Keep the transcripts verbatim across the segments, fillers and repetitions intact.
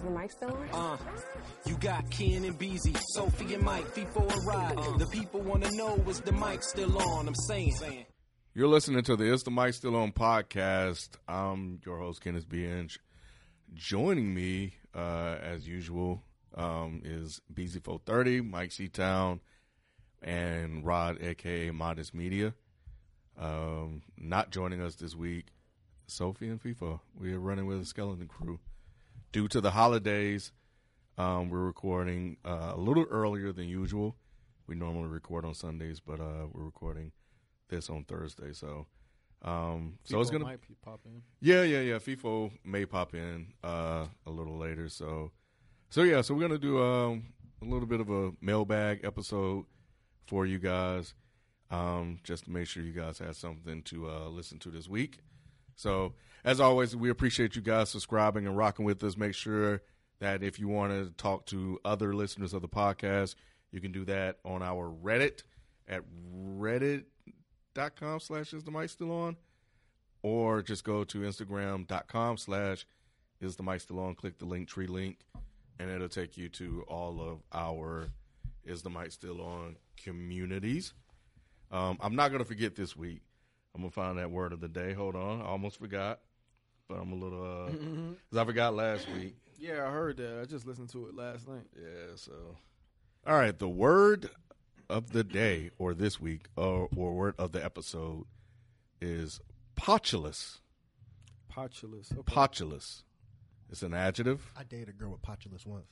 the mic still on? Uh, you got Ken and Beezy, Sophie and Mike, feet for a ride. Uh, the people want to know, is the mic still on? I'm saying. You're listening to the Is the Mic Still On podcast. I'm your host, Kenneth Binge. Joining me, uh, as usual, um, is Beezy four thirty, Mike C-Town, and Rod, a k a. Modest Media. Um, not joining us this week, Sophie and FIFA. We are running with a skeleton crew. Due to the holidays, um, we're recording uh, a little earlier than usual. We normally record on Sundays, but uh, we're recording this on Thursday. So, um, so it's gonna might pop in. Yeah, yeah, yeah. FIFO may pop in uh, a little later. So, so yeah. So we're gonna do um, a little bit of a mailbag episode for you guys, um, just to make sure you guys have something to uh, listen to this week. So, as always, we appreciate you guys subscribing and rocking with us. Make sure that if you want to talk to other listeners of the podcast, you can do that on our Reddit at reddit.com slash is the mic still on, or just go to instagram.com slash is the mic still on. Click the link tree link, and it'll take you to all of our Is the Mic Still On communities. Um, I'm not going to forget this week. I'm going to find that word of the day. Hold on. I almost forgot, but I'm a little, uh, because mm-hmm. I forgot last week. Yeah, I heard that. I just listened to it last night. Yeah, so. All right, the word of the day, or this week, or, or word of the episode is potulous. Potulous. Okay. Potulous. It's an adjective. I dated a girl with potulous once.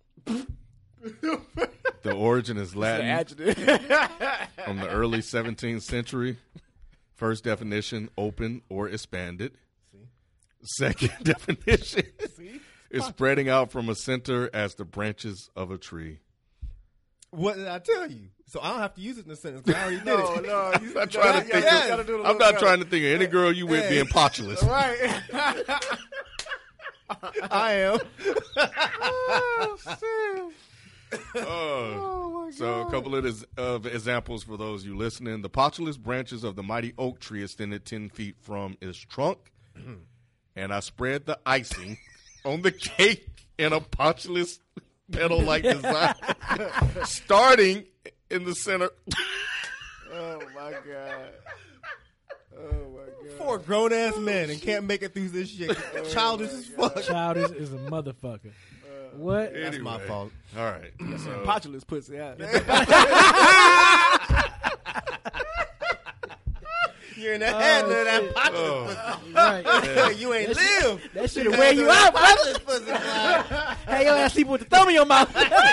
The origin is Latin. Adjective. From the early seventeenth century. First definition, open or expanded. See? Second definition See? is spreading out from a center as the branches of a tree. What did I tell you? So I don't have to use it in a sentence. 'Cause I already did no, it. no. I'm not trying to think. yeah, Of, I'm not trying to think of any girl you with Hey. being potulous. Right. I am. Oh, shit. Uh, Oh, my so a God. couple of, this, of examples for those you listening. The potulous branches of the mighty oak tree extended ten feet from its trunk, and I spread the icing on the cake in a potulous petal-like design, starting in the center. Oh, my God. Oh, my God. Four grown ass men and can't make it through this shit. Childish as fuck. Childish is a motherfucker. What? That's my Anyway. fault. All right. So, Potulous pussy out. You're in the head of that shit. potulous oh, Right. pussy. You ain't live. That shit will wear you out, brother. Potulous pussy. Like, Hey, your ass sleep with the thumb in your mouth.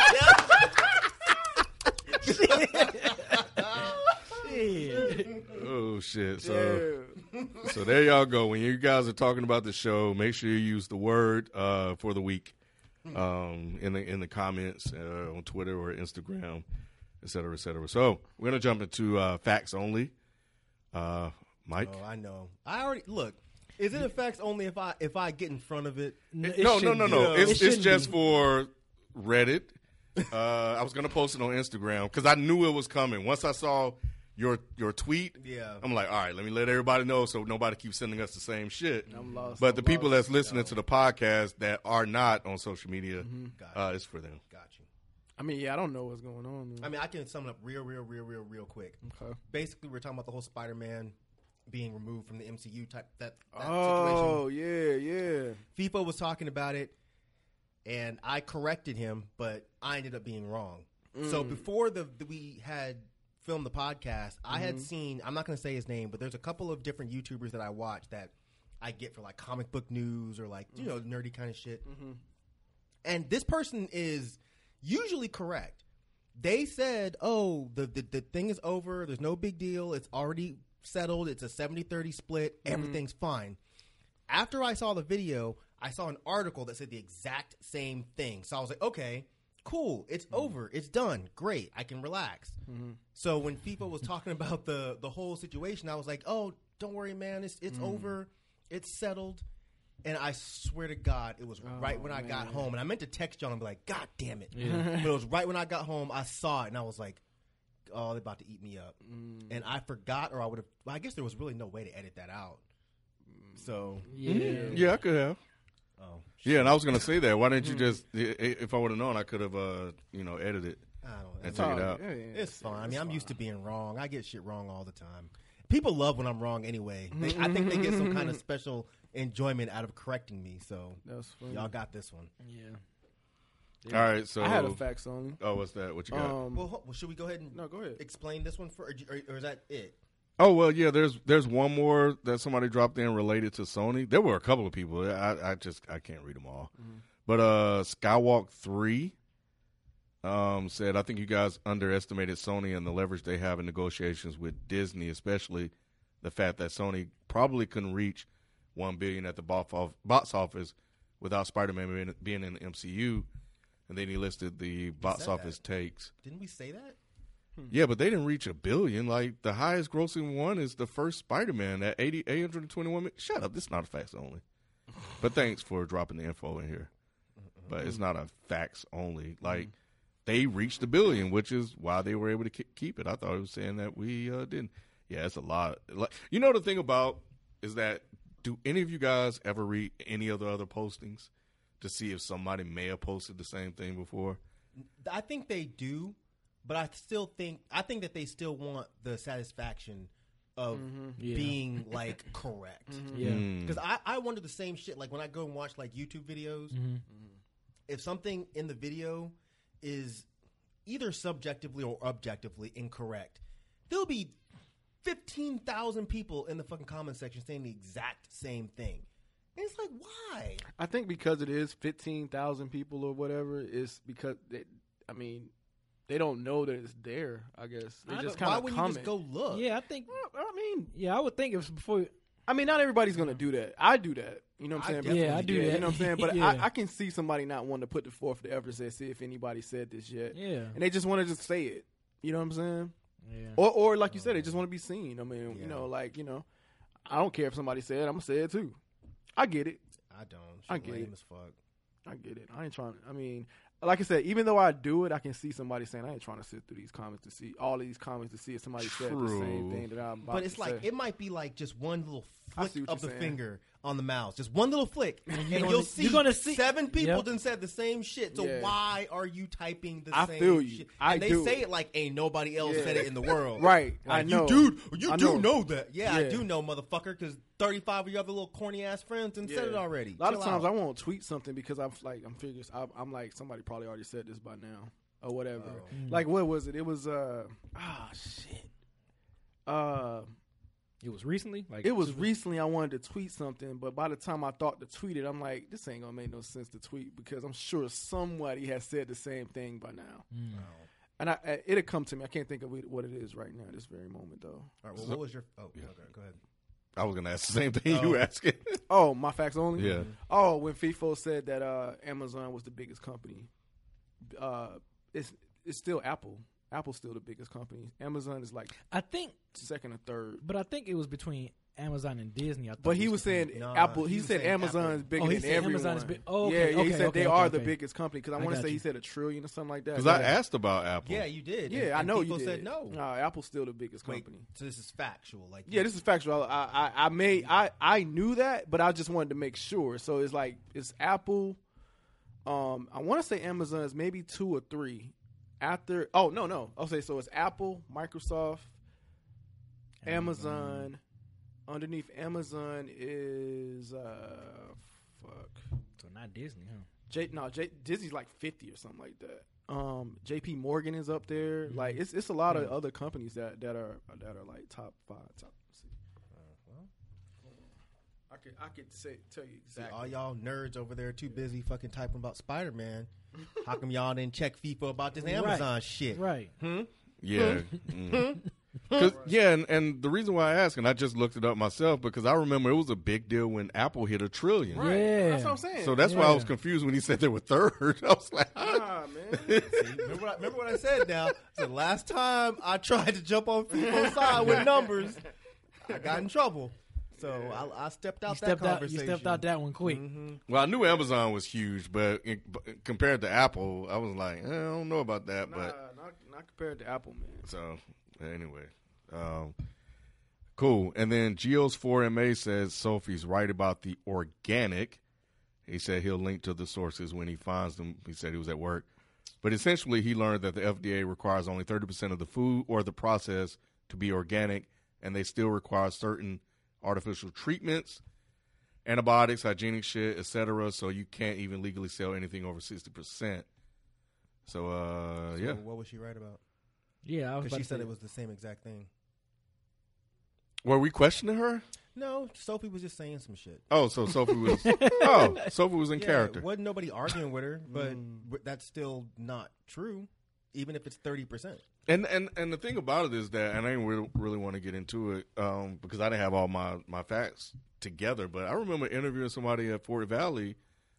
Shit. oh shit. So. So there y'all go. When you guys are talking about the show, make sure you use the word uh, for the week um, in the in the comments uh, on Twitter or Instagram, et cetera, et cetera. So we're gonna jump into uh, facts only. Uh, Mike, oh, I know. I already look. Is it effects only if I if I get in front of it? It no, no, shouldn't no, be. no. It It's it's shouldn't just be. for Reddit. Uh, I was gonna post it on Instagram because I knew it was coming. Once I saw your your tweet, Yeah. I'm like, all right, let me let everybody know so nobody keeps sending us the same shit. I'm lost. But I'm the people lost. that's listening to the podcast that are not on social media, Gotcha. uh, it's for them. Got you. I mean, yeah, I don't know what's going on. I mean, I can sum it up real, real, real, real, real quick. Okay. Basically, we're talking about the whole Spider-Man being removed from the M C U type that, that Oh, situation. yeah, yeah. FIFA was talking about it, and I corrected him, but I ended up being wrong. So before the, the we had filmed the podcast, I had seen, I'm not going to say his name, but there's a couple of different YouTubers that I watch that I get for like comic book news or like, you know, nerdy kind of shit. And this person is usually correct. They said, oh, the, the, the thing is over. There's no big deal. It's already settled. It's a seventy thirty split. Everything's fine. After I saw the video, I saw an article that said the exact same thing. So I was like, okay, cool. It's over. It's done. Great. I can relax. So when FIFA was talking about the, the whole situation, I was like, oh, don't worry, man. It's it's over. It's settled. And I swear to God, it was right when I got home. And I meant to text John and be like, God damn it. But it was right when I got home, I saw it, and I was like, oh, they're about to eat me up. And I forgot, or I would have, well, I guess there was really no way to edit that out. So, Yeah. Yeah, I could have. Oh, Yeah, and I was gonna say that. Why didn't you just? i- i- If I would have known, I could have, uh, you know, edited I don't know. and took it out. Yeah, yeah, It's fine. I mean, I'm used to being wrong. I get shit wrong all the time. People love when I'm wrong anyway. They, I think they get some kind of special enjoyment out of correcting me. So That's funny. y'all got this one. Yeah. All right, so I had a facts only. Oh, what's that? What you got? Um, Well, ho- well, should we go ahead and no, go ahead. explain this one for, or, or, or is that it? Oh well, yeah. There's there's one more that somebody dropped in related to Sony. There were a couple of people. I I just I can't read them all. Mm-hmm. But uh, Skywalk three um, said, I think you guys underestimated Sony and the leverage they have in negotiations with Disney, especially the fact that Sony probably couldn't reach one billion at the box off- box office without Spider-Man being, being in the M C U. And then he listed the box said office takes. Didn't we say that? Yeah, but they didn't reach a billion. Like, the highest grossing one is the first Spider-Man at eighty, eight hundred twenty-one million. Shut up. This is not a facts only. But thanks for dropping the info in here. But it's not a facts only. Like, they reached a billion, which is why they were able to ke- keep it. I thought it was saying that we uh, didn't. Yeah, it's a lot. Like, you know, the thing about is that, do any of you guys ever read any of the other postings to see if somebody may have posted the same thing before? I think they do, but I still think I think that they still want the satisfaction of Yeah. being like correct. Yeah. Mm. Because I, I wonder the same shit. Like when I go and watch like YouTube videos, if something in the video is either subjectively or objectively incorrect, there'll be fifteen thousand people in the fucking comment section saying the exact same thing. And it's like, why? I think because it is fifteen thousand people or whatever, it's because, they, I mean, they don't know that it's there, I guess. They I just don't- Why kind of wouldn't comment. you just go look? Yeah, I think. I mean, Yeah, I would think if before. I mean, not everybody's going to do that. I do that. You know what I I'm saying? Yeah, I do Yeah, that. You know what I'm saying? But Yeah. I, I can see somebody not wanting to put the forth the effort to say, see if anybody said this yet. Yeah. And they just want to just say it. You know what I'm saying? Yeah. Or, or like you said, they just want to be seen. I mean, Yeah. you know, like, you know, I don't care if somebody said it. I'm going to say it too. I get it. I don't. I Shit get lame it. as fuck. I get it. I ain't trying. I mean, like I said, even though I do it, I can see somebody saying, "I ain't trying to sit through these comments to see all of these comments to see if somebody said the same True. thing that I'm about But it's to like say." it might be like just one little I flick see what of the you're saying. finger on the mouse, just one little flick, and gonna- you'll see, you're gonna see- seven people Yep. done said the same shit. So Yeah. why are you typing the I same feel you. shit? I and they do. say it like ain't nobody else Yeah. said it in the world. Right. Like, I know. You do, you I do know. know that. Yeah, I Yeah. do know, motherfucker, because thirty-five of your other little corny ass friends and said it already. A lot Chill of times out. I won't tweet something because I'm like I'm figures I'm, I'm like somebody probably already said this by now or whatever. Oh. Like what was it? It was uh ah shit. Uh, It was recently. Like it was recently I wanted to tweet something, but by the time I thought to tweet it, I'm like, this ain't gonna make no sense to tweet because I'm sure somebody has said the same thing by now. Mm. And I, I- it'll come to me. I can't think of it, what it is right now, this very moment, though. All right, well, what was your? Oh, okay, go ahead. I was going to ask the same thing you were asking. Oh, my facts only? Yeah. Oh, when FIFO said that uh, Amazon was the biggest company, uh, it's it's still Apple. Apple's still the biggest company. Amazon is like I think, second or third. but I think it was between Amazon and Disney. I thought But it he was saying Nah, Apple. he He was said saying Amazon is Apple. bigger Oh, he than said everyone. Amazon is big- oh, okay, yeah, yeah. he okay, said okay, they okay, are okay. the biggest company because I, I want to got say you. he said a trillion or something like that. Because yeah, I asked about Apple. Yeah, you did. yeah, and, I and know people you said did. no. Nah, Apple's still the biggest Wait, company. so this is factual. Like, Yeah, this is factual. I, I I made I I knew that, but I just wanted to make sure. So it's like it's Apple. Um, I want to say Amazon is maybe two or three. After oh no no I'll say so it's Apple, Microsoft, Amazon. Underneath Amazon is uh fuck So not Disney, huh? J no J Disney's like fifty or something like that. Um, J P Morgan is up there. Mm-hmm. Like it's it's a lot of other companies that that are that are like top five. Top. Let's see. I could I could say tell you See, exactly. all y'all nerds over there too busy fucking typing about Spider Man. How come y'all didn't check FIFA about this Right. Amazon shit? Right. Yeah. Mm. 'Cause- yeah, and, and the reason why I ask, and I just looked it up myself, because I remember it was a big deal when Apple hit a trillion. Right. Yeah. That's what I'm saying. So that's why I was Yeah. confused when he said they were third. I was like, huh? ah man. See, remember, what I, remember what I said now? I said last time I tried to jump on FIFO's side with numbers, I got in trouble. So I, I stepped out You that stepped out. You conversation. stepped out that one quick. Well, I knew Amazon was huge, but in, but compared to Apple, I was like, eh, I don't know about that. Nah, But not not compared to Apple, man. so anyway, um, cool. And then Geos four M A says Sophie's right about the organic. He said he'll link to the sources when he finds them. He said he was at work. But essentially, he learned that the F D A requires only thirty percent of the food or the process to be organic, and they still require certain artificial treatments, antibiotics, hygienic shit, et cetera. So you can't even legally sell anything over sixty percent. So, uh, So yeah. what was she right about? Yeah, I was Because about she to said say- it was the same exact thing. Were we questioning her? No, Sophie was just saying some shit. Oh, so Sophie was. oh, Sophie was in Yeah, character. wasn't nobody arguing with her, but Mm. but that's still not true, even if it's thirty percent. And and and the thing about it is that, and I didn't really, really want to get into it um, because I didn't have all my, my facts together. But I remember interviewing somebody at Fort Valley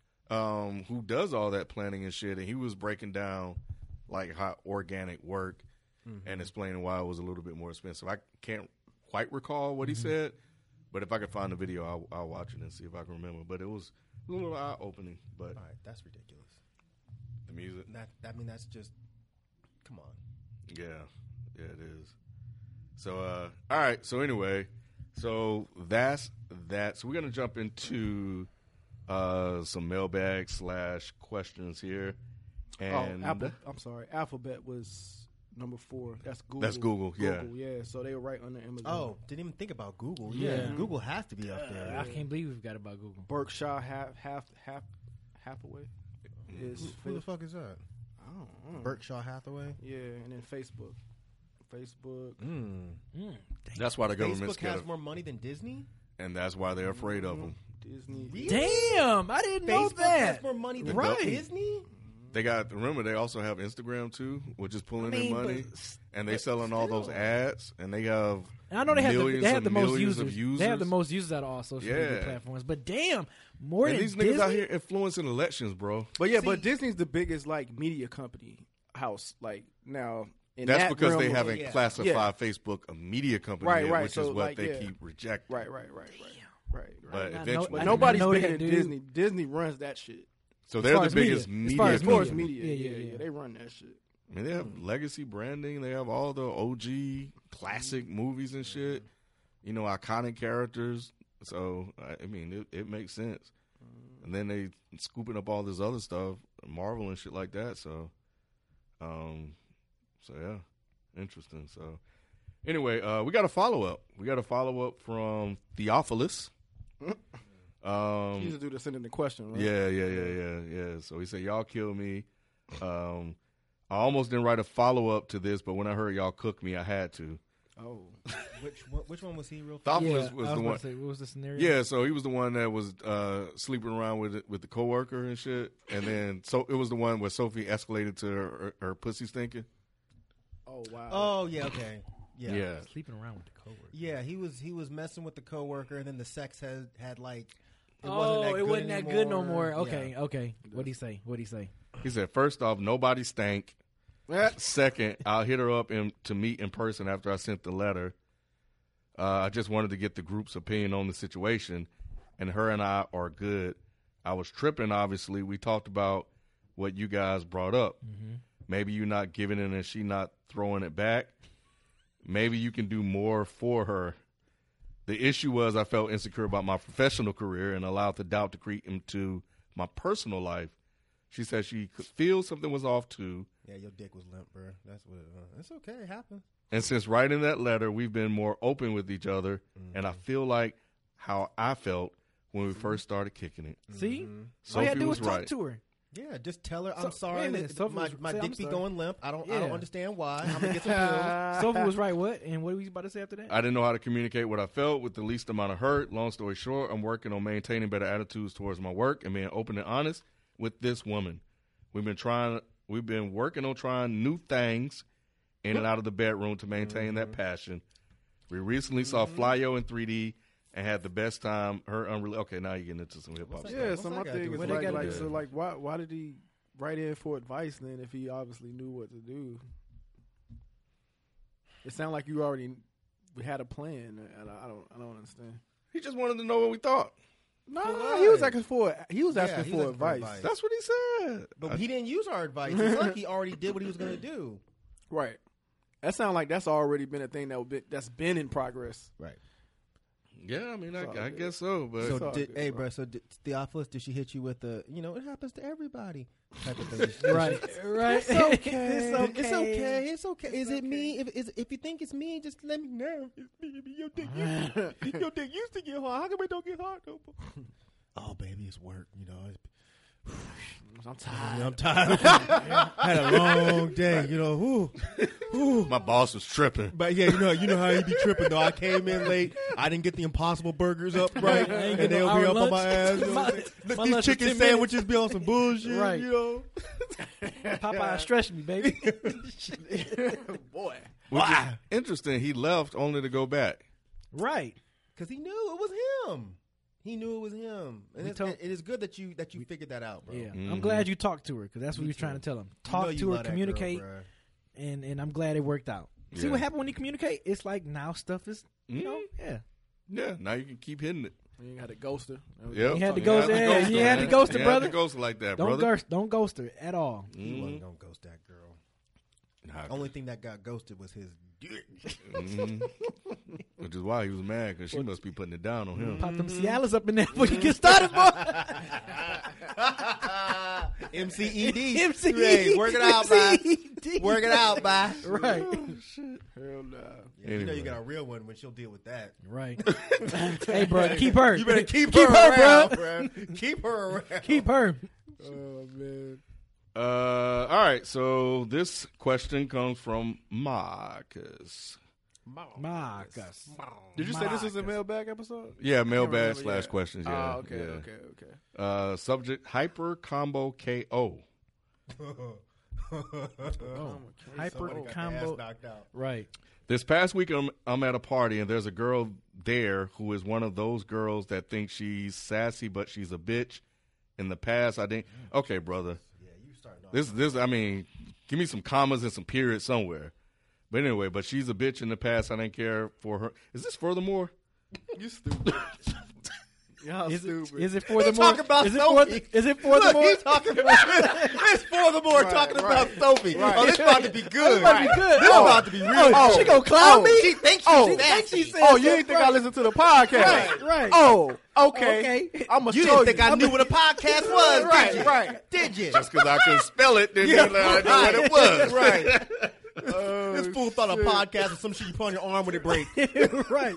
um, who does all that planning and shit, and he was breaking down like how organic work and explaining why it was a little bit more expensive. I can't quite recall what he said, but if I could find the video, I'll, I'll watch it and see if I can remember. But it was a little eye opening. But All right, that's ridiculous. the music, That I mean, that's just come on. yeah, yeah, it is. So, uh, all right. So anyway, so that's that. So we're gonna jump into uh, some mailbag slash questions here, and oh, Apple, I'm sorry. Alphabet was number four. That's Google. That's Google, yeah. Google, yeah. So they were right under Amazon. Oh, didn't even think about Google. Yeah. Yeah, Google has to be up there. I can't believe we forgot about Google. Berkshire half half half Hathaway is Who, who the fifth. fuck is that? I don't know. Berkshire Hathaway. Yeah, and then Facebook. Facebook. Mm. Mm. that's why the government's Facebook has scared, more money than Disney. and that's why they're afraid of them. Disney. Really? Damn, I didn't know Facebook that. has more money than Right. Disney. They got remember they also have Instagram too, which is pulling I mean, in money, but s- and they but selling all those still. ads, and they have And I know they have the, millions they have and the most millions users. of users. They have the most users out of all social media Yeah. platforms. But damn, more and than these niggas Disney? out here influencing elections, bro. But yeah, See- but Disney's the biggest like media company house. Like now, in That's that because realm they of- haven't yeah. classified Yeah. Facebook a media company Right, yet, right. which So, is what like, they yeah. keep rejecting. Right, right, right, right, right. right. But I know- eventually, I But did nobody's not know bigger that, than dude. Disney. Disney runs that shit. so As they're far the as biggest media. As media. far as As far as company. media, Yeah, yeah, yeah, yeah, yeah. they run that shit. I mean, they have legacy branding. They have all the O G classic movies and shit. You know, iconic characters. So I I mean, it, it makes sense. And then they scooping up all this other stuff, Marvel and shit like that. So, um, so yeah, interesting. So, anyway, uh, we got a follow up. We got a follow up from Theophilus. Um, You just do the sending the question, right? yeah, yeah, yeah, yeah, yeah. So he said, "Y'all kill me." Um, I almost didn't write a follow up to this, but when I heard y'all cook me, I had to. Oh, Which one, which one was he? Real Theophilus Yeah, was I the about one. to say, what was the scenario? Yeah, so he was the one that was uh, sleeping around with it, with the coworker and shit, and then so it was the one where Sophie escalated to her, her, her pussy stinking. oh wow. Oh yeah, okay, yeah. Yeah, Sleeping around with the coworker. Yeah, he was he was messing with the coworker, and then the sex had had like it oh, wasn't that it good wasn't that good no more. Yeah. Okay, okay. What'd he say? What'd he say? he said, first off, nobody stank. Second, I'll hit her up in, to meet in person after I sent the letter. Uh, I just wanted to get the group's opinion on the situation, and her and I are good. I was tripping, obviously. We talked about what you guys brought up. Mm-hmm. Maybe you not giving it and she not throwing it back. Maybe you can do more for her. The issue was I felt insecure about my professional career and allowed the doubt to creep into my personal life. She said she could feel something was off too. Yeah, your dick was limp, bro. That's what. It, uh, it's okay. It happens. And since writing that letter, we've been more open with each other. Mm-hmm. And I feel like how I felt when we first started kicking it. See? Mm-hmm. All you Sophie had to do was was talk right. to her. Yeah, just tell her I'm So- wait sorry. a minute, that Sophie my was- my say, I'm dick be sorry. going limp. I don't I Yeah. don't understand why. I'm gonna get some pills. Sophie was right. What? And what were you about to say after that? I didn't know how to communicate what I felt with the least amount of hurt. Long story short, I'm working on maintaining better attitudes towards my work and being open and honest with this woman. We've been trying, we've been working on trying new things in and out of the bedroom to maintain Mm-hmm. that passion. We recently saw Flyo in three D and had the best time. Her unrelated. Okay, now you're getting into some hip hop What's stuff. that? yeah. What's So that my gotta do thing with is What they like, gotta like do? so like why why did he write in for advice then if he obviously knew what to do? It sounded like you already had a plan, and I I don't I don't understand. He just wanted to know what we thought. No, For no, what? he was asking for he was Yeah, asking he for was asking for advice. advice. That's what he said. But I- he didn't use our advice. It's like he already did what he was gonna do. Right. That sounds like that's already been a thing that been, that's been in progress. Right. Yeah, I mean, I, all I good. guess so. But So, all did, good, hey, bro. bro. So, did, Theophilus, did she hit you with the, you know, it happens to everybody type of thing? Right, right. It's okay. It's It's okay. okay. It's okay. Is it me? If is, if you think it's me, just let me know. It's me. Your dick, used, your dick used to get hard. How come it don't get hard no more? Oh, baby, it's work. You know, it's, I'm tired. I'm tired. Had a long day. You know, whoo, whoo. my boss was tripping. But yeah, you know, you know how you be tripping though. I came in late. I didn't get the Impossible Burgers up right, I ain't and get they'll no be hour up on my lunch. ass. You know, My- what I'm saying? my These lunch was chicken ten minutes. sandwiches be on some bullshit. Right. You know, Popeye stretched me, baby. Boy. Which is interesting. He left only to go back. Right. because he knew it was him. He knew it was him, and We it's, told- it is good that you that you figured that out, bro. Yeah. Mhm. I'm glad you talked to her because that's what Me we was trying too. to tell him. You know Talk you to love her, that communicate, girl, bruh. and and I'm glad it worked out. See Yeah. what happened when you communicate? It's like now stuff is, you know, yeah. Yeah, now you can keep hitting it. You ain't got to ghost her. Yep. You had to You ghost had her. to ghost You her, had to man. ghost her, You brother. had to ghost her like that, Don't brother. ghost, don't ghost her at all. He wasn't Mhm. gonna ghost that girl. Nah, Only thing that got ghosted was his dick. mhm. Which is why he was mad because she must be putting it down on him. Pop them Cialis up in there before you get started, boy. M C E D. M C E D. Hey, work it out, man. M C E D. Work it out, bye. Right. Hell nah. Yeah, You know Anyway. you got a real one when she'll deal with that. Right. Hey, bro, keep her. You better keep, Keep her, her, around, bruh. bro. Keep her around. Keep her. Oh, man. Uh, all right, so this question comes from Marcus. Marcus. Did you say this was a Marcus. mailbag episode? Yeah, mailbag remember, slash yeah. questions. Yeah. Oh, okay, yeah. okay, okay. Uh, subject: Hyper Combo K O. Oh, hyper Somebody got their combo. ass knocked out. Right. This past week, I'm, I'm at a party, and there's a girl there who is one of those girls that thinks she's sassy, but she's a bitch. In the past, I didn't. Okay, brother. Yeah, you starting off. This, this. I mean, give me some commas and some periods somewhere. But anyway, but she's a bitch in the past. I didn't care for her. Is this furthermore? You stupid. Y'all Is stupid. it, is it for the more? talking about Is it for Sophie. the, is it for the Look, more? he's talking about it's for the more Right, talking right. about Sophie. Right. Oh, this about to be good. about to be good. This Oh. about to be real. Oh, she gonna clown Oh. me? She thinks she's Oh. She thinks nasty. she said Oh, you something didn't think I right. listened to the podcast? Right, right. Oh, okay. Okay. I'm gonna You show didn't you. think I knew what a podcast was, Right, did you? right. Did you? Just because I couldn't spell it, didn't Yeah, mean that I knew what it was. Right. Oh, This fool thought a shit. podcast was some shit you put on your arm when it break. Right.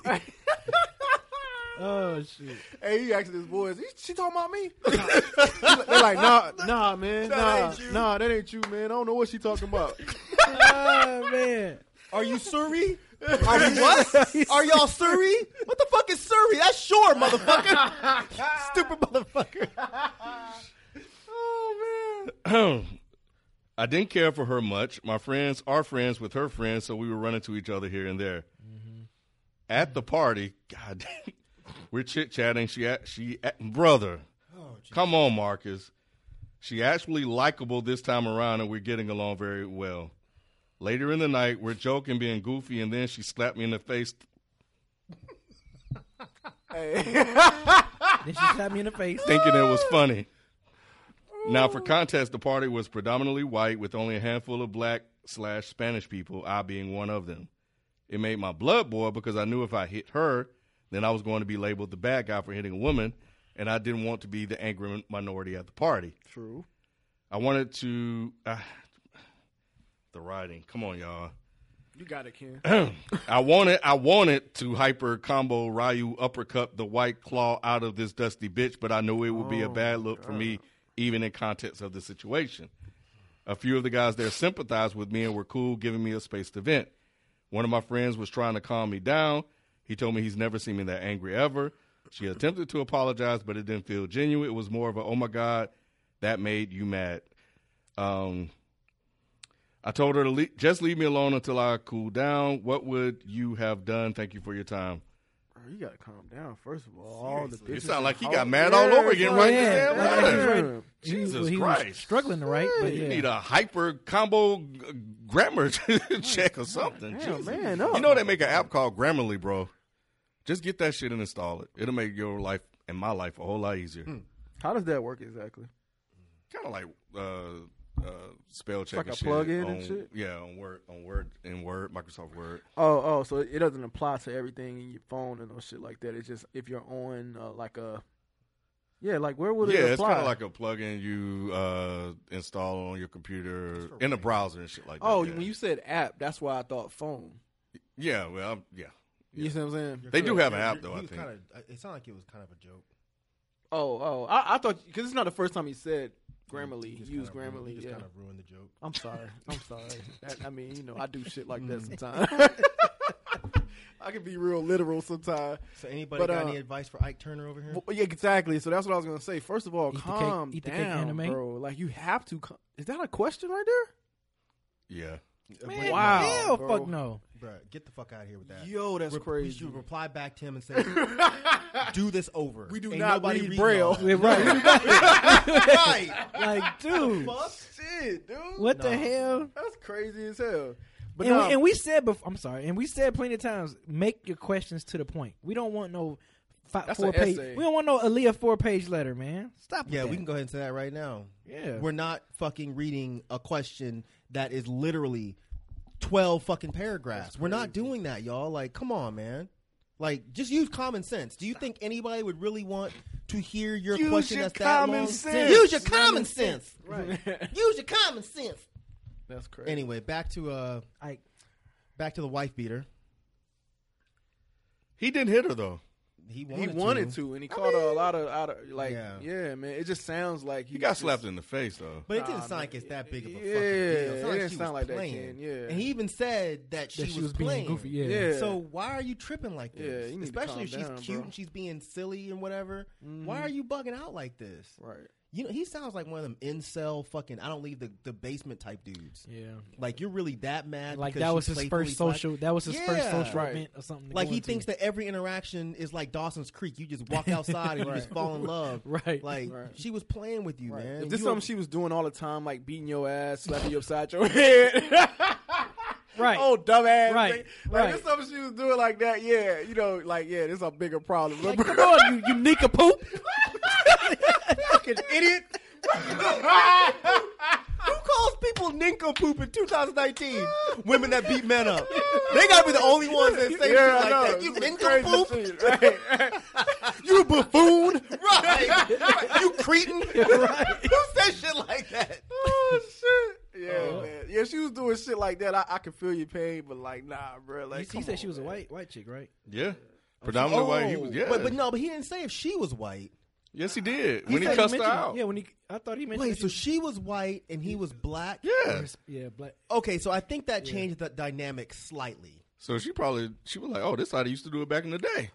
Oh shit. Hey, he asked his boys, "He- she talking about me? They're like, nah, nah, man, That nah, ain't you. nah, that ain't you, man. I don't know what she talking about. Oh man. Are you Surrey? Are you what? Are y'all Surrey? What the fuck is Surrey? That's shore, motherfucker. Stupid motherfucker. Oh man. I didn't care for her much. My friends are friends with her friends, so we were running to each other here and there. At the party, God, damn, we're chit chatting. She, a- she, a- brother, come on, Marcus. She actually likable this time around, and we're getting along very well. Later in the night, we're joking, being goofy, and then she slapped me in the face. Then she slapped me in the face. Thinking it was funny. Now, for context, the party was predominantly white with only a handful of black slash Spanish people, I being one of them. It made my blood boil because I knew if I hit her, then I was going to be labeled the bad guy for hitting a woman, and I didn't want to be the angry minority at the party. True. I wanted to... Uh, the writing. Come on, y'all. You got it, Ken. I wanted I wanted to hyper combo Ryu uppercut the white claw out of this dusty bitch, but I knew it would be a bad look for me, even in context of the situation. A few of the guys there sympathized with me and were cool, giving me a space to vent. One of my friends was trying to calm me down. He told me he's never seen me that angry ever. She attempted to apologize, but it didn't feel genuine. It was more of a, oh, my God, that made you mad. Um, I told her to le- just leave me alone until I cool down. What would you have done? Thank you for your time. Bro, you gotta calm down. First of all, all the You bitches sound like he and got hoes- mad Yeah, all over again son. right Yeah, this damn like, time. he was right. Yeah. He, Jesus he Christ. was struggling to write, but You yeah. need a hyper combo g- grammar check or something. Damn, Jesus. man, no. You know they make an app called Grammarly, bro. Just get that shit and install it. It'll make your life and my life a whole lot easier. How does that work exactly? Kind of like uh, uh, spell check like a and shit plug-in on, and shit? Yeah, on Word, on Word, in Word, Microsoft Word. Oh, oh, so it doesn't apply to everything in your phone and no shit like that. It's just if you're on uh, like a, yeah, like where would Yeah, it it's apply? kind of like a plugin you uh, install on your computer in a browser and shit like that. oh, yeah. when you said app, that's why I thought phone. yeah, well, I'm, yeah. You see what I'm saying? They do have an You're- app, you're- though, he I was think. Kinda, it sounded like it was kind of a joke. Oh, oh, I, I thought because it's not the first time he said Grammarly, You just use kinda ruined- Grammarly. You just Yeah, kind of ruined the joke. I'm sorry. I'm sorry. That, I mean, you know, I do shit like Mm. that sometimes. I can be real literal sometimes. So anybody But, got uh, any advice for Ike Turner over here? Well, yeah, exactly. So that's what I was gonna say. First of all, Eat the cake- calm eat the cake down, anime? bro. Like you have to. Com- Is that a question right there? Yeah. Man, Wow, hell, bro. fuck no. Bruh, get the fuck out of here with that. Yo, that's Re- crazy. You should reply back to him and say, "Do this over." We do Ain't not nobody read reading Braille. all that. Yeah, right. Right. Like, dude, Fuck. Shit, dude. what the Nah. hell? That's crazy as hell. But And, no, we, and we said before, I'm sorry, and we said plenty of times, make your questions to the point. We don't want no five, That's four an page. essay. We don't want no Aaliyah four page letter, man. Stop. Yeah, with we that. can go ahead and say that right now. Yeah, We're not fucking reading a question that is literally twelve fucking paragraphs. We're not doing that, y'all. Like, come on, man. Like, just use common sense. Do you think anybody would really want to hear your Use question your that's that common long? sense. Use your common sense. right. Use your common sense. That's crazy. Anyway, back to uh, Ike. back to the wife beater. He didn't hit her, though. He he wanted, wanted to. to, and he caught a lot of out of like, yeah. Yeah. man. It just sounds like He got slapped in the face, though. But it didn't Nah, sound man. like it's that big of a Yeah, fucking deal. it It, didn't she sound was like that, playing. Ken, yeah. And he even said that she, That she was, was being playing. goofy. Yeah. Yeah. So why are you tripping like Yeah, this? you need to Especially if calm she's down, cute bro. and she's being silly and whatever. Mhm. Why are you bugging out like this? Right. You know, he sounds like one of them incel fucking I don't leave the, the basement type dudes. Yeah, Like you're really that mad like because that was she his playfully first slapped- social. That was his first Yeah. social Right. event or something. to Like go he into. thinks that every interaction is like Dawson's Creek. You just walk outside and you just fall in love. Right. Like Right. she was playing with you, Right. man. Is this You something were- she was doing all the time, like beating your ass, slapping you upside your head? Right. Oh, dumbass. Right. Like, Right. this something she was doing like that. Yeah. You know, like, yeah, this is a bigger problem. Like, come on, you, you nika poop. fucking idiot. Who calls people nincompoop in two thousand nineteen? Women that beat men up. They gotta be the only ones that say Yeah, I shit know. like that. You It's crazy nincompoop? shit, right? You buffoon. Right. Right. You cretin? Right. Who says shit like that? Oh shit! Yeah, Uh-huh. man. Yeah, she was doing shit like that. I, I can feel your pain, but like, nah, bro. Like, he come said on, she was a man. white white chick, right? Yeah. Predominantly white. He was, Oh, yeah. But, but no, but he didn't say if she was white. yes, he did. He when he said cussed her mentioned- out. Yeah, when he, I thought he mentioned. Wait, that so she- she was white and he was black? Yeah. yeah, black. Okay, so I think that changed the dynamic slightly. So she probably, she was like, oh, this is how they used to do it back in the day.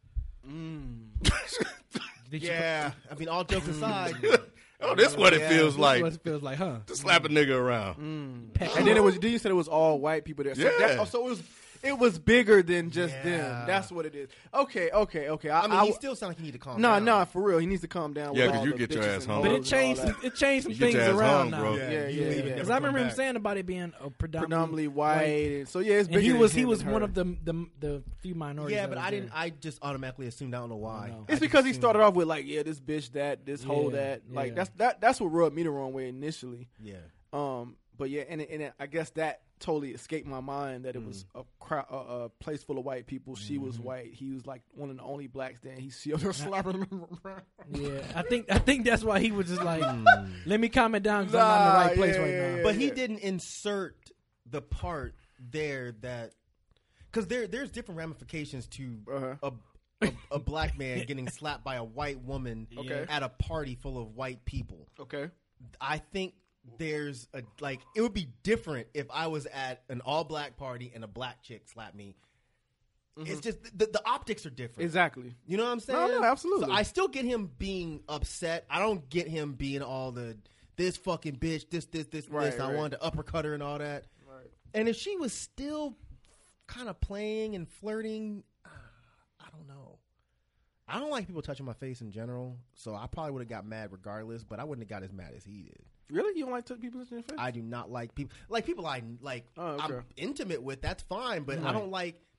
Did you- Yeah. I mean, all jokes aside. Oh, this is what it Yeah. feels This like is what it feels like, huh? to slap a nigga around. Peck And then it was. Then you said it was all white people there. So, Yeah. that, oh, so it was. It was bigger than just Yeah. them. That's what it is. Okay, okay, okay. I, I mean, I, he still sounds like he need to calm No, down. no, for real. He needs to calm down. Yeah, with 'cause all you the get your bitches ass and home. But hoes it and changed. all Some, that. it changed some You get things your ass around hung, now. bro. Yeah, Yeah, you yeah, leave yeah. and never Because I come remember him back. saying about it being a predominantly, predominantly white, and so yeah, it's and bigger he than was him he was and one her. of the the the few minorities. Yeah, that but was I didn't. there. I just automatically assumed. I don't know why. know. I It's just because he assumed- started off with like, yeah, this bitch that, this whole Yeah, that, like yeah. that's that that's what rubbed me the wrong way initially. Yeah. Um, but yeah, and it- and it, I guess that totally escaped my mind that it was Mm. a crowd, a, a place full of white people. She was Mm-hmm. white. He was like one of the only blacks there. And he see her slapping him around. Yeah, I think I think that's why he was just like, Hmm. let me calm it down because I'm not in the Nah, right place yeah, right yeah, now. yeah. But he didn't insert the part there that because there there's different ramifications to Uh-huh. a, a a black man getting slapped by a white woman Okay. at a party full of white people. Okay. I think there's a like it would be different if I was at an all black party and a black chick slapped me. It's just the, the optics are different. Exactly. You know what I'm saying? No, no, absolutely. So I still get him being upset. I don't get him being all the this fucking bitch, this, this, this, Right, this. I right. wanted to uppercut her and all that. Right. And if she was still kind of playing and flirting, uh, I don't know. I don't like people touching my face in general, so I probably would have got mad regardless, but I wouldn't have got as mad as he did. Really, you don't like to people in your face? I do not like people like people I like Oh, okay. I'm intimate with, that's fine, but I Right. don't like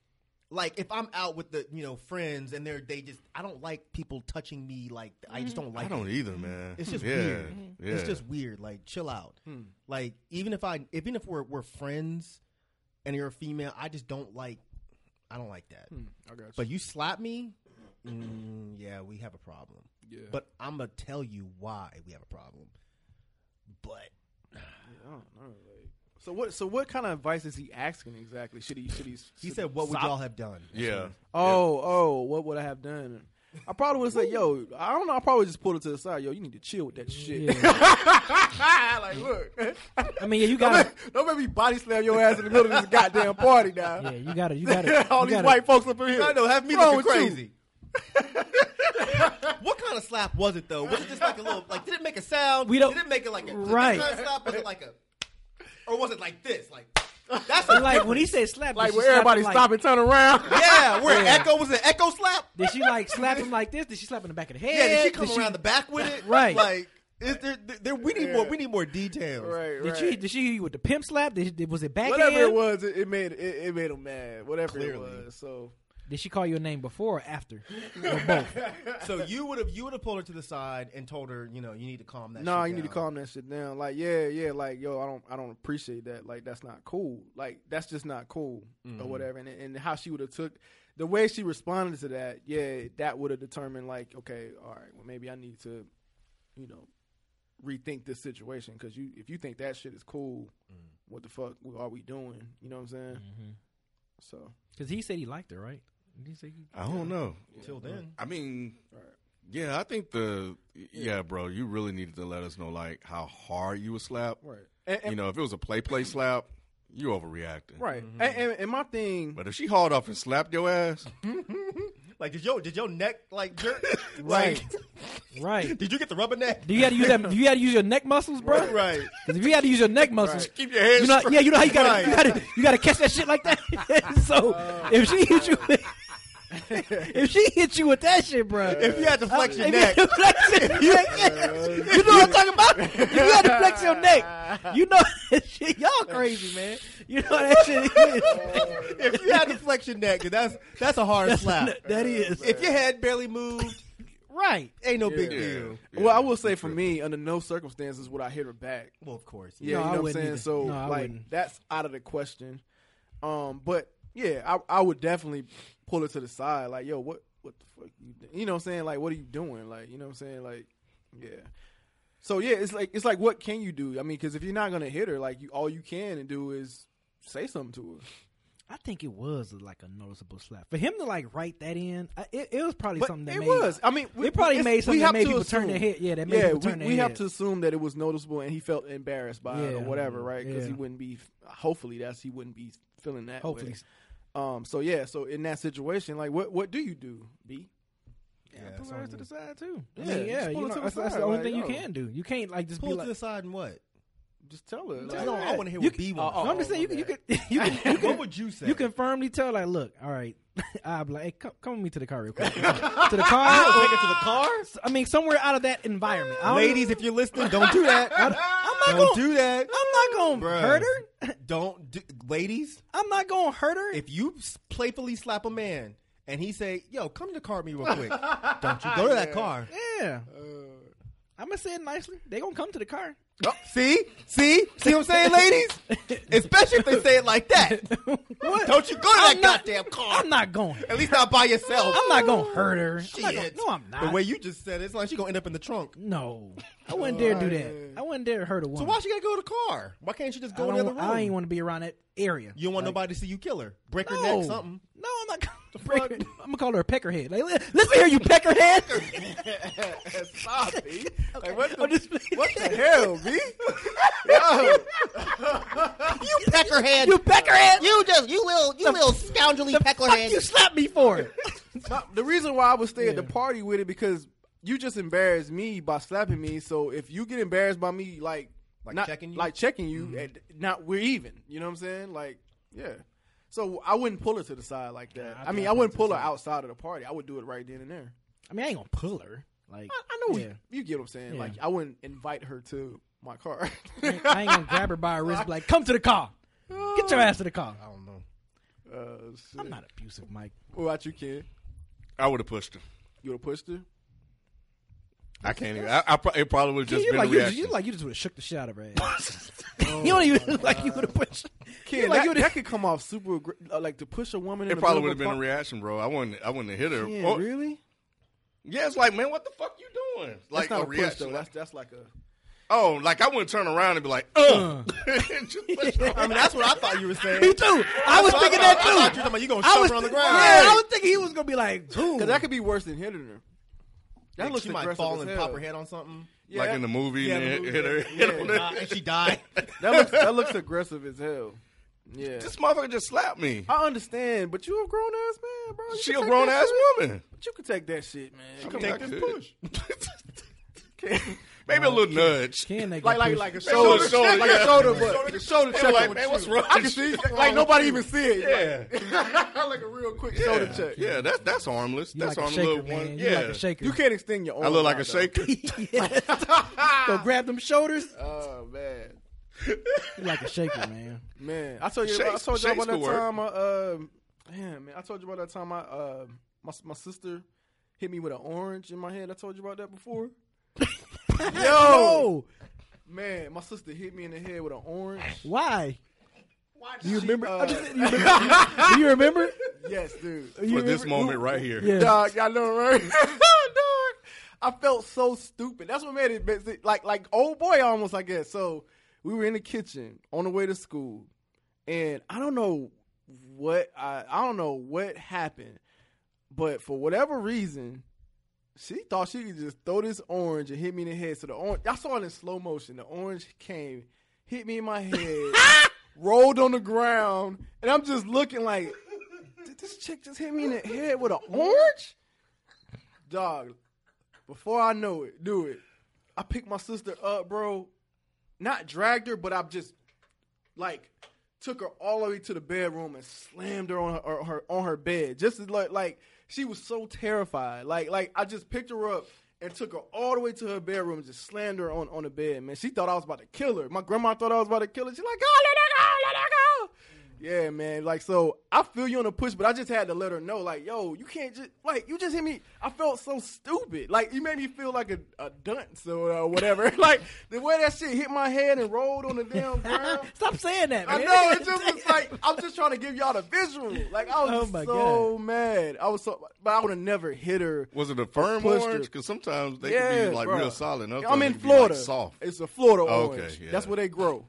like if I'm out with the you know friends and they're they just I don't like people touching me like I just don't like I don't it. either, man. It's just yeah. weird. Yeah. It's just weird. Like chill out. Hmm. Like even if I even if we're we're friends and you're a female, I just don't like I don't like that. Hmm, I got you. But you slap me, mm, yeah, we have a problem. yeah. But I'm gonna tell you why we have a problem. But Yeah, I don't know. Like, so what? So what kind of advice is he asking exactly? Should he? Should he? he should said, "What would stop? y'all have done?" Yeah. Oh, oh, what would I have done? I probably would have said, "Yo, I don't know. I probably just pulled it to the side. Yo, you need to chill with that shit." Yeah. Like, look, I mean, yeah, you don't got make, don't make me body slam your ass in the middle of this goddamn party now. yeah, you got to, you got to. All these white folks up in here. I know, have me What's wrong looking with you? crazy. What kind of slap was it though? Was it just like a little like? Did it make a sound? We don't- Did it make it like a Right. kind of slap? Was it like a, or was it like this? Like that's what Like when he said slap, Like did she where slap everybody him like, stop and turn around. Yeah, where Yeah. echo was it? Echo slap? Did she like slap him like this? Did she slap him in the back of the head? Yeah, did she come around the back with it? Right. Like, is there, there, there- we need Yeah. more. We need more details. Right, Did right. she? Did she hit you with the pimp slap? Did, did was it back? Whatever it was, it, it made it, it made him mad. Whatever Clearly. it was. So Did she call you a name before or after? Or both? So you would have you would have pulled her to the side and told her, you know, you need to calm that. no, nah, shit you need to down. calm that shit down. Like, yeah, yeah, like, yo, I don't, I don't appreciate that. Like, that's not cool. Like, that's just not cool Mm-hmm. or whatever. And and how she would have took the way she responded to that. Yeah, that would have determined like, okay, all right, well, maybe I need to, you know, rethink this situation because you, if you think that shit is cool, Mm. what the fuck are we doing? You know what I'm saying? Mm-hmm. So Because he said he liked her, right? Did he say he, I don't know. Till then, I mean, Right. yeah, I think the yeah, bro. You really needed to let us know like how hard you would slap. right, and, and, You know, if it was a play play slap, you overreacting. right, and, and, and my thing. But if she hauled off and slapped your ass, like did your did your neck like jerk? Right. Like, right? did you get the rubber neck? Do you got to use that? Do you got to use your neck muscles, bro? Right. Because if you had to use your neck muscles, keep your head you know, straight. yeah, you know how you got to, Right. you got to, you got to catch that shit like that. so if she hit you, if she hit you with that shit, bro, If you had to flex your if neck, you, had to flex your neck, you know what I'm talking about? If you had to flex your neck, you know that shit. Y'all crazy, man. You know that shit is. if you had to flex your neck, that's that's a hard slap. That is If your head barely moved, right. ain't no big Yeah. deal. Yeah. Well, I will say for me, under no circumstances would I hit her back. Well, of course. Yeah, No, I you know what I'm wouldn't saying. either. So No, I like wouldn't. that's out of the question. Um, but yeah, I I would definitely pull her to the side. Like, yo, what what the fuck you do- you know what I'm saying? Like, what are you doing? Like, you know what I'm saying? Like, yeah. So yeah, it's like it's like what can you do? I mean, because if you're not gonna hit her, like you all you can do is say something to her. I think it was like a noticeable slap for him to like write that in. I, it, it was probably But something that it made, was. I mean, it probably it's- made we something that have made to people turn their assume- head. Yeah, that made yeah, people we, turn their we head. have to assume that it was noticeable and he felt embarrassed by it or Yeah. whatever, right? Because he Yeah. wouldn't be. Hopefully, that's he wouldn't be feeling that. Hopefully. way. Um. So yeah. So in that situation, like, what what do you do, B? Yeah, Yeah, pull so- her to the side too. I Yeah, mean, just yeah, pull you her know, to the that's, that's side, the only like, thing you yo. can do. You can't like just Pull be it like. to the side and what? Just tell her. I Like, don't. I want to hear You what B can- wants. oh, No, I'm just saying you can, you can, you can, you can, What would you say? you can firmly tell like, look, all right, I'll be like, hey, come, come with me to the car real quick. to the car. Oh, take it to the car. I mean, somewhere out of that environment. I don't- Ladies, if you're listening, don't do that. I, I'm not Don't gonna do that. I'm not gonna Bruh. hurt her. Don't, do, ladies. I'm not gonna hurt her. If you s- playfully slap a man and he say, "Yo, come to the car with me real quick," don't you go to that car? yeah, I'm gonna say it nicely. They gonna come to the car. Oh, see, see, see what I'm saying, ladies? Especially if they say it like that. What? Don't you go to that I'm not- goddamn car? I'm not going. At least not by yourself. I'm not gonna hurt her. I'm not gonna, Shit. no, I'm not. The way you just said it, it's like she gonna end up in the trunk. no, I wouldn't dare do that. I wouldn't dare hurt a woman. So why she gotta go to the car? Why can't she just I go in don't, the other wa- room? I ain't want to be around that area. you don't want Like, nobody to see you kill her, break her No, neck, something. no, I'm not. Gonna break her. I'm gonna call her a peckerhead. Like, li- listen here, you peckerhead. Stop, B. Like, what the, I'm just- what the hell, B? You peckerhead. You peckerhead. You just you little you little scoundrelly The fuck peckerhead. you slapped me for it. My- the reason why I would stay at the Yeah. party with it because you just embarrassed me by slapping me. So if you get embarrassed by me, like Like not, checking you? like checking you, and not we're even. You know what I'm saying? Like, yeah. So I wouldn't pull her to the side like that. Nah, I I mean, think I I wouldn't pull pull her her to the outside of the party. I would do it right then and there. I mean, I ain't gonna pull her. Like, I, I know yeah. you, you get what I'm saying. Yeah. Like, I wouldn't invite her to my car. I ain't, I ain't gonna grab her by her wrist, and be like, come to the car. Get your ass to the car. I don't know. Uh, shit. I'm not abusive, Mike. What about you, kid? I would have pushed her. You would have pushed her? I can't even. I, I pro- it probably would have Kid, just you been like a you, reaction. you like you just would have shook the shit out of her ass. You don't even look like you would have pushed. Kid, like that, you would've- that could come off super, aggr- uh, like to push a woman in It the probably middle would of have been a park- reaction, bro. I wouldn't. I wouldn't have hit her. Yeah, Or- really? Yeah, it's like, man, what the fuck you doing? Like That's not a a push, reaction. though. That's, that's like a... oh, like I wouldn't turn around and be like, uh. Just push her. I mean, that's what I thought you were saying. Me too. I was That's what thinking I that thought. I thought you were too. talking about you gonna I shove was her on the th- ground. Yeah, I was thinking he was gonna be like, boom. Because that could be worse than hitting her. That Like, looks she might aggressive fall as and hell. pop her head on something. Yeah, like that- in the movie, Yeah, and the hit, movie, hit her. yeah. hit her on the- Nah, and she died. That looks that looks aggressive as hell. Yeah, This motherfucker just slapped me. I understand, but you a grown ass man, bro. You She can a take grown that ass shit. woman. But you can take that shit, man. I Come mean, on. I this could. Kid. Maybe a little nudge. Can they like get like pushed? like a Shoulder, shoulder, shoulder, like yeah. a shoulder, but the shoulder check. like, on man, you. what's wrong I can with see, you? like nobody even see it. Yeah. like a real quick Yeah, shoulder check. yeah, that's that's harmless. You That's like a harmless. shaker, Little man. one. You Yeah, like a shaker. You can't extend your arm. I look like a out, though. shaker. Go grab them shoulders. Oh man, You like a shaker, man. man. I told you. Shakes- I told you about shakes that could work. time. I, uh, man, man. I told you about that time. I uh, my my sister hit me with an orange in my head. I told you about that before. Yo, Man, my sister hit me in the head with an orange. why? Do you She, remember? uh, I'm just- you remember? Do you remember? Yes, dude. You For this remember? moment right here. Yeah. Dog, I know, right? Dog, I felt so stupid. That's what made it best. like like old boy almost, I guess. So we were in the kitchen on the way to school, and I don't know what I I don't know what happened, but for whatever reason, she thought she could just throw this orange and hit me in the head. So the orange, I saw it in slow motion. The orange came, hit me in my head, rolled on the ground, and I'm just looking like, did this chick just hit me in the head with an orange? Dog, before I know it, do it. I picked my sister up, bro. Not dragged her, but I just like took her all the way to the bedroom and slammed her on her, or her on her bed. Just as like like she was so terrified. Like like I just picked her up and took her all the way to her bedroom and just slammed her on, on the bed, man. She thought I was about to kill her. My grandma thought I was about to kill her. She's like, go, let her go, let her go. Yeah, man. Like, so I feel you on the push, but I just had to let her know, like, yo, you can't just, like, you just hit me. I felt so stupid. Like, you made me feel like a, a dunce or uh, whatever. Like, the way that shit hit my head and rolled on the damn ground. Stop saying that, man. I know, it just was like, I'm just trying to give y'all the visual. Like, I was Oh just my so mad. I was so, but I would have never hit her. Was it a firm pushed her. orange? Because sometimes they Yeah, can be like bro. real solid. Other I'm times in they can be, Florida. like, soft. It's a Florida Oh, okay, orange. yeah. That's where they grow.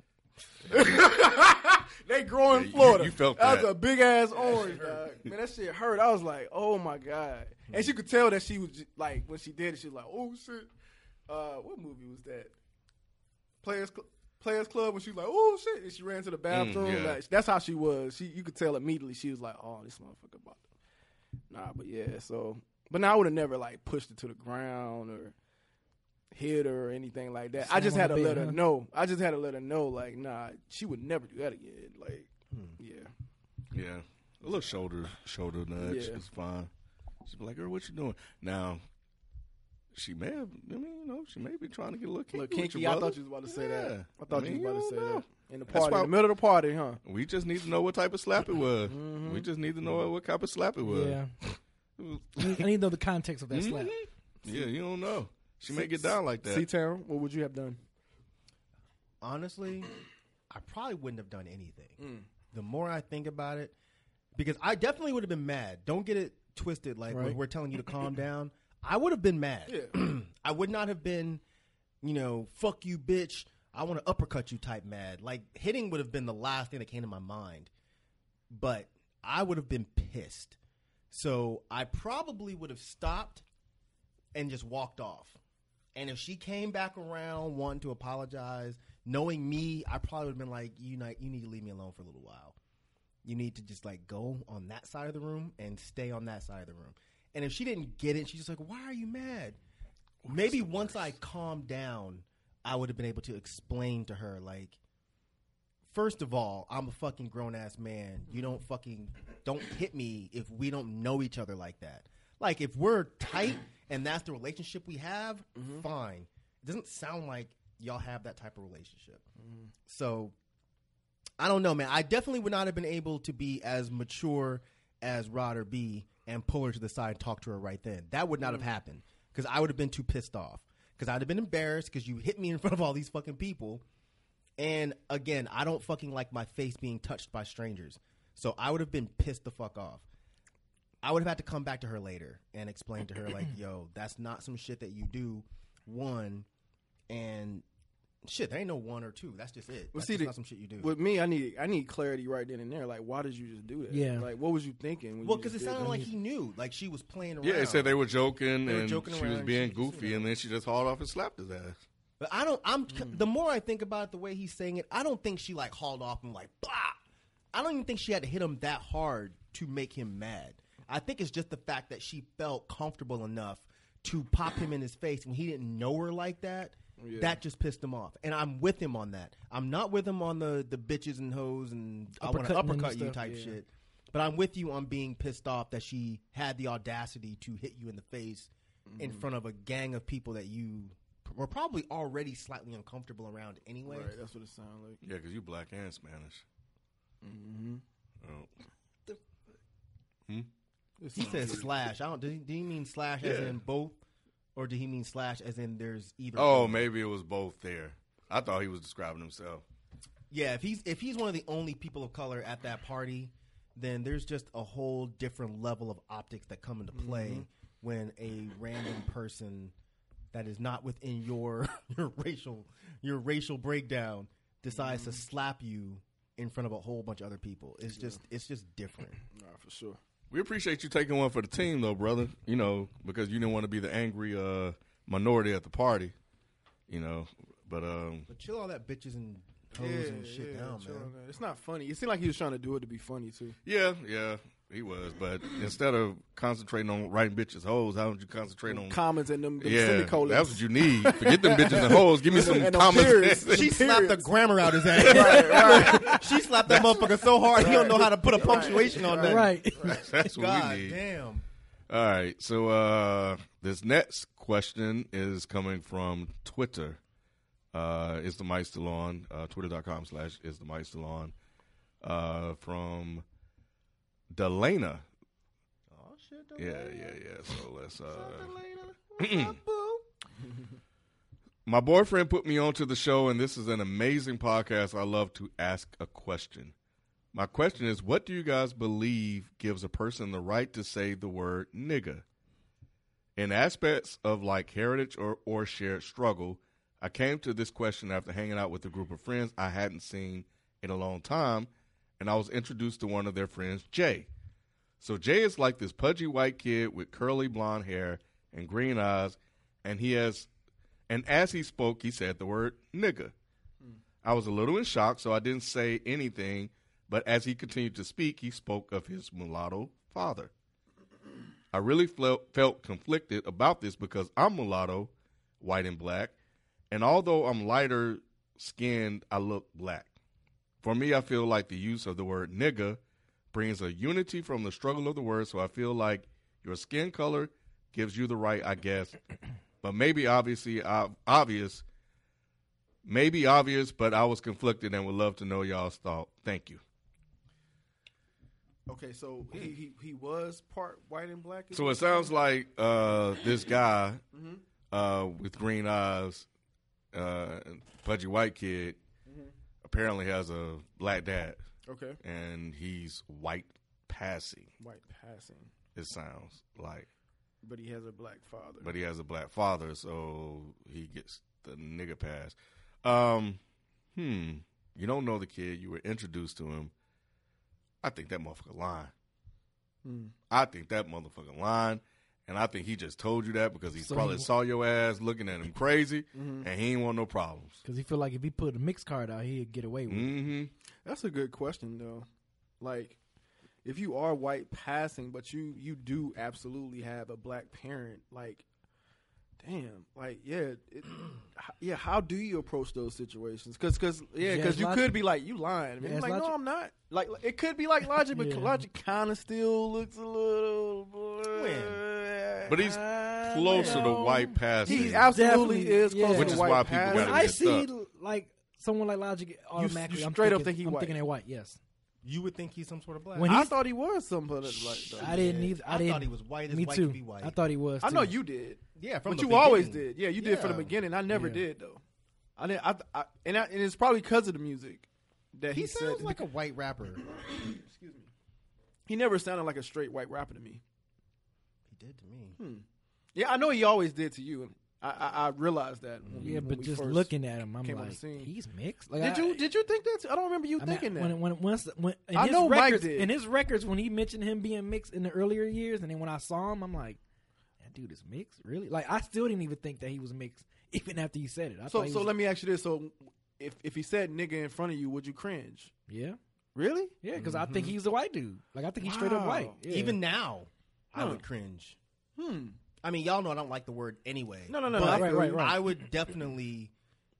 They grow in you- Florida. you felt that. was that. a big ass orange, dog. Man, that shit hurt. I was like, oh my god. And she could tell that she was just, like, when she did it, she was like, oh shit. Uh, what movie was that? Players Cl- Players Club. When she was like, oh shit, and she ran to the bathroom. yeah. Like, that's how she was. She, you could tell immediately. She was like, oh, this motherfucker about to. Nah, but yeah. So, but now I would have never like pushed her to the ground or hit her or anything like that. I Slam just on had the to bed, let her huh? know. I just had to let her know, like, nah, she would never do that again. Like, yeah. Yeah, a little shoulder shoulder nudge Yeah. is fine. She'd be like, "Girl, what you doing?" Now, she may have. I mean, you know, she may be trying to get a little kinky. Look, with kinky. your I brother. thought you was about to say Yeah. that. I thought I mean, you was about to you say don't know. that in the That's party, why- in the middle of the party, huh? We just need to know what type of slap it was. Mm-hmm. We just need to know what type of slap it was. Yeah. I need I need to know the context of that slap. Mhm. Yeah, you don't know. She may get down like that. C-Town, what would you have done? Honestly, I probably wouldn't have done anything. Mm. The more I think about it, because I definitely would have been mad. Don't get it twisted. Like when Right. we're telling you to calm down, I would have been mad. Yeah. I would not have been, you know, fuck you, bitch. I want to uppercut you type mad. Like hitting would have been the last thing that came to my mind. But I would have been pissed. So I probably would have stopped and just walked off. And if she came back around wanting to apologize, knowing me, I probably would have been like, you know, you need to leave me alone for a little while. You need to just like go on that side of the room and stay on that side of the room. And if she didn't get it, she's just like, why are you mad? Maybe once I calmed down, I would have been able to explain to her, like, first of all, I'm a fucking grown ass man. You don't fucking don't hit me if we don't know each other like that. Like if we're tight and that's the relationship we have, fine. It doesn't sound like y'all have that type of relationship. So I don't know, man. I definitely would not have been able to be as mature as Rod or B and pull her to the side and talk to her right then. That would not have happened because I would have been too pissed off. Because I'd have been embarrassed because you hit me in front of all these fucking people. And again, I don't fucking like my face being touched by strangers. So I would have been pissed the fuck off. I would have had to come back to her later and explain to her, like, yo, that's not some shit that you do, one, and shit, there ain't no one or two. That's just it. Well, That's see, just the- not some shit you do. With me, I need I need clarity right then and there. Like, why did you just do that? Yeah. Like, what was you thinking? When Well, you because it just did sounded that? like he knew. Like, she was playing around. Yeah, they said they were joking, They were and joking she was around, being she was, goofy, you know. and then she just hauled off and slapped his ass. But I don't, I'm, the more I think about it, the way he's saying it, I don't think she, like, hauled off and, like, blah. I don't even think she had to hit him that hard to make him mad. I think it's just the fact that she felt comfortable enough to pop him in his face when he didn't know her like that. Yeah. That just pissed him off. And I'm with him on that. I'm not with him on the, the bitches and hoes and I want to Uppercutting and uppercut you stuff, type yeah. shit. But I'm with you on being pissed off that she had the audacity to hit you in the face in front of a gang of people that you were probably already slightly uncomfortable around anyway. Right, that's what it sounded like. Yeah, because you black and Spanish. Mm-hmm. Oh. Hmm? He says slash. I don't. Did he, did he mean slash as Yeah. in both, or did he mean slash as in there's either? Oh, or? maybe it was both there. I thought he was describing himself. Yeah, if he's if he's one of the only people of color at that party, then there's just a whole different level of optics that come into play Mm-hmm. when a random person that is not within your your racial your racial breakdown decides Mm-hmm. to slap you in front of a whole bunch of other people. It's just it's just different. Nah, for sure. We appreciate you taking one for the team, though, brother. You know, because you didn't want to be the angry uh, minority at the party. You know, but um, But chill all that bitches and hoes and shit down, chill man. on that. It's not funny. It seemed like he was trying to do it to be funny too. yeah, yeah, he was. But instead of concentrating on writing bitches hoes, how don't you concentrate on? Comments and them, them Yeah, semicolons. that's what you need. Forget them bitches and hoes. Give me some And them comments. periods. She slapped the Periods. grammar out his ass. She slapped that motherfucker so hard he don't know how to put a punctuation on that. Right. That's what God we need. damn. All right. So uh, this next question is coming from Twitter. Uh, is the mic still on? Uh, Twitter.com slash is the mic still on. Uh, from Delana. Oh shit. Yeah, yeah, yeah. So let's. Uh, My boyfriend put me onto the show, and this is an amazing podcast. I love to ask a question. My question is, what do you guys believe gives a person the right to say the word nigga? In aspects of like heritage or, or shared struggle, I came to this question after hanging out with a group of friends I hadn't seen in a long time, and I was introduced to one of their friends, Jay. So Jay is like this pudgy white kid with curly blonde hair and green eyes, and he has, and as he spoke, he said the word nigga. I was a little in shock, so I didn't say anything, but as he continued to speak, he spoke of his mulatto father. I really felt, felt conflicted about this because I'm mulatto, white and black, and although I'm lighter skinned, I look black. For me, I feel like the use of the word nigga brings a unity from the struggle of the word, so I feel like your skin color gives you the right, I guess, but maybe obviously uh, obvious, maybe obvious, but I was conflicted and would love to know y'all's thought. Thank you. Okay, so he, he he was part white and black. is So what it you're sounds saying? like uh, this guy Mm-hmm. uh, with green eyes, uh, pudgy white kid, Mm-hmm. apparently has a black dad, Okay, and he's white passing. white passing, It sounds like, but he has a black father. but he has a black father, so he gets the nigga pass. Um, hmm. You don't know the kid. You were introduced to him. I think that motherfucker lying. Hmm. I think that motherfucker lying. And I think he just told you that because he So probably he- saw your ass looking at him crazy, Mhm. and he ain't want no problems. Because he feel like if he put a mixed card out, he'd get away with it. Mm-hmm. That's a good question though. Like, if you are white passing, but you you do absolutely have a black parent, like, damn, like yeah, it, h- yeah. How do you approach those situations? Because because yeah, Yeah, because it's you logic. could be like you lying. Yeah, Yeah, it's like no, logic. I'm not. Like it could be like logic, but Yeah. logic kind of still looks a little. But he's Uh, closer to well, white passing. He absolutely Definitely, is yeah. close Which to is white why people passing. gotta I get see stuck. like someone like Logic, automatically, you I'm straight up thinking, think he I'm white. thinking they're white. Yes. You would think he's some sort of black. When I he's- thought he was somebody like though. I didn't either. I, I didn't. thought he was white as Me white too. could be white. I thought he was. I know too. you did. Yeah, from But the you always beginning. did. Yeah, you did from the Yeah. beginning. I never Yeah. did though. I didn't. I, I and I, and it's probably because of the music that he, He said. sounds like a white rapper. Excuse me. He never sounded like a straight white rapper to me. He did to me. Hmm. Yeah, I know he always did to you. I I, I realized that. When we, Yeah, when but we just first looking at him, I'm came on the like, scene. he's mixed. Like, Did I, you did you think that? Too? I don't remember you I mean, thinking that. when when once when in I his know Mike records did. in his records when he mentioned him being mixed in the earlier years, and then when I saw him, I'm like, that dude is mixed, really? Like I still didn't even think that he was mixed, even after you said it. I so thought he so was, let me ask you this: so if if he said nigga in front of you, would you cringe? yeah, Really? yeah, because I think he's a white dude. Like I think he's straight up Wow. white. Yeah. Even now, I Huh. would cringe. Hmm. I mean, y'all know I don't like the word anyway. No, no, no, but no, I right, feel right, you. right. I would definitely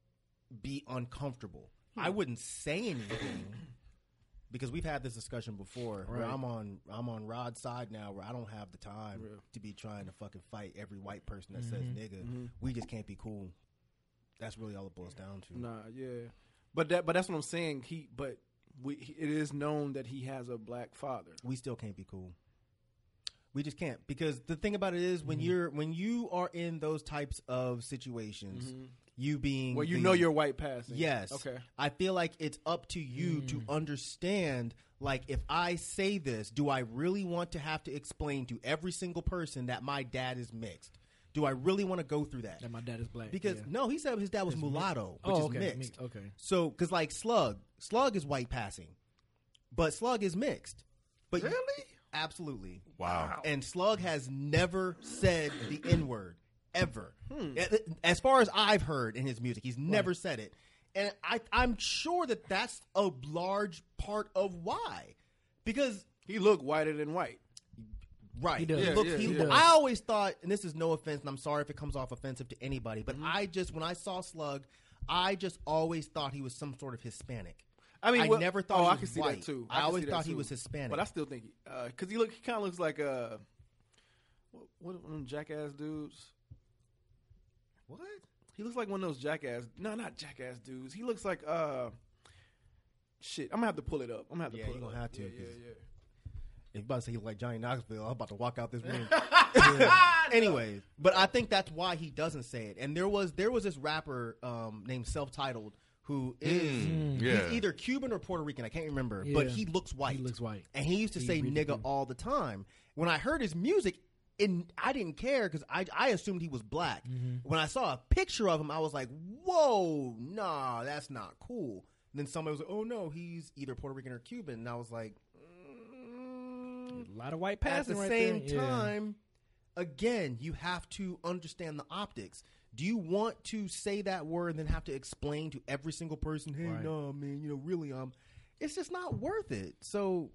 be uncomfortable. Hmm. I wouldn't say anything because we've had this discussion before. Where Right. I'm on, I'm on Rod's side now, where I don't have the time Yeah. to be trying to fucking fight every white person that says Mhm. nigga. Mhm. We just can't be cool. That's really all it boils down to. Nah, yeah. But that but that's what I'm saying. He but we he, it is known that he has a black father. We still can't be cool. We just can't, because the thing about it is when Mm-hmm. you're when you are in those types of situations, you being Well, you the- know you're white passing. Yes. Okay. I feel like it's up to you to understand, like, if I say this, do I really want to have to explain to every single person that my dad is mixed? Do I really want to go through that? that my dad is black. Because yeah. no, he said his dad was mulatto, which oh, is okay, mixed. mixed, okay. So, because like Slug, Slug is white passing, but Slug is mixed. But Really? Absolutely. Wow. And Slug has never said the N word ever. Hmm. As far as I've heard in his music, he's never said it. And I, I'm sure that that's a large part of why. Because, He looked whiter than white. right. He does. he Yeah, looks- yeah, he- yeah. I always thought, and this is no offense, and I'm sorry if it comes off offensive to anybody, Mm-hmm. but I just, when I saw Slug, I just always thought he was some sort of Hispanic. I mean, I well- never thought oh, he I was can see white. that too. I can always see that thought he too. was Hispanic. But I still think because he look he kind of looks like uh, what, what one of them jackass dudes. What? He looks like one of those jackass. No, not jackass dudes. He looks like uh, shit. I'm gonna have to pull it up. I'm gonna have to Yeah, pull you it gonna up. have to, Yeah, 'cause- yeah, yeah. If you about to say he look like Johnny Knoxville, I'm about to walk out this room. Anyways, but I think that's why he doesn't say it. And there was there was this rapper um, named Self-Titled who is Mm, yeah. he's either Cuban or Puerto Rican. I can't remember, Yeah. but he looks white. He looks white. and he used to He say really nigga do. all the time. When I heard his music, and I didn't care because I I assumed he was black. Mm-hmm. When I saw a picture of him, I was like, whoa, nah, that's not cool. And then somebody was like, oh no, he's either Puerto Rican or Cuban, and I was like. mm, A lot of white at passing the right same there. Yeah. time, again, you have to understand the optics. Do you want to say that word and then have to explain to every single person, hey, Right. no, man, you know, really, um, it's just not worth it. So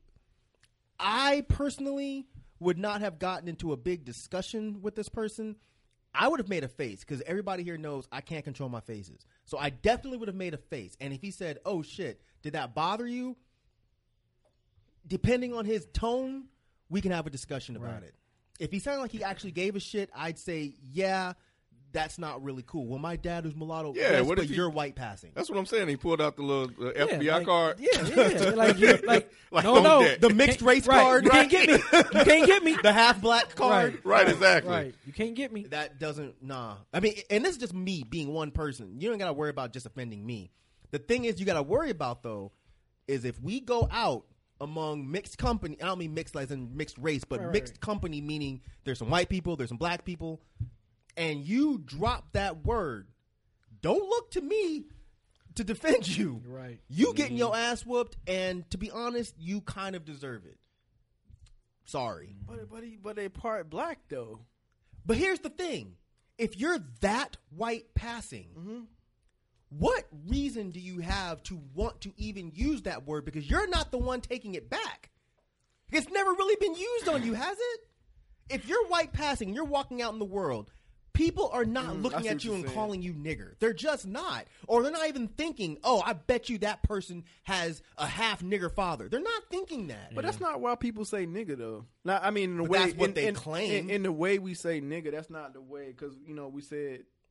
I personally would not have gotten into a big discussion with this person. I would have made a face because everybody here knows I can't control my faces. So I definitely would have made a face. And if he said, oh, shit, did that bother you? Depending on his tone, we can have a discussion about Right. it. If he sounded like he actually gave a shit, I'd say, yeah, that's not really cool. Well, my dad was mulatto. Yeah, yes, what but if he- you're white passing. That's what I'm saying. He pulled out the little uh, F B I Yeah, like- card. Yeah, yeah. Like, you, like, Like no, on no. deck. The mixed Can't- race right, card. You can't get me. You can't get me. The half black card. Right, exactly. Right. You can't get me. That doesn't, nah. I mean, and this is just me being one person. You don't got to worry about just offending me. The thing is, you got to worry about, though, is if we go out among mixed company, I don't mean mixed as in mixed race, but Right, right, mixed right. company, meaning there's some white people, there's some black people, and you drop that word, don't look to me to defend you. Right. You getting your ass whooped, and to be honest, you kind of deserve it. Sorry. But but he, but they part black though. But here's the thing. If you're that white passing, Mm-hmm. what reason do you have to want to even use that word? Because you're not the one taking it back. It's never really been used on you, has it? If you're white passing, you're walking out in the world, people are not Mm, I looking see at what you you're and saying. calling you nigger. They're just not. Or they're not even thinking, oh, I bet you that person has a half nigger father. They're not thinking that. But that's not why people say nigga though. Now, I mean, in the But way that's what in, they in- claim. In, in the way we say nigga, that's not the way because you know we said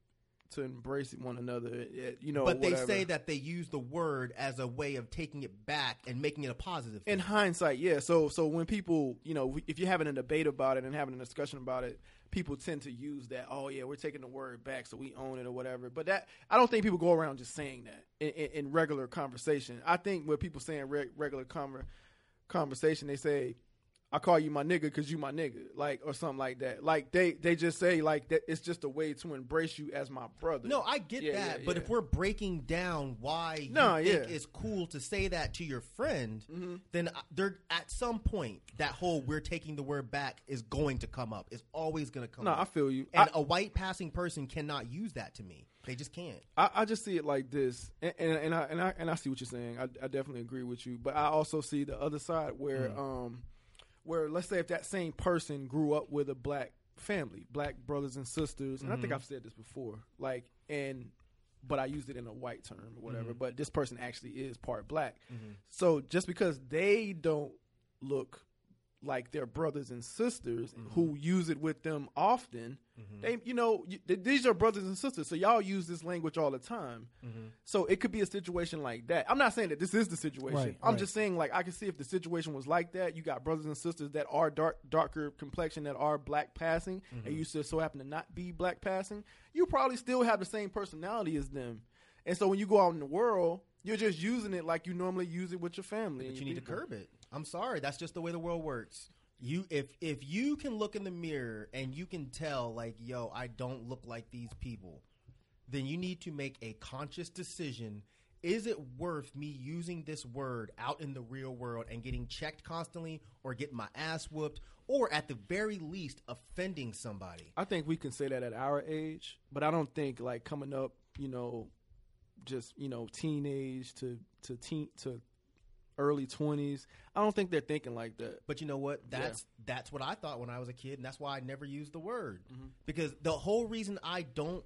to embrace one another. It, you know, but they whatever. say that they use the word as a way of taking it back and making it a positive thing. In hindsight, yeah. So so when people, you know, if you're having a debate about it and having a discussion about it, people tend to use that. Oh yeah, we're taking the word back, so we own it or whatever. But that I don't think people go around just saying that in, in, in regular conversation. I think when people say in re- regular conver- conversation, they say, I call you my nigga because you my nigga, like, or something like that. Like, they, they just say, like, that it's just a way to embrace you as my brother. No, I get Yeah, that, yeah, but yeah. if we're breaking down why No, you think yeah. it's cool to say that to your friend, Mm-hmm. then I- there at some point that whole "we're taking the word back" is going to come up. It's always going to come No, up. I feel you. And I- a white passing person cannot use that to me. They just can't. I, I just see it like this, and, and, and I and I and I see what you're saying. I, I definitely agree with you, but I also see the other side where, Mm. um, where let's say if that same person grew up with a black family, black brothers and sisters, and I Mm-hmm. think I've said this before, like, and but I used it in a white term or whatever. Mm-hmm. But this person actually is part black, so just because they don't look like their brothers and sisters Mm-hmm. who use it with them often, they, you know, you, th- these are brothers and sisters, so y'all use this language all the time. Mm-hmm. So it could be a situation like that. I'm not saying that this is the situation. Right, I'm right. just saying, like, I can see if the situation was like that. You got brothers and sisters that are dark, darker complexion, that are black passing, Mm-hmm. and you still so happen to not be black passing. You probably still have the same personality as them, and so when you go out in the world, you're just using it like you normally use it with your family. But and you your need to people. curb it. I'm sorry, that's just the way the world works. You if if you can look in the mirror and you can tell, like, yo, I don't look like these people, then you need to make a conscious decision. Is it worth me using this word out in the real world and getting checked constantly, or getting my ass whooped, or at the very least offending somebody? I think we can say that at our age, but I don't think like coming up, you know, just, you know, teenage to to teen to early twenties. I don't think they're thinking like that. But you know what? That's that's what I thought when I was a kid, and that's why I never used the word. Mm-hmm. Because the whole reason I don't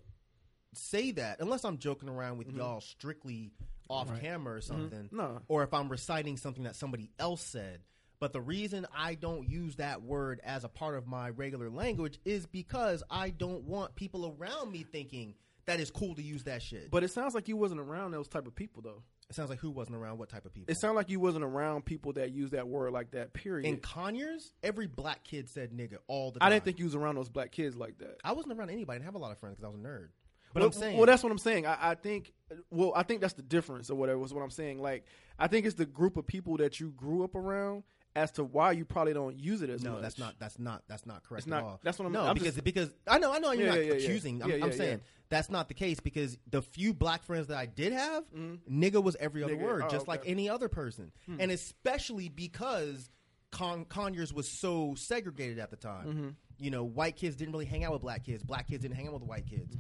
say that, unless I'm joking around with Mm-hmm. y'all strictly off camera or something, No. or if I'm reciting something that somebody else said. But the reason I don't use that word as a part of my regular language is because I don't want people around me thinking that it's cool to use that shit. But it sounds like you wasn't around those type of people though. It sounds like who wasn't around what type of people? It sounds like you wasn't around people that use that word like that. Period. In Conyers, every black kid said nigga all the time. I didn't think you was around those black kids like that. I wasn't around anybody. I didn't have a lot of friends because I was a nerd. But well, I'm saying, well, that's what I'm saying. I, I think, well, I think that's the difference or whatever. Is what I'm saying. Like, I think it's the group of people that you grew up around as to why you probably don't use it as no, much. that's not that's not that's not correct It's not- at all. that's what I'm- no I'm because just- because I know I know you're Yeah, not yeah, yeah. accusing. I'm, Yeah, I'm yeah, saying yeah. that's not the case because the few black friends that I did have, nigga was every other Nigga. word, Oh, just okay. like any other person, and especially because Con- Conyers was so segregated at the time. You know, white kids didn't really hang out with black kids. Black kids didn't hang out with white kids.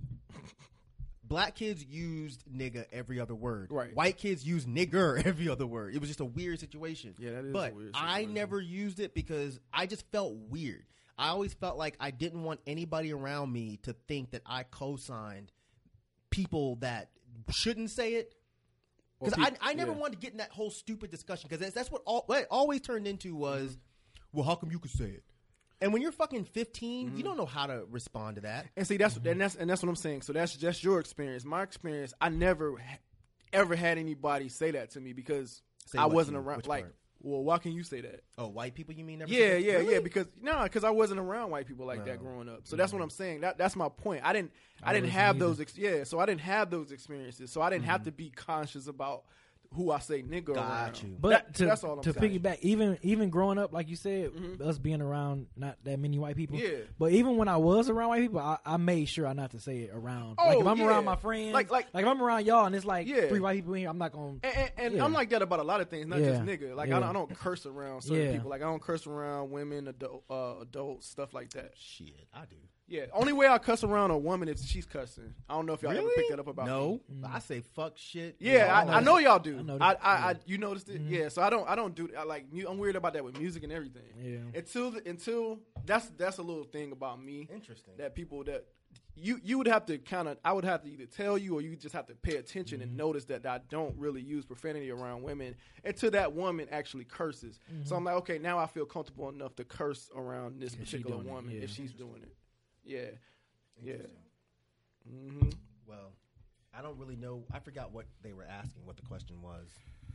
Black kids used nigga every other word. Right. White kids used nigger every other word. It was just a weird situation. Yeah, that is a But weird I situation. never used it because I just felt weird. I always felt like I didn't want anybody around me to think that I co-signed people that shouldn't say it. Or Because I, peop- I never yeah. wanted to get in that whole stupid discussion because that's, that's what, all, what it always turned into was, Mm-hmm. well, how come you could say it? And when you're fucking fifteen, Mm-hmm. you don't know how to respond to that. And see, that's and that's and that's what I'm saying. So that's just your experience. My experience, I never ha- ever had anybody say that to me because Say I what to wasn't you? around. Which Like, part? well, why can you say that? Oh, white people, you mean? Never Yeah, said that? yeah, Really? yeah. Because no, because I wasn't around white people like that No. growing up. So that's what I'm saying. That that's my point. I didn't I, I didn't wasn't have either. those. Ex- yeah, so I didn't have those experiences. So I didn't have to be conscious about who I say nigga Got around. you. But That- to, that's all I'm to saying. piggyback, even even growing up, like you said, us being around not that many white people. Yeah. But even when I was around white people, I, I made sure I not to say it around. like Oh, if I'm yeah. around my friends, Like- like- if I'm around y'all, and it's like Yeah. three white people in here, I'm not gonna. And, and, and Yeah. I'm like that about a lot of things, not Yeah. just nigga. Like I, Yeah. don't, I don't curse around certain Yeah. people. Like I don't curse around women, adult, uh, adults, stuff like that. Shit, I do. Yeah, only way I cuss around a woman is she's cussing. I don't know if y'all ever picked that up about no, me. I say fuck shit. Yeah, all I, I the know y'all do. I know I, that. I, Yeah. I, you noticed it. Yeah, so I don't, I don't do. I like, mu- I'm weird about that with music and everything. Yeah. Until, the, until that's that's a little thing about me. Interesting. That people that you you would have to kind of, I would have to either tell you or you just have to pay attention Mm-hmm. and notice that I don't really use profanity around women until that woman actually curses. So I'm like, okay, now I feel comfortable enough to curse around this If she particular doing it, woman yeah. if she's doing it. Yeah, yeah. Mm-hmm. Well, I don't really know. I forgot what they were asking. What the question was.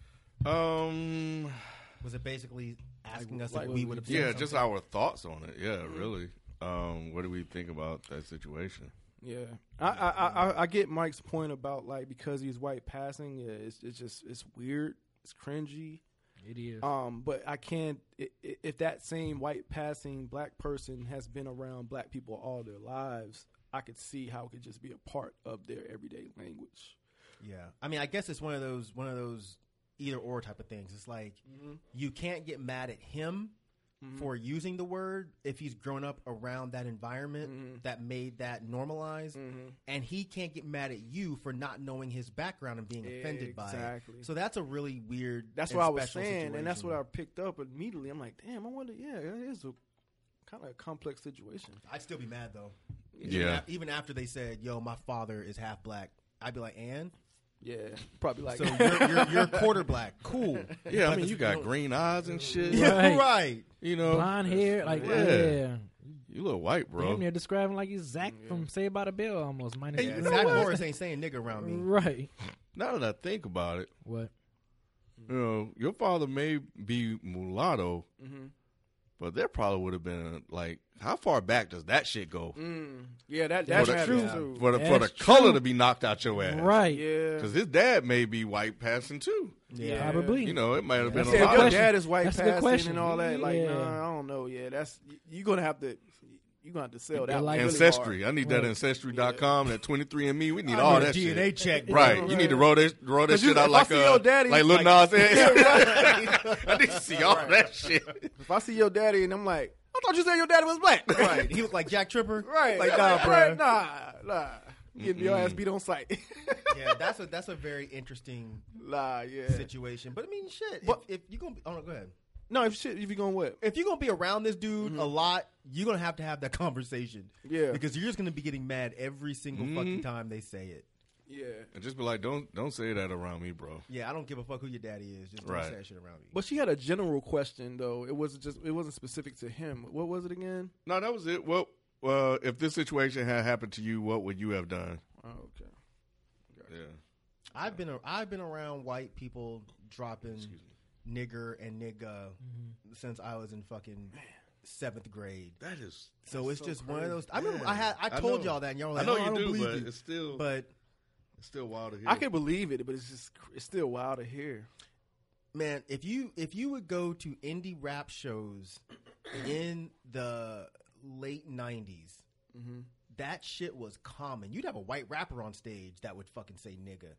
Um, Was it basically asking us like if what we we would have? yeah, said just something? our thoughts on it. Yeah, really. Um, what do we think about that situation? Yeah, I, I I I get Mike's point about like because he's white passing. Yeah, it's it's just it's weird. It's cringy. It is. Um, but I can't i- i- if that same white passing black person has been around black people all their lives. I could see how it could just be a part of their everyday language. Yeah, I mean, I guess it's one of those one of those either or type of things. It's like Mm-hmm. you can't get mad at him for using the word if he's grown up around that environment Mm-hmm. that made that normalized, and he can't get mad at you for not knowing his background and being offended by it. Exactly. So that's a really weird. That's and what I was special saying, and that's what I situation. picked up immediately. I'm like, damn, I wonder. Yeah, it is a kind of a complex situation. I'd still be mad though. Yeah. Even, af- even after they said, "Yo, my father is half black," I'd be like, "And Yeah, probably like so you're, you're, you're quarter black, cool." Yeah, I But mean, the- you got know- green eyes and shit. Yeah, Right. right. You know, Blonde hair, like Yeah. yeah. you look white, bro. Damn near describing like he's Zach from Saved by the Bell almost. Minus Yeah, you Zach know what? Morris ain't saying nigga around me. Right. Now that I think about it, What? you know, your father may be mulatto, but there probably would have been like, how far back does that shit go Mm, yeah, that For that's the- true Yeah. too. for the for the That's color true. to be knocked out your ass? Right. Yeah, Because his dad may be white passing too. yeah. Probably. You know, it might have been That's a Yeah, a if lot. your Of, question. dad is white That's a good passing question. and all that, like, Yeah. nah, I don't know. Yeah, that's you're gonna have to you're gonna have to sell that Like- really ancestry. hard. I need that Right. ancestry dot com, that twenty-three and me. We need I all need a that D N A shit. check, bro. Right. You need to roll that, roll that 'Cause you- shit out if I like see uh, your daddy, like Lil like- Nas X. I need to see all that shit. If I see your daddy and I'm like, I thought you said your daddy was black. Right. He looked like Jack Tripper. Right. Like, I'm nah, like, bro. right, Nah, nah. Getting your ass beat on sight. Yeah, that's a that's a very interesting Nah, yeah. situation. But I mean, shit. But- if, if you gonna, be, oh no, go ahead. No, if shit, if you going what? If you're gonna be around this dude a lot, you're gonna have to have that conversation. Yeah. Because you're just gonna be getting mad every single fucking time they say it. Yeah. And just be like, don't don't say that around me, bro. Yeah, I don't give a fuck who your daddy is. Just don't Right. say that shit around me. But she had a general question though. It wasn't just it wasn't specific to him. What was it again? No, that was it. Well, uh, if this situation had happened to you, what would you have done? Oh, okay. Yeah. I've been a, I've been around white people dropping nigger and nigga since I was in fucking seventh grade. That is. So it's so just one of crazy. those. I remember Yeah. I had I I told know. y'all that, and y'all were I like, know "Oh, I you don't do, believe but you." it's still But it's still wild to hear. I can believe it, but it's just it's still wild to hear. man, if you if you would go to indie rap shows in the late nineties, that shit was common. You'd have a white rapper on stage that would fucking say nigga,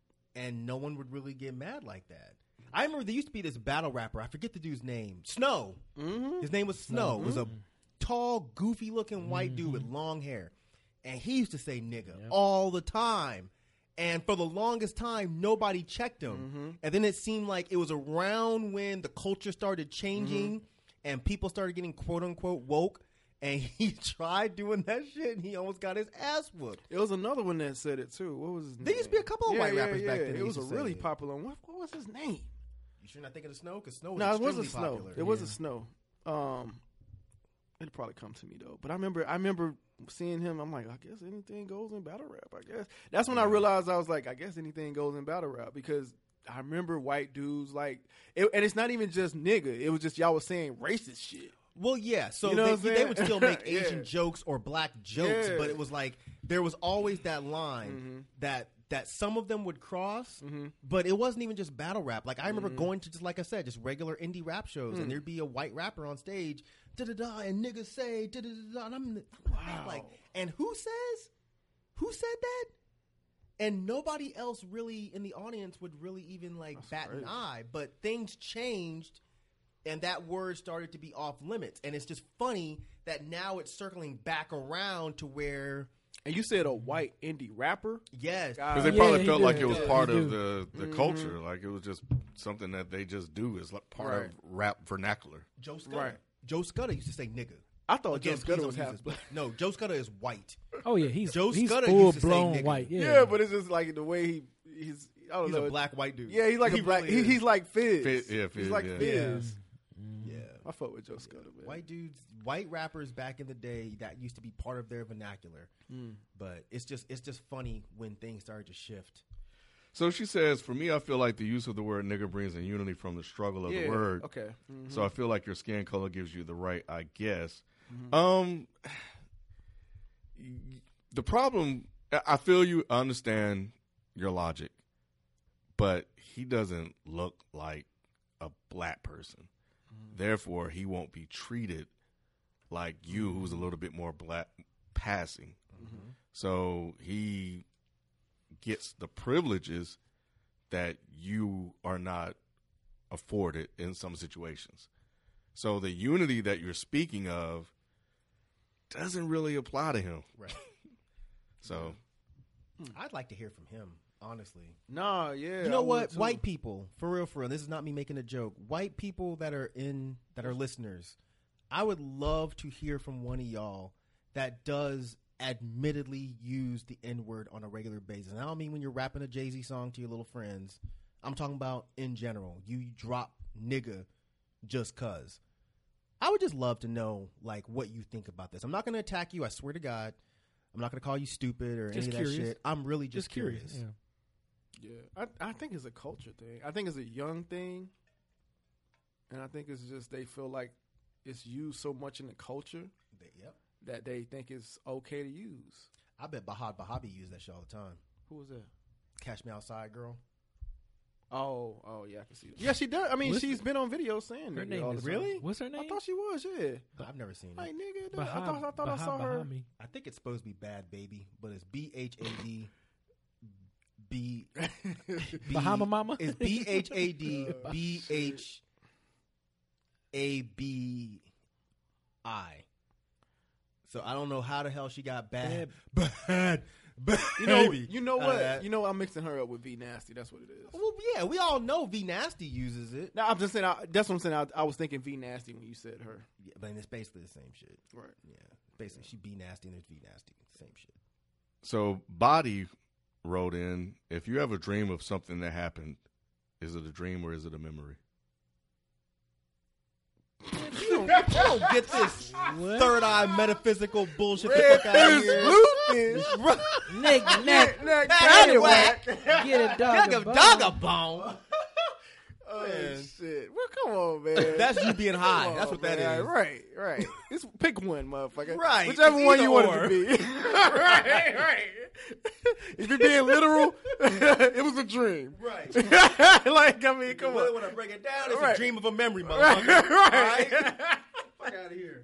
and no one would really get mad like that. I remember there used to be this battle rapper. I forget the dude's name. Snow. His name was Snow. It was a tall, goofy looking white dude with long hair, and he used to say nigga all the time. And for the longest time, nobody checked him. And then it seemed like it was around when the culture started changing and people started getting quote unquote woke. And he tried doing that shit and he almost got his ass whooped. It was another one that said it too. What was his name? There used to be a couple of Yeah, white yeah, rappers yeah. back then that It was a used to really say it. popular one. What, what was his name? You sure not thinking of Snow? Because Snow was No, it wasn't extremely Snow. popular. It wasn't Snow. Um, it'll probably come to me though. But I remember, I remember seeing him. I'm like, I guess anything goes in battle rap. I guess that's when I realized I was like, I guess anything goes in battle rap because I remember white dudes like, it, and it's not even just nigga. It was just y'all was saying racist shit. Well, yeah. So You know they, what I'm they saying? would still make Yeah. Asian jokes or black jokes, Yeah. but it was like there was always that line Mm-hmm. that that some of them would cross, but it wasn't even just battle rap. Like I remember Mm-hmm. going to just like I said, just regular indie rap shows, Mm. and there'd be a white rapper on stage, da da da, and niggas say da da da da, and I'm Wow. like, and who says, who said that? And nobody else really in the audience would really even like bat an crazy. eye. But things changed, and that word started to be off limits. And it's just funny that now it's circling back around to where, And you said a white indie rapper. yes, Because they Yeah, probably he felt do. like it was Yeah, part he of do. the, the culture. Like it was just something that they just do. It's like part Right. of rap vernacular. Joe Scudder. Right. Joe Scudder used to say nigga. I thought Again, Joe Scudder please was don't half use black. this, but no, Joe Scudder is white. Oh yeah, he's Joe he's Scudder full used to say blown nigga. white. Yeah. Yeah, but it's just like the way he he's. I don't He's know. a black white dude. Yeah, he's like He a black. really he, is. he's like Fizz. Fizz, yeah, Fizz, he's like yeah. Fizz. Yeah. I fuck with Joe Scudder, man. White dudes, white rappers back in the day, that used to be part of their vernacular. Mm. But it's just it's just funny when things started to shift. So she says, for me, I feel like the use of the word nigger brings in unity from the struggle of Yeah, the word. okay. Mhm. So I feel like your skin color gives you the right, I guess. Mm-hmm. Um, the problem, I feel you understand your logic, but he doesn't look like a black person. Mm-hmm. Therefore, he won't be treated like you, who's a little bit more black passing. Mm-hmm. So he gets the privileges that you are not afforded in some situations. So the unity that you're speaking of doesn't really apply to him. Right. So I'd like to hear from him, honestly. Nah, yeah. You know I what? would too. White people, for real, for real. This is not me making a joke. White people that are in that are listeners, I would love to hear from one of y'all that does admittedly use the N-word on a regular basis. And I don't mean when you're rapping a Jay-Z song to your little friends. I'm talking about in general. You drop nigga just cuz. I would just love to know like what you think about this. I'm not going to attack you. I swear to God. I'm not going to call you stupid or Just any of that curious. shit. I'm really just, Just curious. curious. Yeah. Yeah, I I think it's a culture thing. I think it's a young thing, and I think it's just they feel like it's used so much in the culture They- yep. that they think it's okay to use. I bet Bahad Bahabi used that shit all the time. Who was that? Cash Me Outside girl. Oh, oh yeah, I can see that. Yeah, she does. I mean, What's she's been on video saying Her nigga name all is the time. What's her name? I thought she was. Yeah, I've never seen it. like nigga. Bahab- I thought I thought I Bahab saw her. Bahami. I think it's supposed to be Bad Baby, but it's B H A D B. Bahama Mama? It's B H A D B H A B I. So I don't know how the hell she got bad, bad, bad. You know, baby you know out of what? that. You know, I'm mixing her up with V Nasty. That's what it is. Well, yeah, we all know V Nasty uses it. No, I'm just saying. I, that's what I'm saying. I, I was thinking V Nasty when you said her. Yeah, but it's basically the same shit. Right. Yeah, basically she B Nasty and there's V Nasty, same shit. So Body wrote in, if you ever dream of something that happened, is it a dream or is it a memory? You don't, you don't get this What? third eye metaphysical bullshit the fuck out of here. Nick, Nick, Get get it it whack. Get it, dog. Dog a dog a bone. Oh Man. shit! Well, come on, man. That's you being high. Come That's on, what that man. is. Right, right. Just pick one, motherfucker. Right. Whichever It's one you either want or. it to be. right, right. If you're being literal, it was a dream. Right. like, I mean, come You really on. want to break it down? It's Right. a dream of a memory, Right, motherfucker. right. All right? Fuck out of here.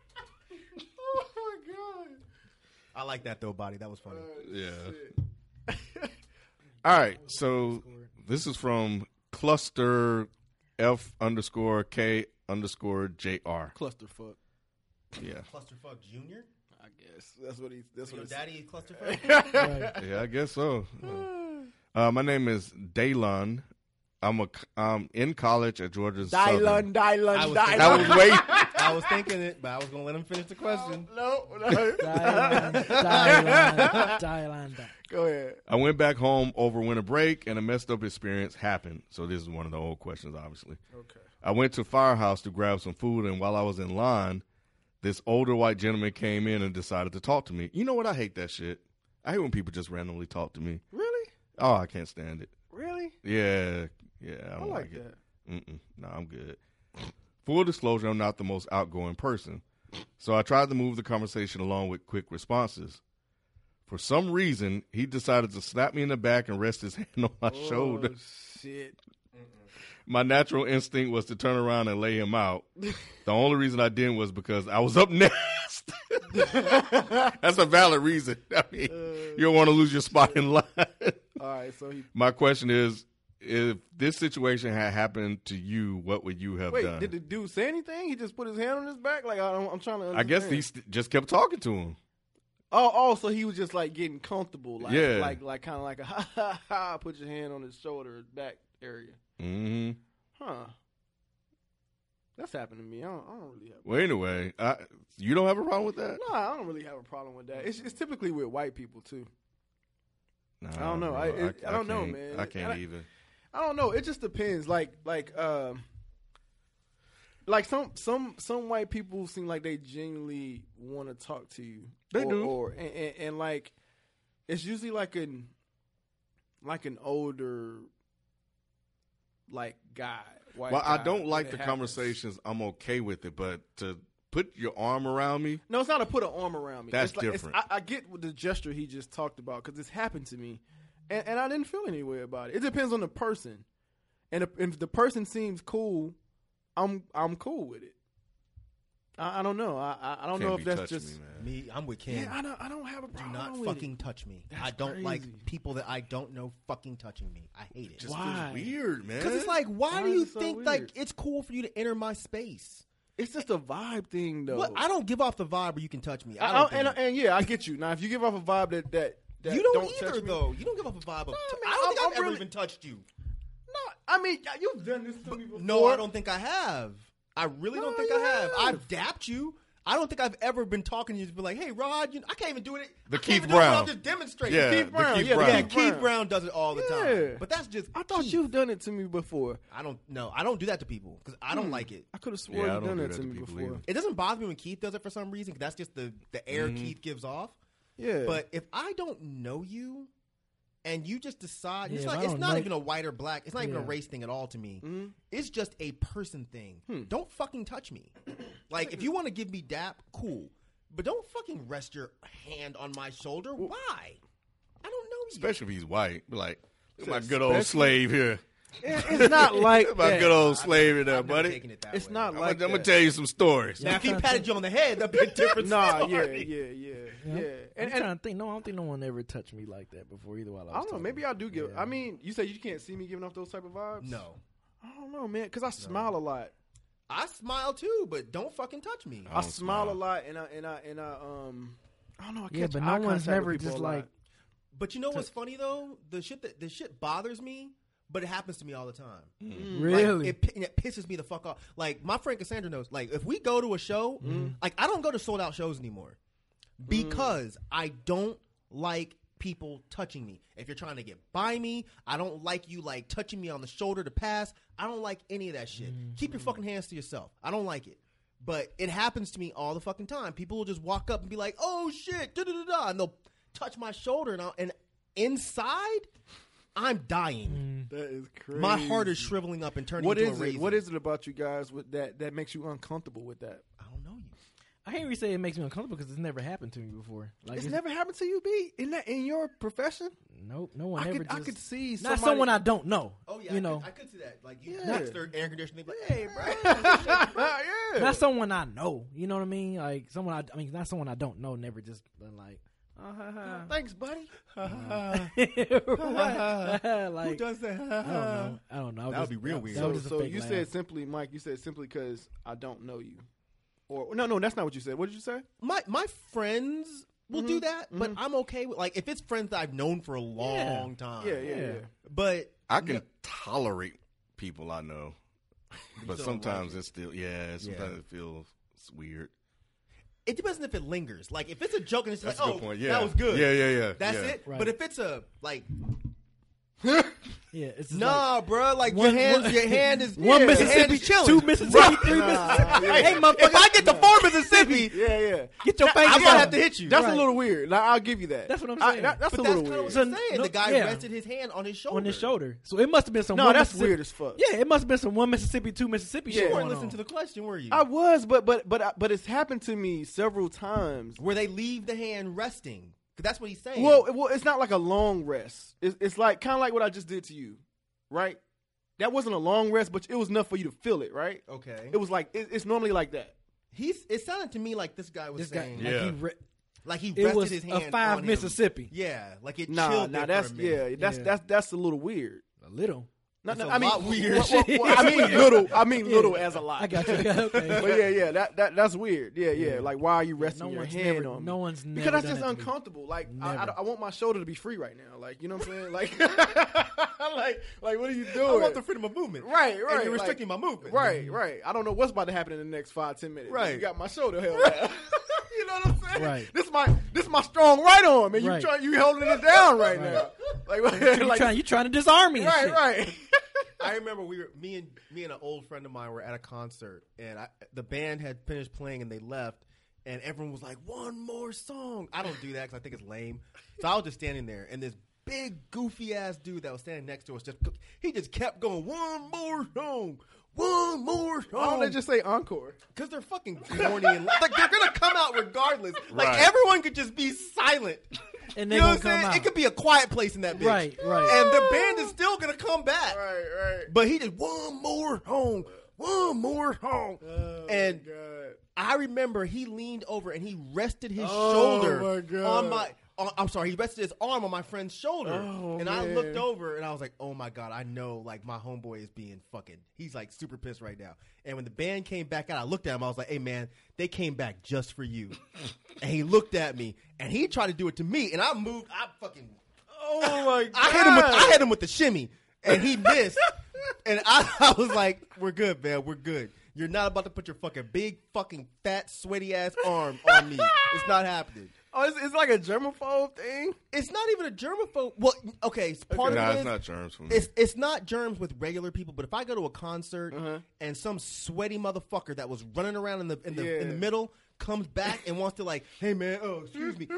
Oh my god. I like that though, Body. That was funny. Yeah. All right. So this is from Cluster F underscore K underscore J R. Clusterfuck. Yeah. Clusterfuck Junior? I guess that's what he. That's Your what daddy is Clusterfuck? Right. Yeah, I guess so. Uh, my name is Daylon. I'm a I'm in college at Georgia Southern. Dylan, Dylan, I was Dylan. That was way. I was thinking it, but I was going to let him finish the question. No, no. Dylan, Dylan, Dylan. Go ahead. I went back home over winter break, and a messed up experience happened. So this is one of the old questions, obviously. Okay. I went to Firehouse to grab some food, and while I was in line, this older white gentleman came in and decided to talk to me. You know what? I hate that shit. I hate when people just randomly talk to me. Really? Oh, I can't stand it. Really? Yeah, yeah, I I don't like like, it. that. Mm-mm. No, I'm good. Full disclosure, I'm not the most outgoing person. So I tried to move the conversation along with quick responses. For some reason, he decided to slap me in the back and rest his hand on my shoulder. Oh, shit. My natural instinct was to turn around and lay him out. The only reason I didn't was because I was up next. That's a valid reason. I mean, you don't want to lose your spot in line. All right, so he. My question is, if this situation had happened to you, what would you have Wait, done? did the dude say anything? He just put his hand on his back? Like, I don't, I'm trying to understand. I guess he st- just kept talking to him. Oh, oh, so he was just like getting comfortable. Like, Yeah. Like, like kind of like a ha ha ha, put your hand on his shoulder, back area. Mm-hmm. Huh. That's happened to me. I don't, I don't really have. Well, anyway, I, you don't have a problem with that? No, I don't really have a problem with that. It's, it's typically with white people too. Nah, I don't know. bro. I- it- I don't know, can't- man. I can't And I- even. I don't know. It just depends. Like, like, um, like some some some white people seem like they genuinely want to talk to you. They or, do. or and, and, and like it's usually like an like an older like guy. White Well, I guy don't when like it the happens. conversations. I'm okay with it, but to put your arm around me, No, it's not to put an arm around me. That's it's like, it's- different. I, I get what the gesture he just talked about because it's happened to me, and, and I didn't feel any way about it. It depends on the person, and if, if the person seems cool, I'm I'm cool with it. I, I don't know. I I, I don't can't know be if that's touching just. me, man. Me, I'm with Ken. Yeah, I don't. I don't have a Do problem. not with fucking it. touch me. That's I don't like crazy. people that I don't know fucking touching me. I hate it. Just Why? feels weird, man. Because it's like, why, Why do is you it so think weird? like it's cool for you to enter my space? It's just a vibe thing, though. What? I don't give off the vibe where you can touch me. I I, don't I, and, think. and yeah, I get you. Now, if you give off a vibe that that, that you don't, touch either me- though. You don't give off a vibe of. No, t- man, I don't think I'm- I've I'm ever really- even touched you. No, I mean you've done this to me before. No, I don't think I have. I really No, don't think you I have. have. I've dapped you. I don't think I've ever been talking to you to be like, "Hey, Rod, you, I can't even do it." The I can't Keith even do it when Brown. I'm just demonstrating. Yeah, Keith the Brown, Keith yeah, Brown. Yeah, Keith Keith Brown. Brown does it all the Yeah. time. But that's just. I thought Keith. you've done it to me before. I don't. No, I don't do that to people because I don't Hmm. like it. I could have Yeah, sworn I you don't done do that that to to me people before. either. It doesn't bother me when Keith does it for some reason. 'Cause that's just the the air Mhm. Keith gives off. Yeah, But if I don't know you, and you just decide, Yeah, it's if like I it's don't not know- even a white or black. It's not even a Yeah. race thing at all to me. Mhm. It's just a person thing. Hmm. Don't fucking touch me. Like if you want to give me dap, cool, but don't fucking rest your hand on my shoulder. Why? I don't know you. Especially if he's white. Be like, look at my Said good old especially? slave here. it's not like my that. good old I've slave in never- there, I've never buddy. taken it that It's way. not I'm like gonna that. tell you some stories. Now, if he I'm trying patted to- you on the head, that'd be a different Nah, story. yeah, yeah, yeah, yeah. I'm And, trying and to think. No, I don't think no one ever touched me like that before either. While I was I don't know. talking. Maybe I do give. Yeah. I mean, you say you can't see me giving off those type of vibes. No, I don't know, man. Because I smile a lot. I smile too, but don't fucking touch me. I I don't smile, smile. a lot, and I and I and I um. I don't know. I Yeah, catch but eye no one's contact never with people just a lot. like. But you know what's funny though? The shit that the shit bothers me, but it happens to me all the time. Mm. Really? Like, it, pi- it pisses me the fuck off. Like my friend Cassandra knows. Like if we go to a show, like I don't go to sold out shows anymore because I don't like people touching me. If you're trying to get by me, I don't like you like touching me on the shoulder to pass. I don't like any of that shit. Keep your fucking hands to yourself. I don't like it. But it happens to me all the fucking time. People will just walk up and be like, "Oh shit," da da da da, and they'll touch my shoulder, and, I'll, and inside, I'm dying. That is crazy. My heart is shriveling up and turning What into is a it? raisin. What is it about you guys with that that makes you uncomfortable with that? I don't know you. I can't really say it makes me uncomfortable because it's never happened to me before. Like It's never happened to you, B. In that in your profession, Nope, no one I ever. could just, I could see not somebody- someone I don't know. Oh yeah, you I know, could, I could see that. Like you Yeah. next to air conditioning, like, hey, bro. yeah. not someone I know. You know what I mean? Like someone I, I mean, not someone I don't know. Never just been like, oh, ha, ha. Thanks, buddy. Right. like Who does that? I don't know. I don't know. I was That would just- be real that- weird. that So, was just a so fake you laugh. said simply, Mike. You said simply because I don't know you, or no, no, that's not what you said. What did you say? My my friends will do Mhm, that, but I'm okay with like if it's friends that I've known for a long time. Yeah, yeah, yeah. Yeah. But I can tolerate people I know, but still don't sometimes like it. it's still yeah. Sometimes it feels it's weird. it depends if it lingers. Like if it's a joke and it's That's like, a oh, good point. Yeah, that was good. Yeah, yeah, yeah. That's yeah. it. Right. But if it's a like, Yeah, it's just like, nah, bro, like One- your hands, one- your hand is one yeah, your hand Mississippi, is chilling. two Mississippi, three Nah, Mississippi. yeah. Hey, motherfucker, If I get to four Mississippi, Yeah, yeah. get your I fingers might out. have to hit you. That's Right. a little weird. Now, I'll give you that. That's what I'm I- saying. that- that's but a that's little kind of weird. what I'm So, saying. no- the guy yeah. rested his hand on his shoulder. on his shoulder. So it must have been some. No, one that's Mississippi- weird as fuck. Yeah, it must have been some one Mississippi, two Mississippi. Yeah. shit You weren't going listening on. to the question, were you? I was, but but but but it's happened to me several times. Where they leave the hand resting. 'Cause that's what he's saying. Well, it- well, it's not like a long rest. It's, it's like kind of like what I just did to you, right? That wasn't a long rest, but it was enough for you to feel it, right? okay. It was like it, it's normally like that. He's. It sounded to me like this guy was This guy, saying, like Yeah. he, re- like he it rested was his a hand five on him. Mississippi. Yeah, like it Nah, chilled nah, there that's for a minute. yeah, that's Yeah. that's that's a little weird. A little. No, That's no, a I mean, lot weird. well, well, well, I mean little. I mean Yeah. little as a lot. I got you. Okay. But yeah, yeah, that, that that's weird. Yeah, yeah, Yeah. Like why are you resting no your one's hand never- on me? no one's because never that's done just that to me. uncomfortable. Like I, I, Never. I want my shoulder to be free right now. Like you know what I'm saying? Like, like, like what are you doing? I want the freedom of movement. Right, right. And you're like- restricting my movement. Right, right. I don't know what's about to happen in the next five, ten minutes. Right. You got my shoulder held down. You know what I'm saying? Right. This my this my strong right arm, and you Right. try you holding it down right, Right. now. Like, You like trying? You trying to disarm me? And right, shit. right. I remember we were me and me and an old friend of mine were at a concert, and I, the band had finished playing and they left, and everyone was like, "One more song." I don't do that because I think it's lame. So I was just standing there, and this big goofy ass dude that was standing next to us just he just kept going, "One more song, one more song." Why don't they just say encore? Because they're fucking corny and like they're gonna come out regardless. Like Right. everyone could just be silent. And they You know gonna what I'm come saying? out. It could be a quiet place in that bitch. Right, right. And the band is still gonna come back. Right, right. But he just one more song, one more song. Oh, and God. I remember he leaned over and he rested his Oh, shoulder my God. on my. On, I'm sorry, he rested his arm on my friend's shoulder, Oh, and I man. looked over and I was like, "Oh my God, I know, like my homeboy is being fucking. He's like super pissed right now." And when the band came back out, I looked at him. I was like, "Hey man, they came back just for you." And he looked at me and he tried to do it to me, and I moved. I fucking. Oh my God. I hit him with I hit him with the shimmy, and he missed. And I, I was like, "We're good, man. We're good. You're not about to put your fucking big, fucking, fat, sweaty ass arm on me. It's not happening." Oh, it's, it's like a germaphobe thing. It's not even a germaphobe. Well, okay, it's part Nah, of it it's is, not germs for me. It's it's not germs with regular people, but if I go to a concert Uh-huh. and some sweaty motherfucker that was running around in the in the in the Yeah. middle comes back and wants to like, "Hey man, oh excuse me,"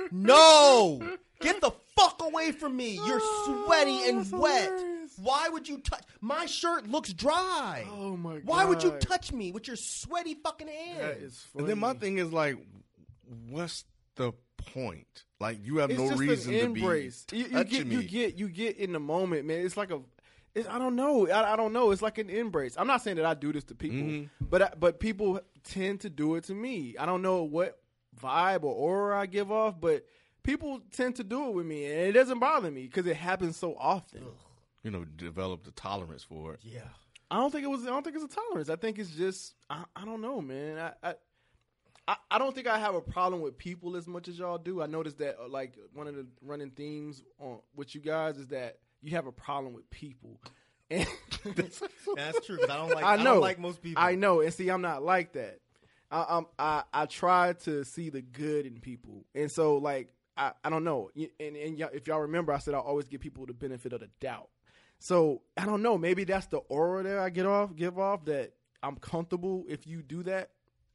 no, get the fuck away from me. You're sweaty and that's wet. hilarious. Why would you touch my shirt? Looks dry. Oh my God. Why would you touch me with your sweaty fucking hands? That is funny. And then my thing is like, what's the point? Like, you have It's no just reason an to be embrace. You, you touching get, me. you get, you get in the moment, man. It's like a, it's, I don't know, I, I don't know. It's like an embrace. I'm not saying that I do this to people, Mhm. but I, but people tend to do it to me. I don't know what vibe or aura I give off, but people tend to do it with me, and it doesn't bother me because it happens so often. you know, develop the tolerance for it. Yeah. I don't think it was. I don't think it's a tolerance. I think it's just. I, I don't know, man. I, I I I don't think I have a problem with people as much as y'all do. I noticed that uh, like one of the running themes on with you guys is that you have a problem with people. And That's true. 'Cause I don't like. I I, know. don't like most people. I know, and see, I'm not like that. I, I'm, I I try to see the good in people, and so like I, I don't know. Y- And, and y'all, if y'all remember, I said I always give people the benefit of the doubt. So I don't know. Maybe that's the aura that I get off, give off that I'm comfortable if you do that.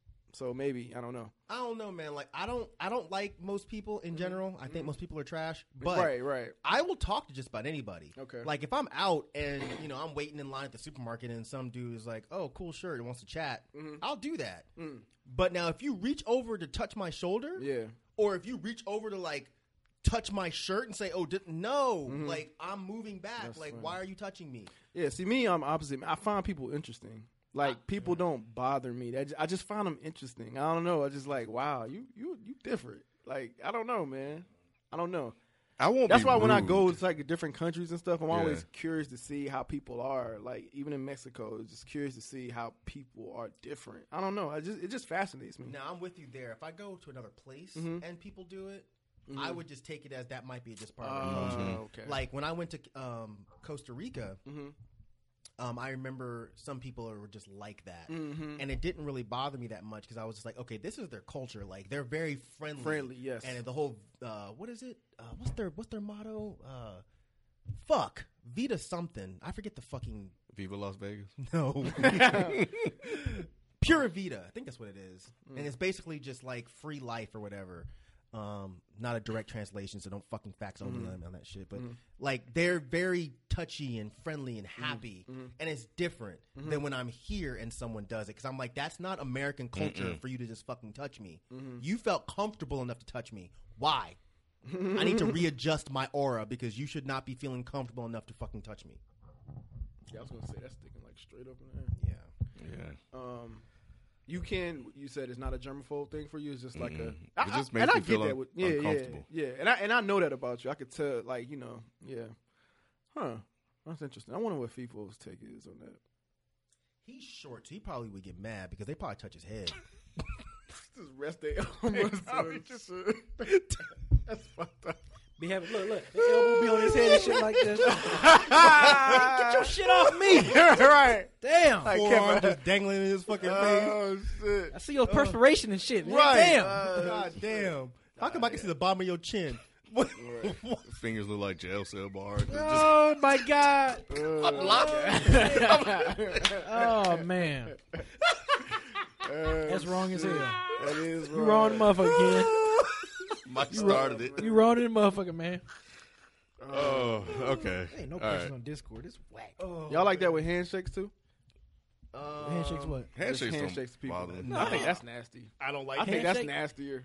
So maybe I don't know. I don't know, man. Like I don't. I don't like most people in general. I think most people are trash. But right, right. I will talk to just about anybody. Okay. Like if I'm out and you know I'm waiting in line at the supermarket and some dude is like, "Oh, cool shirt," and wants to chat, I'll do that. Mm. But now if you reach over to touch my shoulder, Yeah. or if you reach over to like touch my shirt and say, "Oh, di- no," like I'm moving back. That's like funny. why are you touching me? Yeah. See, me, I'm opposite. I find people interesting. Like people don't bother me. That I just find them interesting. I don't know. I just like, wow, you you you different. Like I don't know, man. I don't know. I won't. That's be why when I rude. go to like different countries and stuff, I'm Yeah. always curious to see how people are. Like even in Mexico, it's just curious to see how people are different. I don't know. I just it just fascinates me. Now I'm with you there. If I go to another place Mhm. and people do it, Mhm. I would just take it as that might be just part Oh, of the culture. okay. Like when I went to um, Costa Rica, Mhm. um, I remember some people were just like that, Mhm. and it didn't really bother me that much because I was just like, okay, this is their culture. Like they're very friendly, Friendly, yes. And the whole uh, what is it? Uh, what's their what's their motto? Uh, fuck Vita something. I forget the fucking Viva Las Vegas. no. Pura Vida. I think that's what it is. Mm. And it's basically just like free life or whatever. Um, not a direct translation, so don't fucking fax over Mm. them on that shit. But like they're very touchy and friendly and happy, Mm. and it's different Mm-hmm. than when I'm here and someone does it. Because I'm like, that's not American culture for you to just fucking touch me. Mm-hmm. You felt comfortable enough to touch me. Why? I need to readjust my aura because you should not be feeling comfortable enough to fucking touch me. Yeah, I was gonna say that's sticking like straight up in there. Yeah. Yeah. Um, you can. You said it's not a germaphobe thing for you. It's just like Mm-mm. a. It I, just I- makes and I you get feel that un- with, yeah, uncomfortable. Yeah, yeah, and I and I know that about you. I could tell, like you know, yeah, huh? That's interesting. I wonder what FIFO's take is on that. He's short, so he probably would get mad because they probably touch his head. Just rest their elbows. probably just, that's fucked up. Be having look, look, the elbow be on his head and shit like this. Get your shit off me! right. Damn, Like Forearm Kevin- just dangling in his fucking face. Oh shit. I see your perspiration and shit. Man. Right. Damn. Uh, God damn. How come I can see the bottom of your chin? Fingers look like jail cell bars. Oh my god! Unlock. Oh man, that's wrong as hell. That is You wrong, the motherfucker, Ken. Mike started it. You wrong in the motherfucker, man. Oh, okay. Ain't no All questions right. on Discord. It's whack. Y'all like that with handshakes too? Um, Handshakes what? Handshakes, handshakes to don't people. bother me. I think that's nasty. I don't like I think Handshake? that's nastier.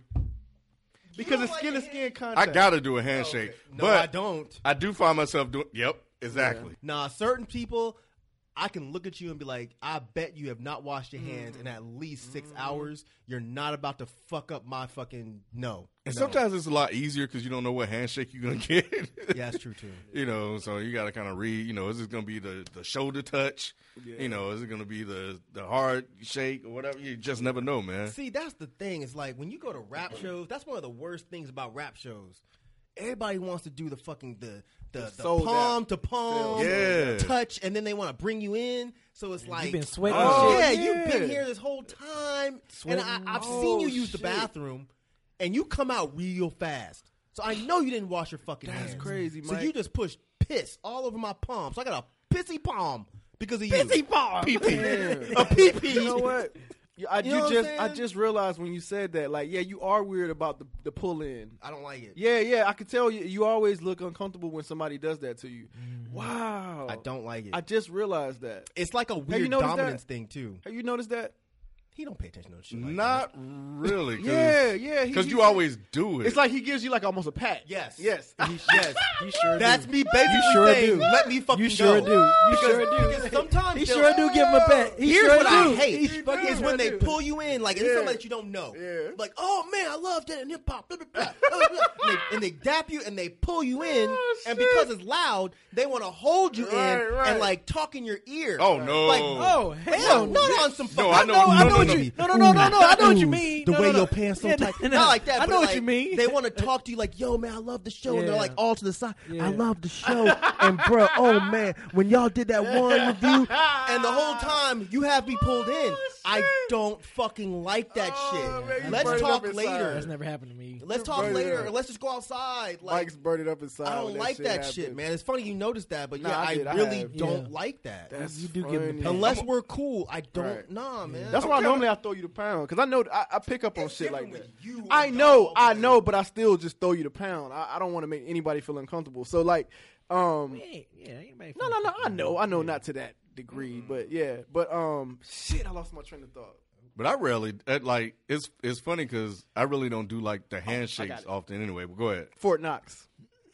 Because don't it's like skin a to skin I contact. gotta do a handshake, Okay. No, but I don't. I do find myself doing. Yep, exactly. Nah, certain people, I can look at you and be like, I bet you have not washed your hands in at least six hours. You're not about to fuck up my fucking no. And No. sometimes it's a lot easier because you don't know what handshake you're gonna get. Yeah, that's true too. You know, so you got to kind of read. You know, is it going to be the, the shoulder touch? You know, is it going to be the the hard shake or whatever? You just never know, man. See, that's the thing. It's like when you go to rap shows, that's one of the worst things about rap shows. Everybody wants to do the fucking the the, the, soul palm dap. to palm Yeah. touch, and then they want to bring you in. So it's like, been sweating oh, and yeah, shit. you've been Yeah. here this whole time, Sweating. and I, I've Oh, seen you use the shit. bathroom, and you come out real fast. So I know you didn't wash your fucking That's hands. crazy, So Mike. you just pushed piss all over my palm. So I got a pissy palm because of you. Pissy palm. Pee-pee. Damn. A pee-pee. You know what? You, I, You you know what I'm just I saying? just realized when you said that, like, yeah, you are weird about the the pull in. I don't like it. Yeah, yeah, I can tell you. You always look uncomfortable when somebody does that to you. Wow, I don't like it. I just realized that. It's like a weird noticed dominance that? thing too. Have you noticed that? He don't pay attention to shit like Not really. Cause, Yeah, yeah. he- Because he- you always do it. It's like he gives you like almost a pat. Yes. yes. that. Yes, You sure that's do. me basically sure saying, do. let me fucking You sure go. do. You because, sure do. Because sometimes He they'll- sure do give him a pet. He Here's sure what do. I hate He is fucking when sure they do. pull you in, like, and it's Yeah. something that you don't know. Yeah. Like, oh man, I love that in hip hop. Blah, blah, blah, blah, blah, blah. and, they, and they dap you and they pull you in, Oh, and shit. because it's loud, they want to hold you Right, in right. and like talk in your ear. oh, no. Like, Oh Hell, hell not no! on some No, fucking. I know- No, I no, know no, what no. you. No, no, no, no, no. I know what you Ooh, mean. The No, way no, no. your pants so Yeah, tight. no, no, Not like that. I but know what like, you mean. They want to talk to you like, yo, man, I love the show. And they're Yeah. like all to the side. Yeah. I love the show. And, bro, oh, man, when y'all did that one review, and the whole time you have me pulled in, I don't fucking like that Oh, man, shit. you Let's burn it talk up inside. later. That's never happened to me. Let's talk burn it later. up. Or let's just go outside. Like, Mike's burning up inside. I when don't like shit that shit, happens. man. It's funny you noticed that, but Nah, yeah, I I, did. I really have. don't Yeah. like that. That's You do give him the funny. Unless we're cool, I don't. Right. Nah, man. That's why normally I throw you the pound because I know I, I pick up on It's shit like different that. with you I and know, dog, I man. know, but I still just throw you the pound. I, I don't want to make anybody feel uncomfortable. So like, um, Yeah, yeah, anybody no, no, no. I know, I know, not to that degree, but yeah, but um, shit, I lost my train of thought. But I rarely, at, like, it's it's funny because I really don't do, like, the handshakes it. often anyway. But go ahead. Fort Knox.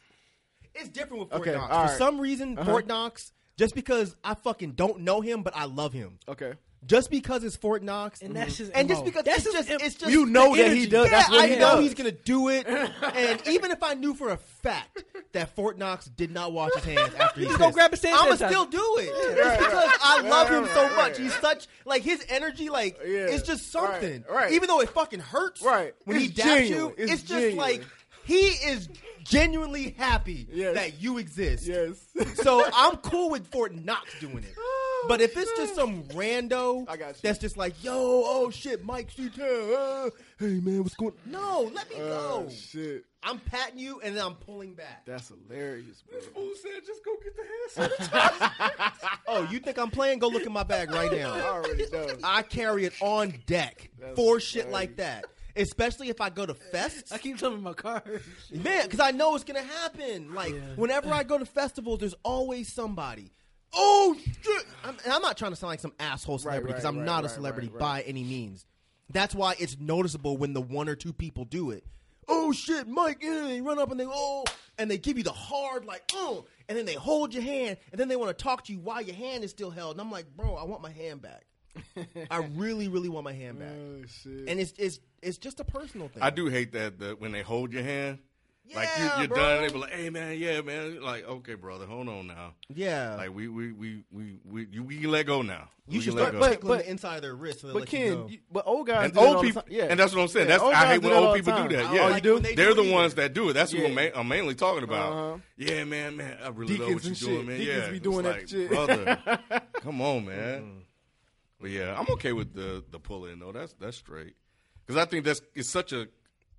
It's different with Fort Okay, Knox. all For right. some reason, Uh-huh. Fort Knox, just because I fucking don't know him, but I love him. Okay, Just because it's Fort Knox, And that's his and just M O. because That's it's his just, M- it's just You know the that he energy. does- Yeah, that's what I he know does. he's gonna do it. And even if I knew for a fact that Fort Knox did not wash his hands after he Just go pissed, grab his hand I'ma sanitizer. still do it just because I love him so right, much. right. He's such like his energy, like Yeah. it's just something. Right, right. Even though it fucking hurts, Right. When he It's daps genuine. you, It's it's, just genuine. like he is genuinely happy Yes. that you exist. yes. So I'm cool with Fort Knox doing it. But if it's just some rando I got you. that's just like, yo, oh shit, Mike C-Town, uh, hey man, what's going on? No, let me Oh go. shit, I'm patting you and then I'm pulling back. that's hilarious, bro. Who said just go get the hand Oh, you think I'm playing? Go look in my bag right I now. already know. I carry it on deck That's for shit funny. like that. Especially if I go to fests. I keep some in my car. Man, because I know it's gonna happen. Like Yeah. whenever I go to festivals, there's always somebody. Oh shit! I'm, and I'm not trying to sound like some asshole celebrity because right, I'm right, not a right, celebrity right, by any means. That's why it's noticeable when the one or two people do it. Oh shit, Mike! Yeah, they run up and they oh, and they give you the hard like oh, and then they hold your hand and then they want to talk to you while your hand is still held. And I'm like, bro, I want my hand back. I really, really want my hand back. Oh shit. And it's it's it's just a personal thing. I do hate that the, when they hold your hand. Like you, Yeah, you're bro. done, they be like, "Hey man, yeah man." Like, okay, brother, hold on now. Yeah. Like we we we we we, you, we can let go now. you We should can let start go. tickling But- the inside of their wrist. So they But let you Ken, go. you, but old guys And do that old all the people, time. Yeah. and that's what I'm saying. Yeah, That's old I guys hate do when that all old the people time. do I that. don't Yeah, like it when they they're do the it ones either. that do it. That's Yeah. what I'm, ma- I'm mainly talking about. Uh-huh. Yeah, man, man, I really love what Deacons you're and doing, shit. man. Deacons yeah, be doing it's that like, shit. brother. Come on, man. But yeah, I'm okay with the the pull in though. That's that's straight because I think that's it's such a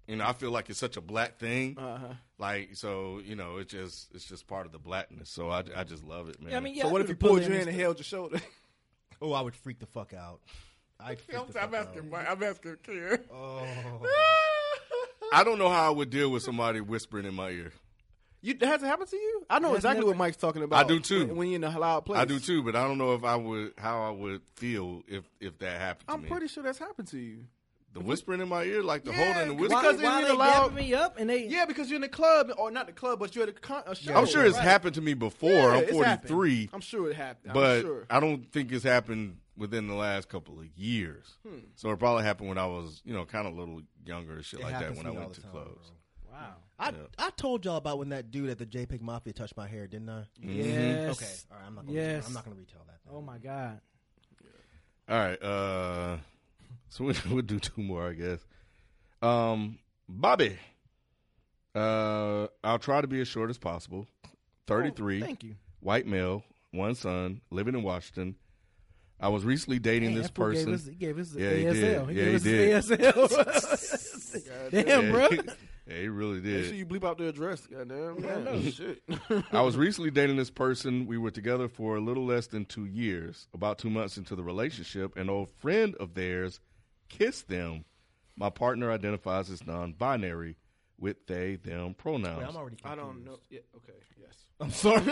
You know, I feel like it's such a black thing. Uh-huh. Like, so, you know, it's just it's just part of the blackness. So I, I just love it, man. Yeah, I mean, yeah, So I what do if the he pulled pulling you in and and stuff. held your shoulder? Oh, I would freak the fuck out. I'd freak the fuck I'm asking, out. I'm asking Kier. Oh. I don't know how I would deal with somebody whispering in my ear. You, that hasn't happened to you? I know That's exactly never- what Mike's talking about. I do, too. When, when you're in a loud place. I do too, but I don't know if I would how I would feel if if that happened to I'm me. pretty sure that's happened to you. The whispering in my ear, like the Yeah, holding the because- whisper. Because Why you're they allowed- dapping me up and they Yeah, because you're in the club, or not the club, but you're at a, con- a show. I'm sure it's right? happened to me before. Yeah, I'm it's forty-three, happened. I'm sure it happened. but I'm sure. I don't think it's happened within the last couple of years. Hmm. So it probably happened when I was, you know, kind of a little younger and shit It like that happens when to I me all went the to time, clubs. bro. wow. I Yeah. I told y'all about when that dude at the JPEG Mafia touched my hair, didn't I? Yes. Okay. All right. I'm not. Gonna Yes. I'm not gonna retell that. Thing. Oh my God. All right, uh, so we, we'll do two more, I guess. Um, Bobby, uh, I'll try to be as short as possible. thirty-three, Oh, thank you. white male, one son, living in Washington. I was recently dating Man, this that fool person. Gave us, he gave us the Yeah, he A S L. did. He Yeah, gave he us the A S L. Damn, yeah, bro. yeah, he really Make did. sure you bleep out the address. Goddamn. Yeah, no no. shit. I was recently dating this person. We were together for a little less than two years. About two months into the relationship, an old friend of theirs kissed them. My partner identifies as non-binary with they, them pronouns. Wait, I'm already. I Confused. don't know. Yeah, okay, yes. I'm sorry.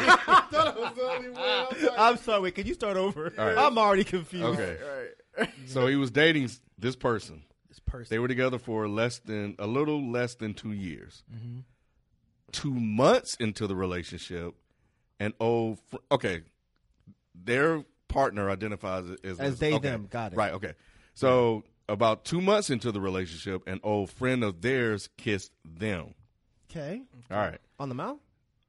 I'm sorry. Wait, can you start over? All right. I'm already confused. Okay. All right. So he was dating this person. This person. They were together for less than a little less than two years. Mm-hmm. Two months into the relationship, an old fr- okay, their partner identifies as As they, okay, them. Got it. right? Okay, so about two months into the relationship, an old friend of theirs kissed them. Okay. All right, On the mouth?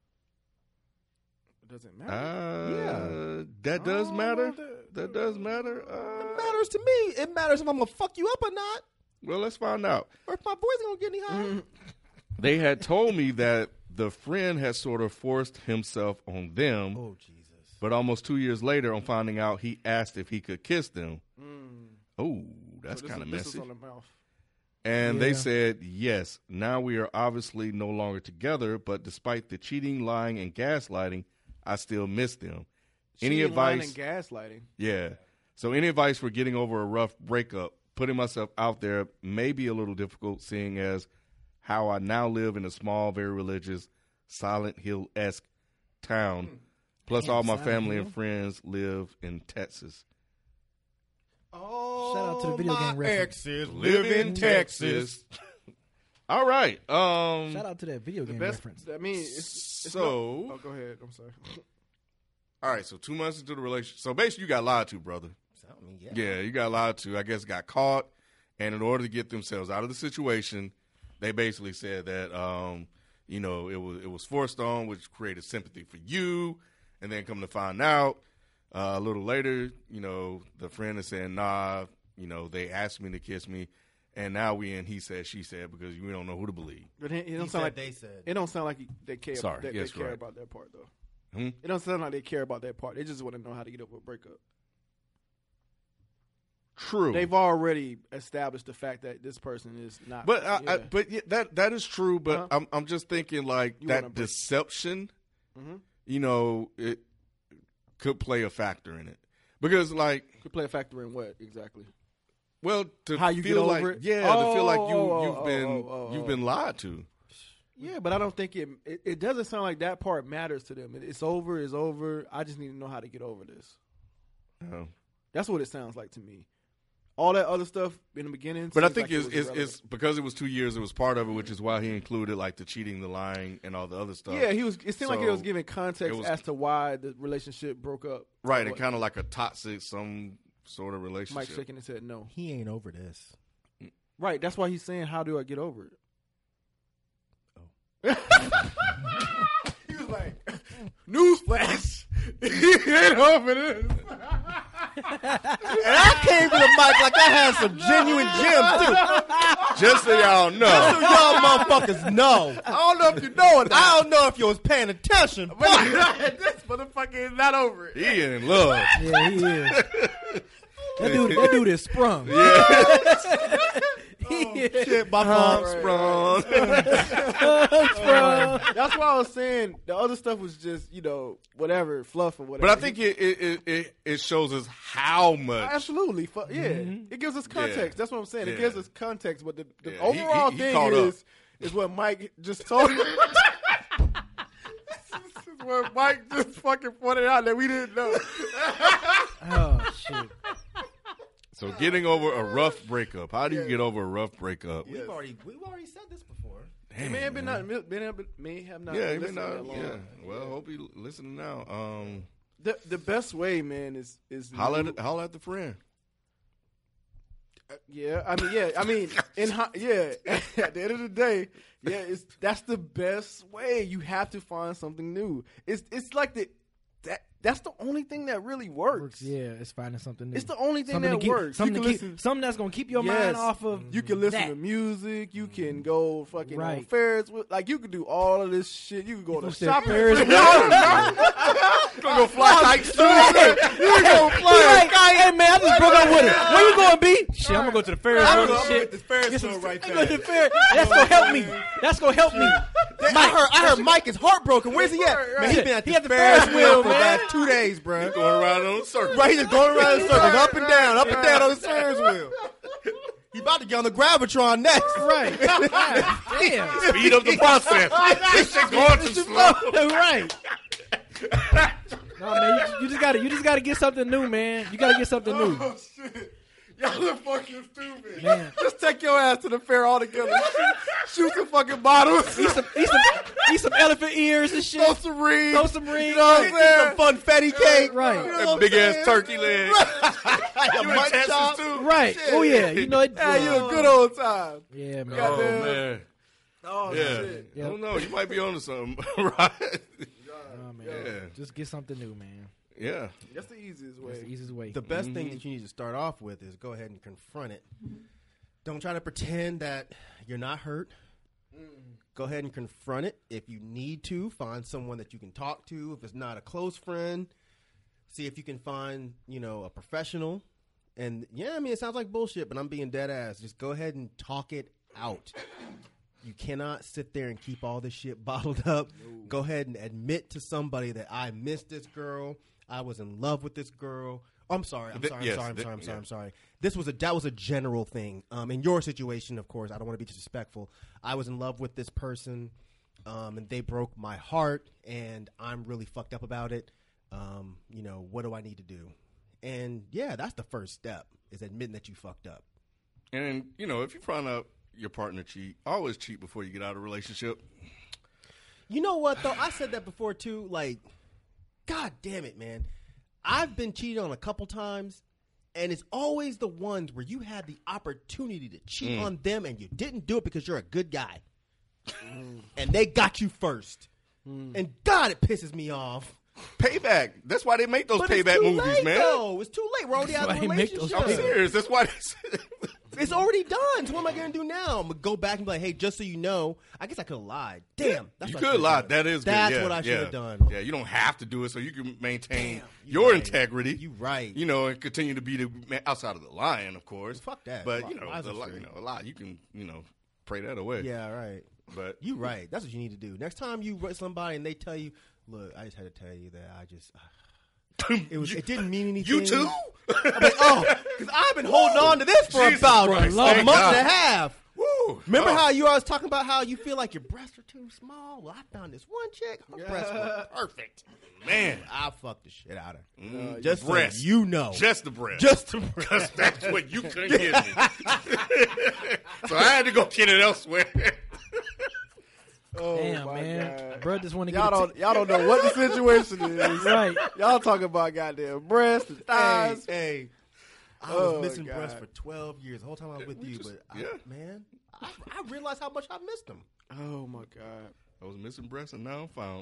Does it uh, matter? Yeah. that does Oh, matter. that- That does matter. Uh, It matters to me. It matters if I'm gonna fuck you up or not, well, let's find out. or if my voice gonna get any higher. They had told me that the friend had sort of forced himself on them. Oh Jesus. But almost two years later, on finding out, he asked if he could kiss them. Mm. Oh, that's So this kind of is- this is messy. on the mouth. And they Yeah. said, yes, now we are obviously no longer together, but despite the cheating, lying, and gaslighting, I still miss them. Any Cheating, lying, advice? and gaslighting. Yeah. So any advice for getting over a rough breakup? Putting myself out there may be a little difficult, seeing as how I now live in a small, very religious, Silent Hill-esque town. Plus, Damn, all my Silent family Hill. and friends live in Texas. Oh, Shout out to the video game my reference. exes Live in Texas. All right. Um, Shout out to that video The game best. reference. I mean, it's, it's So- no- oh, go ahead. I'm sorry. all right. So two months into the relationship. So basically, you got lied to, brother. I mean, yeah. Yeah, you got lied to. I guess got caught, and in order to get themselves out of the situation, they basically said that um, you know it was it was forced on, which created sympathy for you, and then come to find out uh, a little later, you know, the friend is saying, "Nah, you know, they asked me to kiss me." And now we in he said, she said, because we don't know who to believe. But it, it don't He sound said like they said. it don't sound like they care. Sorry, that yes, they care right. about that part though. Hmm? It don't sound like they care about that part. They just want to know how to get over a breakup. True. They've already established the fact that this person is not. But I, yeah. I, but yeah, that that is true. But Uh-huh. I'm I'm just thinking like You wanna that break- deception. Mhm. You know, it could play a factor in it because like, could play a factor in what exactly? well, to How you feel get like over it? yeah, to feel like you Oh, you've oh, been oh, oh, you've oh. been lied to. Yeah, but I don't think it, it. It doesn't sound like that part matters to them. It, it's over. It's over. I just need to know how to get over this. Oh. That's what it sounds like to me. All that other stuff in the beginning. But I seems think like it it's, was it's, irrelevant. it's because it was two years. It was part of it, which is why he included like the cheating, the lying, and all the other stuff. Yeah, he was. It seemed like it was So, giving context it was- as to why the relationship broke up. right, and What- kind of like a toxic some sort of Mike relationship. shaking his head no. He ain't over this. Right, that's why he's saying, "How do I get over it?" He was like, "Newsflash, he ain't over this." And I came to the mic like I had some genuine gems too. Just so y'all So know, y'all motherfuckers know. I don't know if you know it. I don't know if you was paying attention. But this motherfucker is not over it. he in love. Yeah, he is. That dude, that dude is sprung. Yeah. He Shit, my fault. Armstrong. That's why I was saying the other stuff was just, you know, whatever, fluff or whatever. But I think it it, it it shows us how much. Absolutely. Fu- Yeah. It gives us context. Yeah. That's what I'm saying. It Yeah. gives us context. But the, the Yeah, he- overall he- he thing caught up. is, is what Mike just told me. This is what Mike just fucking pointed out that we didn't know. Oh shit. So getting over a rough breakup. How do you get over a rough breakup? We've already we've already said this before. Damn, It may have been man. not, may have, may have not Yeah, been even listening not, that long. yeah. Well, hope you listening now. Um, The the best way, man, is is holla at, holla at the friend. yeah. I mean, yeah. I mean, in hi- yeah. At the end of the day, yeah. It's that's the best way. You have to find something new. It's it's like the that that's the only thing that really works. Works, yeah, it's finding something new. It's the only thing something that to keep, works. Something, You to can keep, listen- something that's gonna keep your Yes. mind off of. You can listen that. to music. You can go fucking on Right. Ferris. wheel- Like you can do all of this shit. You can go to What's that, shopping. Ferris wheel? Gonna go fly kites too. You go fly. Hey man, I just broke up with her. Where you going, B? Shit, I'm gonna go to the Ferris I'm wheel gonna and go shit. with the Ferris Get wheel some- right I'm there. going to the Ferris. That's gonna help me. That's gonna help me. I heard I heard Mike is heartbroken. Where's he at? Man, he been at He the at the Ferris Ferris wheel wheel, for the man. last two days, bro. Going around on a circle. Right, he's just going around in circles, up and down, up and down on the Ferris wheel. He about to get on the Gravitron next. Right. Damn. Speed up the process. This shit going too slow. Right. No man, you, you just gotta you just gotta get something new, man. You gotta get something new. Oh shit! Y'all are fucking stupid. Man. Just take your ass to the fair altogether. shoot, shoot some fucking bottles. Eat some, eat some, eat some elephant ears and shit. Throw some rings. Throw some rings. You know what I'm Get saying? some funfetti cake. Right. You know That what I'm big ass saying? turkey leg. A You in mutton Texas chop. too? Right. Oh yeah. You know it. Yeah, you a good old time. Yeah, man. Oh Goddamn. man. Oh Yeah. shit! I don't know. You might be onto something, right? Oh, man. Yeah. Just get something new, man. Yeah. That's the easiest way. That's the easiest way. The best thing that you need to start off with is go ahead and confront it. Don't try to pretend that you're not hurt. Go ahead and confront it. If you need to, find someone that you can talk to. If it's not a close friend, see if you can find, you know, a professional. And yeah, I mean, it sounds like bullshit, but I'm being dead ass. Just go ahead and talk it out. You cannot sit there and keep all this shit bottled up. Go ahead and admit to somebody that I missed this girl. I was in love with this girl. Oh, I'm sorry. I'm Th- sorry. I'm yes, sorry. I'm th- sorry. I'm sorry. yeah. I'm sorry. This was a that was a general thing. Um, in your situation, of course, I don't want to be disrespectful. I was in love with this person, um, and they broke my heart, and I'm really fucked up about it. Um, you know, what do I need to do? And yeah, that's the first step is admitting that you fucked up. And you know, if you find out your partner cheat, always cheat before you get out of a relationship. You know what though? I said that before too. Like, God damn it, man! I've been cheated on a couple times, and it's always the ones where you had the opportunity to cheat Mm. on them, and you didn't do it because you're a good guy, and they got you first. And God, it pisses me off. Payback. That's why they make those But it's payback too movies, late, man. though. It's too late. We're already out of That's the why they make those relationship. I'm serious. That's why they said. It's already done. So what am I going to do now? I'm going to go back and be like, hey, just so you know, I guess I could have lied. Damn. That's You what I could should've lie. done. That is good. That's Yeah, what I should yeah. have done. Yeah, you don't have to do it so you can maintain you your right. integrity. You right. You know, and continue to be the man outside of the lying, of course. Fuck that. But you know, Lies the are li- free. you know, a lie you can you know pray that away. Yeah, right. But You right. That's what you need to do. Next time you with somebody and they tell you, look, I just had to tell you that I just it was You- it didn't mean anything. you too. I'm like, oh, because I've been holding on to this for Jesus about Christ, a thank month God. and a half. Woo. Remember Oh. how you always talking about how you feel like your breasts are too small? Well, I found this one chick. Her breasts were perfect. Man. I fucked the shit out of her. Mm, Just so breast. you know. Just the breast. Just the because that's what you couldn't give me. So I had to go get it elsewhere. Oh Damn, my man. God. Bro, just want to Y'all get a don't y'all don't know what the situation is. Right. Y'all talking about goddamn breasts and Hey, thighs. hey. I Oh, was missing God. breasts for twelve years. The whole time I was with we you, just- but I, yeah. man, I, I realized how much I missed them. Oh my God. I was missing breasts and now I'm found.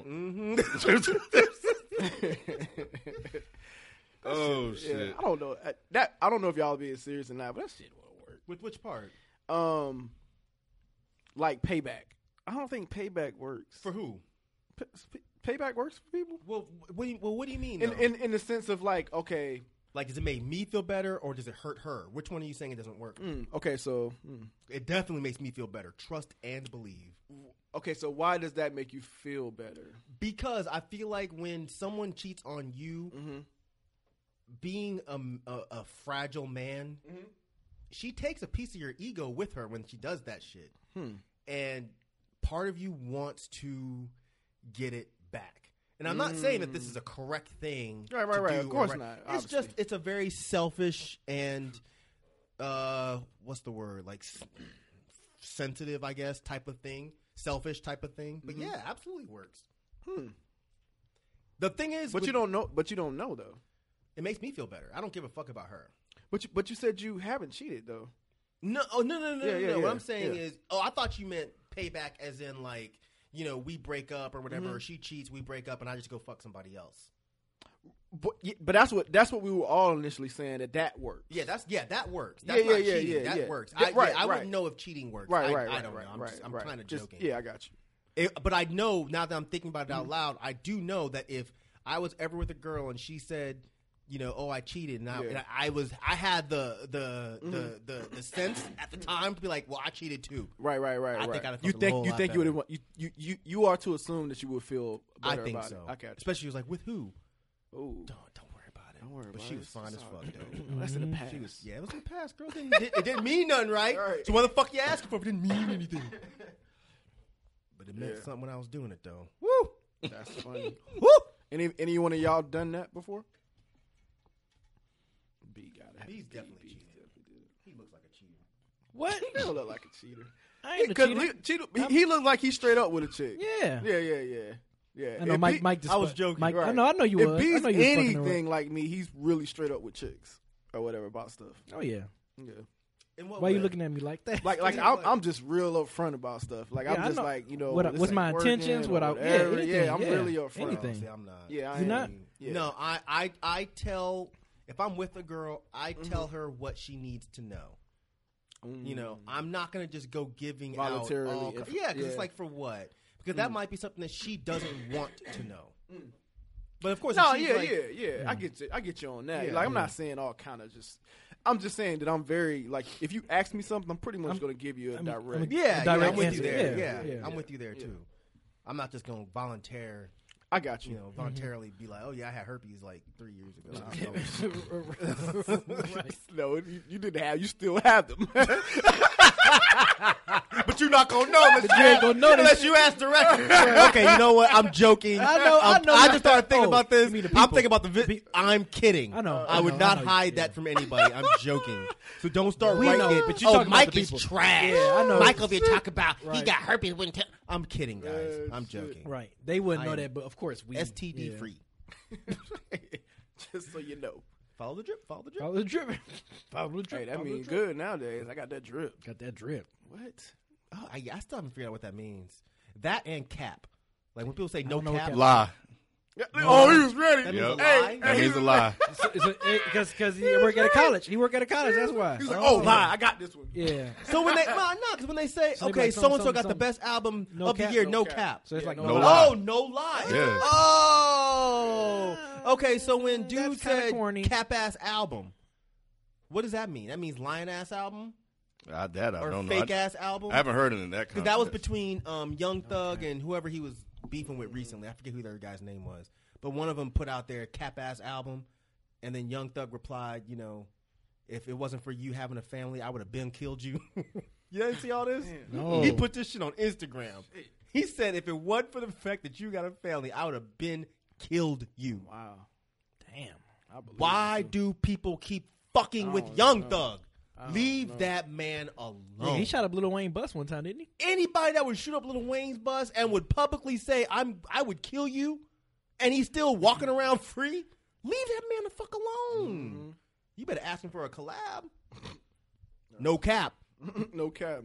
Oh Yeah, shit. I don't know Uh, that. I don't know if y'all being serious or not, but that shit won't work. With which part? Um, like payback. I don't think payback works. For who? P- p- payback works for people Well, what do you, well, what do you mean? in, though? in in the sense of like, okay, Like, does it make me feel better or does it hurt her? Which one are you saying it doesn't work? Mm, okay, so mm. It definitely makes me feel better. Trust and believe. okay, so why does that make you feel better? Because I feel like when someone cheats on you, Mm-hmm. being a, a, a fragile man, Mm-hmm. she takes a piece of your ego with her when she does that shit. Hmm. And part of you wants to get it back. And I'm not saying that this is a correct thing. Right, right, to right. do Of or course right. not, It's obviously. just, it's a very selfish and, uh, what's the word? Like, s- sensitive, I guess, type of thing. Selfish type of thing. But yeah, absolutely works. Hmm. The thing is, But with- you don't know. But you don't know though. it makes me feel better. I don't give a fuck about her. But you, but you said you haven't cheated though. No, oh, no, no, no, Yeah, no, yeah, no. yeah, What I'm saying yeah. is, oh, I thought you meant payback as in like, you know, we break up or whatever, Mm-hmm. or she cheats, we break up, and I just go fuck somebody else. But yeah, but that's what that's what we were all initially saying that that worked. Yeah, that's yeah, that works. That's Yeah, not yeah, yeah, cheating. yeah, that yeah. works. Yeah, I, right, yeah, I right. wouldn't know if cheating works. Right, I, right, I right, don't right, know. I'm, right, just, I'm right. kind of Just- joking. Yeah, I got you. It- but I know now that I'm thinking about it Mm-hmm. out loud, I do know that if I was ever with a girl and she said, you know, oh, I cheated, and I, Yeah. and I was, I had the the, the the the sense at the time to be like, well, I cheated too. Right, right, right. I right. think I'd have you felt a think whole you lot think you better. would you, you you you are to assume that you would feel better I think about so. it. I got you. Especially she was like, with who? Ooh. Don't don't worry about it. Don't worry But about she it. was fine as It's fuck all- though. That's in the past. She was, yeah, it was in the past, girl. It didn't, it didn't mean nothing, right? Right. So what the fuck you asking for if it didn't mean anything? But it meant Yeah. something when I was doing it, though. Woo. That's funny. Woo! Any any one of y'all done that before? B got it. He's definitely cheated. He looks like a cheater. What? He don't look like a cheater. I ain't a Cause cheater. he, cheater, he, he looked like he's straight up with a chick. Yeah. Yeah, yeah, yeah. Yeah. I know If Mike. B- Mike. Just I was joking, Mike, I right. know. I know you if was. I B's know you was fucking anything around. like me, he's really straight up with chicks or whatever about stuff. Oh yeah. Yeah. In what Why you way? looking at me like that? Like, like Yeah, I'm, like- I'm just real upfront about stuff. Like, Yeah, I I'm just know. like, you know, What I- this what's ain't my working intentions, or what I- yeah, whatever. anything, yeah, I'm yeah. really upfront. Anything. See, I'm not. Yeah, I You not? ain't- Yeah. No, I, I, I tell if I'm with a girl, I tell her what she needs to know. Mm. You know, I'm not gonna just go giving Voluntarily, out. All, if- yeah, because yeah. it's like for what? Because that might be something that she doesn't want to know. But of course, No, if she's yeah, like, yeah, yeah. I get you. I get you on that. Yeah, like, I'm yeah. not saying all kind of just. I'm just saying that I'm very like. If you ask me something, I'm pretty much I'm- going to give you a I'm- direct. I'm- Yeah, yeah, direct I'm with answer. you there. Yeah, Yeah, yeah. I'm with you there Yeah. too. I'm not just gonna volunteer, I got you. you know, voluntarily be like, oh yeah, I had herpes like three years ago. No, you, you didn't have. You still have them. But you're not gonna know unless you ain't gonna know unless this. you ask directly. Okay, you know what? I'm joking. I know- I I'm- know I that- just started thinking oh, about this. you mean the I'm people. thinking about the. Vi- I'm kidding. I know, I I would know, I not know, hide yeah. that from anybody. I'm joking. So don't start We writing know, it. but you oh, talking about Mike the is people. trash. Yeah, I know. Mike over here talk about he Right. got herpes. When t- I'm kidding, guys. Uh, I'm shit. joking. Right. They wouldn't I know am that, but of course we S T D yeah. free. Just so you know. Follow the drip. Follow the drip. Follow the drip. Follow the drip. Hey, that follow the means drip. good nowadays. I got that drip. Got that drip. What? Oh, I, I still haven't figured out what that means. That and cap. Like when people say no don't know what cap. cap- Lie. Oh, he was ready. That means Yep. a lie. That means a lie. Because because he work at a college. He work at a college. That's why. He's like, oh, lie. I got this one. Yeah. So when they, well, no, because when they say, So they be okay, like, so and so something, got the something, best album No of cap, the year, no no cap. cap. So it's Yeah, like no no, lie. lie. Oh, no lie. Yeah. Oh. Okay, so when That's dude kinda said corny. cap ass album, what does that mean? That means lion ass album I, that I or don't know. fake I, ass album? I haven't heard it in that. Because that was context. between um, Young Thug and whoever he was beefing with recently. I forget who the other guy's name was. But one of them put out their cap ass album, and then Young Thug replied, you know, if it wasn't for you having a family, I would have been killed you. You didn't see all this? No. He put this shit on Instagram. He said, if it wasn't for the fact that you got a family, I would have been killed you. Wow. Damn. I believe Why it, too. do people keep fucking I with don't Young know. Thug? I don't Leave know. that man alone. Yeah, he shot up Lil Wayne bus one time, didn't he? Anybody that would shoot up Lil Wayne's bus and would publicly say, "I'm, I would kill you," and he's still walking around free, leave that man the fuck alone. Mm-hmm. You better ask him for a collab. No cap. No cap.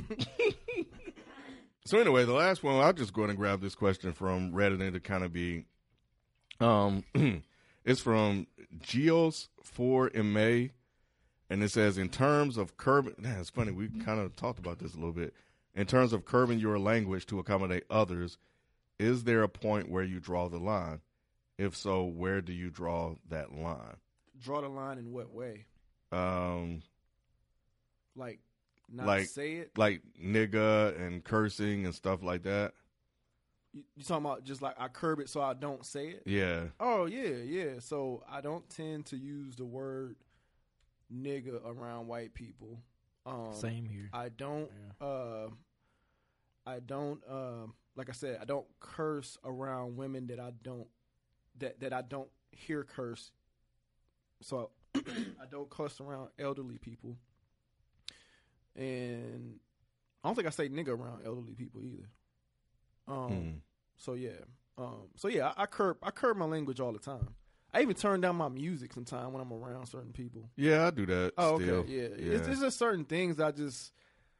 So anyway, the last one, I'll just go ahead and grab this question from Reddit and to kind of be, um, it's from Geos four M A, and it says, in terms of curbing, man, it's funny, we kind of talked about this a little bit. In terms of curbing your language to accommodate others, is there a point where you draw the line? If so, where do you draw that line? Draw the line in what way? Um, Like, not Like- say it? like nigga and cursing and stuff like that. You, you talking about just like I curb it so I don't say it? Yeah. Oh, yeah, yeah. So I don't tend to use the word nigga around white people. Um, Same here. I don't, uh, I don't, um, like I said, I don't curse around women that I don't, that, that I don't hear curse. So I don't cuss around elderly people. And I don't think I say nigga around elderly people either. Um, Mm. so yeah, um, so yeah, I, I curb, I curb my language all the time. I even turn down my music sometimes when I'm around certain people. Yeah, I do that. Oh, still. okay, yeah. Yeah. It's, it's just certain things that I just,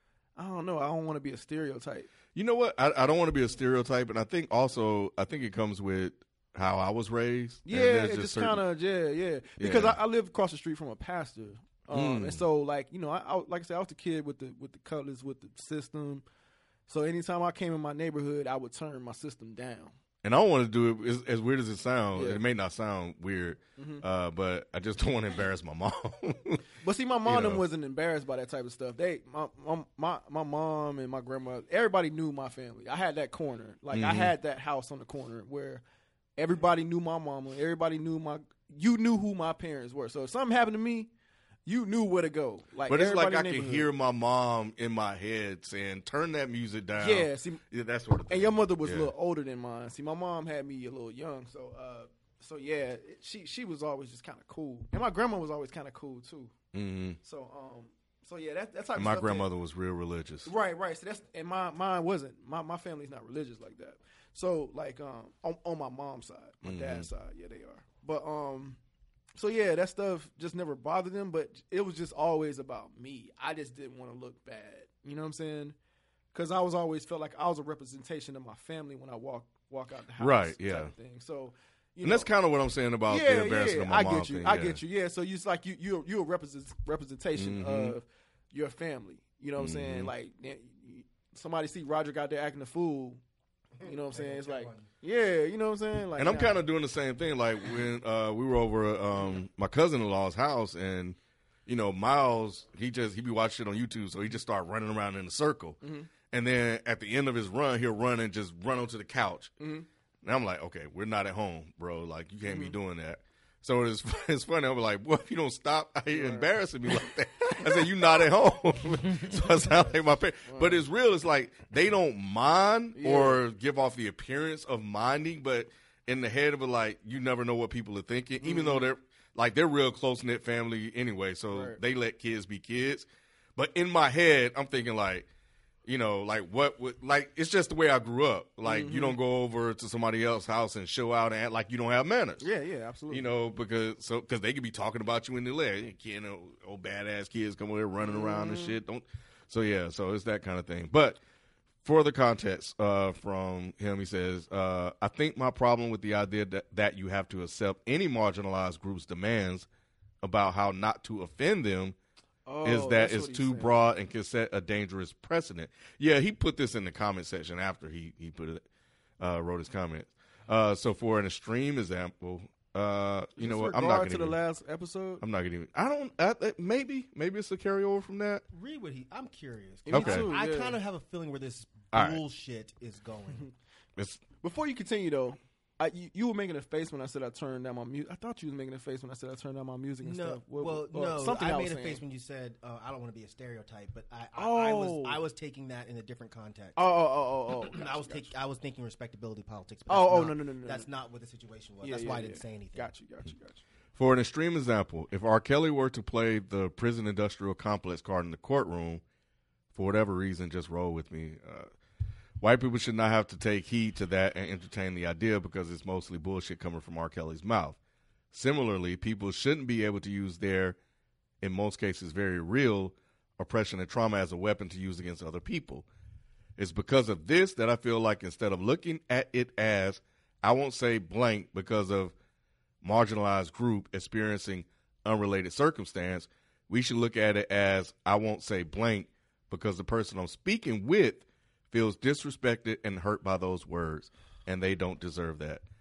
I don't know. I don't want to be a stereotype. You know what? I, I don't want to be a stereotype, and I think also I think it comes with how I was raised. And Yeah, there's it just certain- kind of, yeah, yeah. Because Yeah. I, I live across the street from a pastor, um, Mm. and so like you know, I, I like I said, I was the kid with the with the colors with the system. So anytime I came in my neighborhood, I would turn my system down. And I don't want to do it as, as weird as it sounds. Yeah. It may not sound weird, Mhm. uh, but I just don't want to embarrass my mom. But see, my mom You them know. wasn't embarrassed by that type of stuff. They, my, my, my, my mom and my grandma, everybody knew my family. I had that corner, like I Mhm. had that house on the corner where everybody knew my mama. Everybody knew my. You knew who my parents were. So if something happened to me, you knew where to go. Like, But it's like everybody I in the can neighborhood. hear my mom in my head saying, "Turn that music down." Yeah, see, yeah, that sort of thing. and your mother was Yeah. a little older than mine. See, my mom had me a little young, so uh, so yeah, she she was always just kind of cool, and my grandma was always kind of cool too. Mhm. So um, so yeah, that that's how And my grandmother was real religious. Right, right. So that's and my mine wasn't. My my family's not religious like that. So like um on, on my mom's side, my Mhm. dad's side, yeah, they are. But um, so yeah, that stuff just never bothered them. But it was just always about me. I just didn't want to look bad. You know what I'm saying? Because I was always felt like I was a representation of my family when I walk walk out the house. Right, type yeah. of thing. So. You And know, that's kind of what I'm saying about the yeah, embarrassing yeah, of my I mom get you. thing. I yeah. get you. Yeah, so you it's like you you you're a represent, representation Mhm. of your family. You know what I'm saying? Mhm. Like eh, somebody see Roderick out there acting a fool. You know what I'm saying? It's like, yeah, you know what I'm saying? Like, And I'm nah. kind of doing the same thing. Like when uh, we were over at um, my cousin-in-law's house, and you know, Miles, he just he be watching shit on YouTube, so he just start running around in a circle. Mhm. And then at the end of his run, he'll run and just run onto the couch. Mhm. And I'm like, okay, we're not at home, bro. Like, you can't Mm-hmm. be doing that. So it's it's funny. I'm like, well, if you don't stop embarrassing me like that, I said, you not at home. So I sound like my parents. But it's real. It's like they don't mind or give off the appearance of minding, but in the head of it, like, you never know what people are thinking, even though they're like they're real close knit family anyway. So Mm-hmm. Right. they let kids be kids. But in my head, I'm thinking like, you know, like what would like it's just the way I grew up. Like Mm-hmm. you don't go over to somebody else's house and show out and act like you don't have manners. Yeah, yeah, absolutely. You know, because so because they could be talking about you in the leg. You know, old badass kids come over there running around and Mm-hmm. shit. Don't. So yeah, so it's that kind of thing. But for the context uh, from him, he says, uh, "I think my problem with the idea that, that you have to accept any marginalized group's demands about how not to offend them." Oh, is that that's it's what he's too saying. broad and can set a dangerous precedent. Yeah, he put this in the comment section after he he put it uh, wrote his comment. Uh, so for an extreme example, uh, you know what? I'm not Disregard going to the last episode. I'm not going to. I don't. I, I- maybe maybe it's a carryover from that. Read what he. I'm curious. Me Okay. too, I, yeah. kind of have a feeling where this All right. bullshit is going. It's Before you continue though, I, you, you were making a face when I said I turned down my music. I thought you was making a face when I said I turned down my music and No, stuff. What- well, or no. something I I made was a saying. face when you said uh, I don't want to be a stereotype, but I, I, I was Oh. I was taking that in a different context. Oh, oh, oh, oh, oh. I was Gotcha, taking I was thinking respectability politics. But Oh, that's oh, not- no, no, no, no, That's no. not what the situation was. Yeah, that's yeah, why I yeah. didn't say anything. Got you, got you, got you. for an extreme example. If R. Kelly were to play the prison industrial complex card in the courtroom, for whatever reason, just roll with me. Uh, White people should not have to take heed to that and entertain the idea because it's mostly bullshit coming from R. Kelly's mouth. Similarly, people shouldn't be able to use their, in most cases, very real oppression and trauma as a weapon to use against other people. It's because of this that I feel like instead of looking at it as, I won't say blank because of marginalized group experiencing unrelated circumstance, we should look at it as, I won't say blank because the person I'm speaking with feels disrespected and hurt by those words, and they don't deserve that.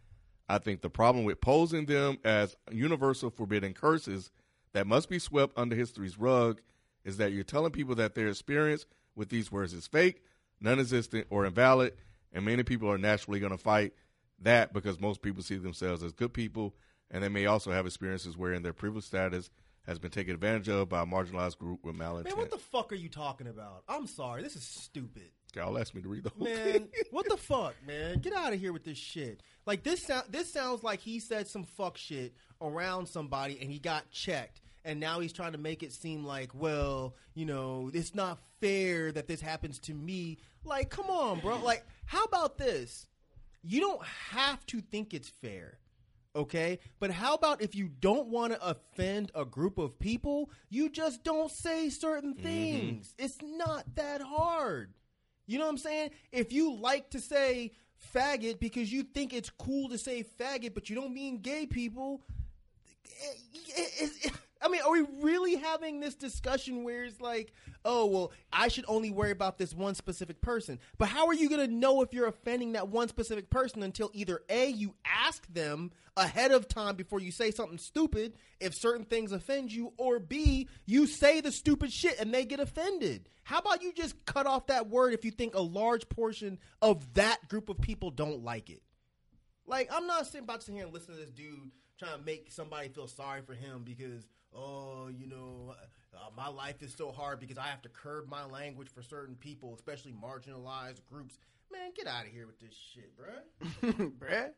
I think the problem with posing them as universal forbidden curses that must be swept under history's rug is that you're telling people that their experience with these words is fake, non-existent, or invalid, and many people are naturally going to fight that because most people see themselves as good people, and they may also have experiences wherein their privileged status has been taken advantage of by a marginalized group with malintent. Man, what the fuck are you talking about? I'm sorry. This is stupid. Y'all asked me to read the whole Man, thing. what the fuck, man? Get out of here with this shit. Like, this, sound, this sounds like he said some fuck shit around somebody and he got checked. And now he's trying to make it seem like, well, you know, it's not fair that this happens to me. Like, come on, bro. Like, how about this? You don't have to think it's fair. Okay, but how about if you don't want to offend a group of people, you just don't say certain things. Mm-hmm. It's not that hard. You know what I'm saying? If you like to say faggot because you think it's cool to say faggot, but you don't mean gay people, it, it, it, I mean, are we really having this discussion where it's like, oh, well, I should only worry about this one specific person? But how are you going to know if you're offending that one specific person until either A, you ask them ahead of time before you say something stupid if certain things offend you, or B, you say the stupid shit and they get offended? How about you just cut off that word if you think a large portion of that group of people don't like it? Like, I'm not sitting about to sit here and listen to this dude trying to make somebody feel sorry for him because, oh, you know, uh, my life is so hard because I have to curb my language for certain people, especially marginalized groups. Man, get out of here with this shit, bruh. Bruh?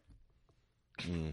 Mm.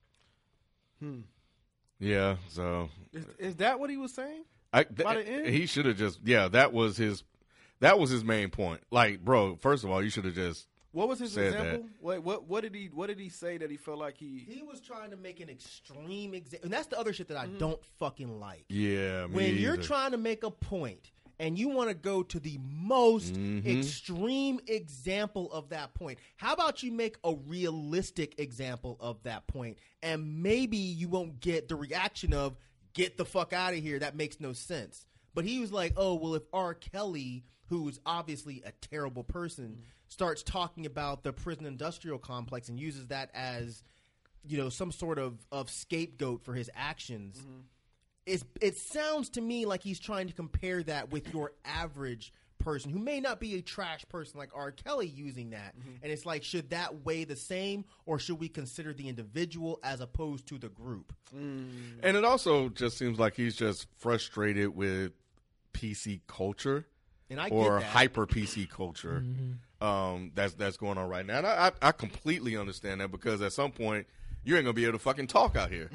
Hmm. Yeah, so. Is, is that what he was saying? I, th- By the end? He should have just, yeah, that was his, that was his main point. Like, bro, first of all, you should have just. What was his said example? What, what what did he what did he say that he felt like he He was trying to make an extreme example. And that's the other shit that I mm-hmm. don't fucking like. Yeah, me When either. you're trying to make a point and you want to go to the most mm-hmm. extreme example of that point, how about you make a realistic example of that point? And maybe you won't get the reaction of, get the fuck out of here, that makes no sense. But he was like, oh, well, if R. Kelly, who's obviously a terrible person, mm-hmm. starts talking about the prison industrial complex and uses that as, you know, some sort of, of scapegoat for his actions, mm-hmm. it's, it sounds to me like he's trying to compare that with your average person who may not be a trash person like R. Kelly using that. Mm-hmm. And it's like, should that weigh the same, or should we consider the individual as opposed to the group? Mm. And it also just seems like he's just frustrated with P C culture. And I or get that. hyper P C culture mm-hmm. um, that's that's going on right now. And I, I, I completely understand that, because at some point you ain't gonna be able to fucking talk out here.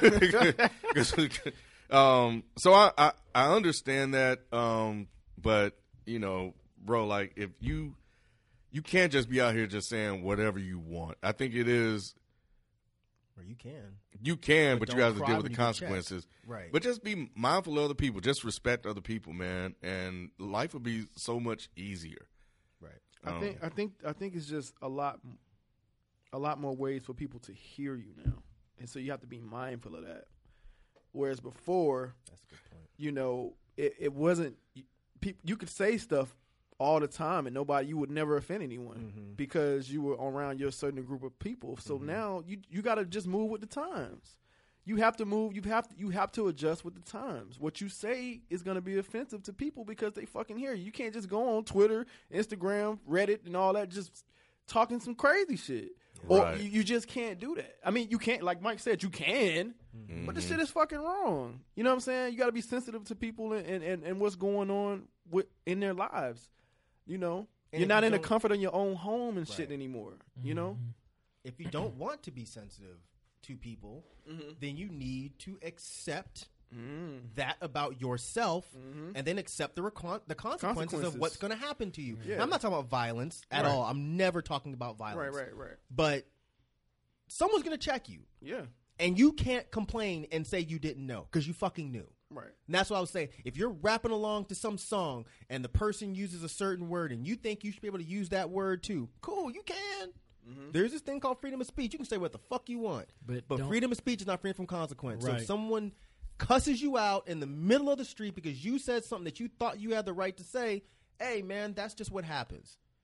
um, so I, I I understand that, um, but you know, bro, like if you you can't just be out here just saying whatever you want. I think it is. Or you can. You can, but, but you have to deal with the consequences. Right. But just be mindful of other people. Just respect other people, man, and life will be so much easier. Right. I um, think I think I think it's just a lot a lot more ways for people to hear you now. And so you have to be mindful of that. Whereas before, that's a good point. You know, it, it wasn't you, you could say stuff all the time and nobody, you would never offend anyone mm-hmm. because you were around your certain group of people. So mm-hmm. now you you got to just move with the times. You have to move. You have to you have to adjust with the times. What you say is going to be offensive to people because they fucking hear you. You can't just go on Twitter, Instagram, Reddit, and all that just talking some crazy shit. Right. Or you, you just can't do that. I mean, you can't. Like Mike said, you can, mm-hmm. but the shit is fucking wrong. You know what I'm saying? You got to be sensitive to people and, and, and what's going on with in their lives. You know, and you're not you in the comfort of your own home and right. shit anymore. Mm-hmm. You know, if you don't want to be sensitive to people, mm-hmm. then you need to accept mm. that about yourself, mm-hmm. and then accept the recon- the consequences, consequences of what's going to happen to you. Yeah. I'm not talking about violence at right. all. I'm never talking about violence. Right, right, right. But someone's going to check you. Yeah. And you can't complain and say you didn't know because you fucking knew. Right. And that's what I was saying. If you're rapping along to some song and the person uses a certain word and you think you should be able to use that word too, cool, you can. Mm-hmm. There's this thing called freedom of speech. You can say what the fuck you want. But, but freedom of speech is not freedom from consequence. Right. So if someone cusses you out in the middle of the street because you said something that you thought you had the right to say, hey, man, that's just what happens.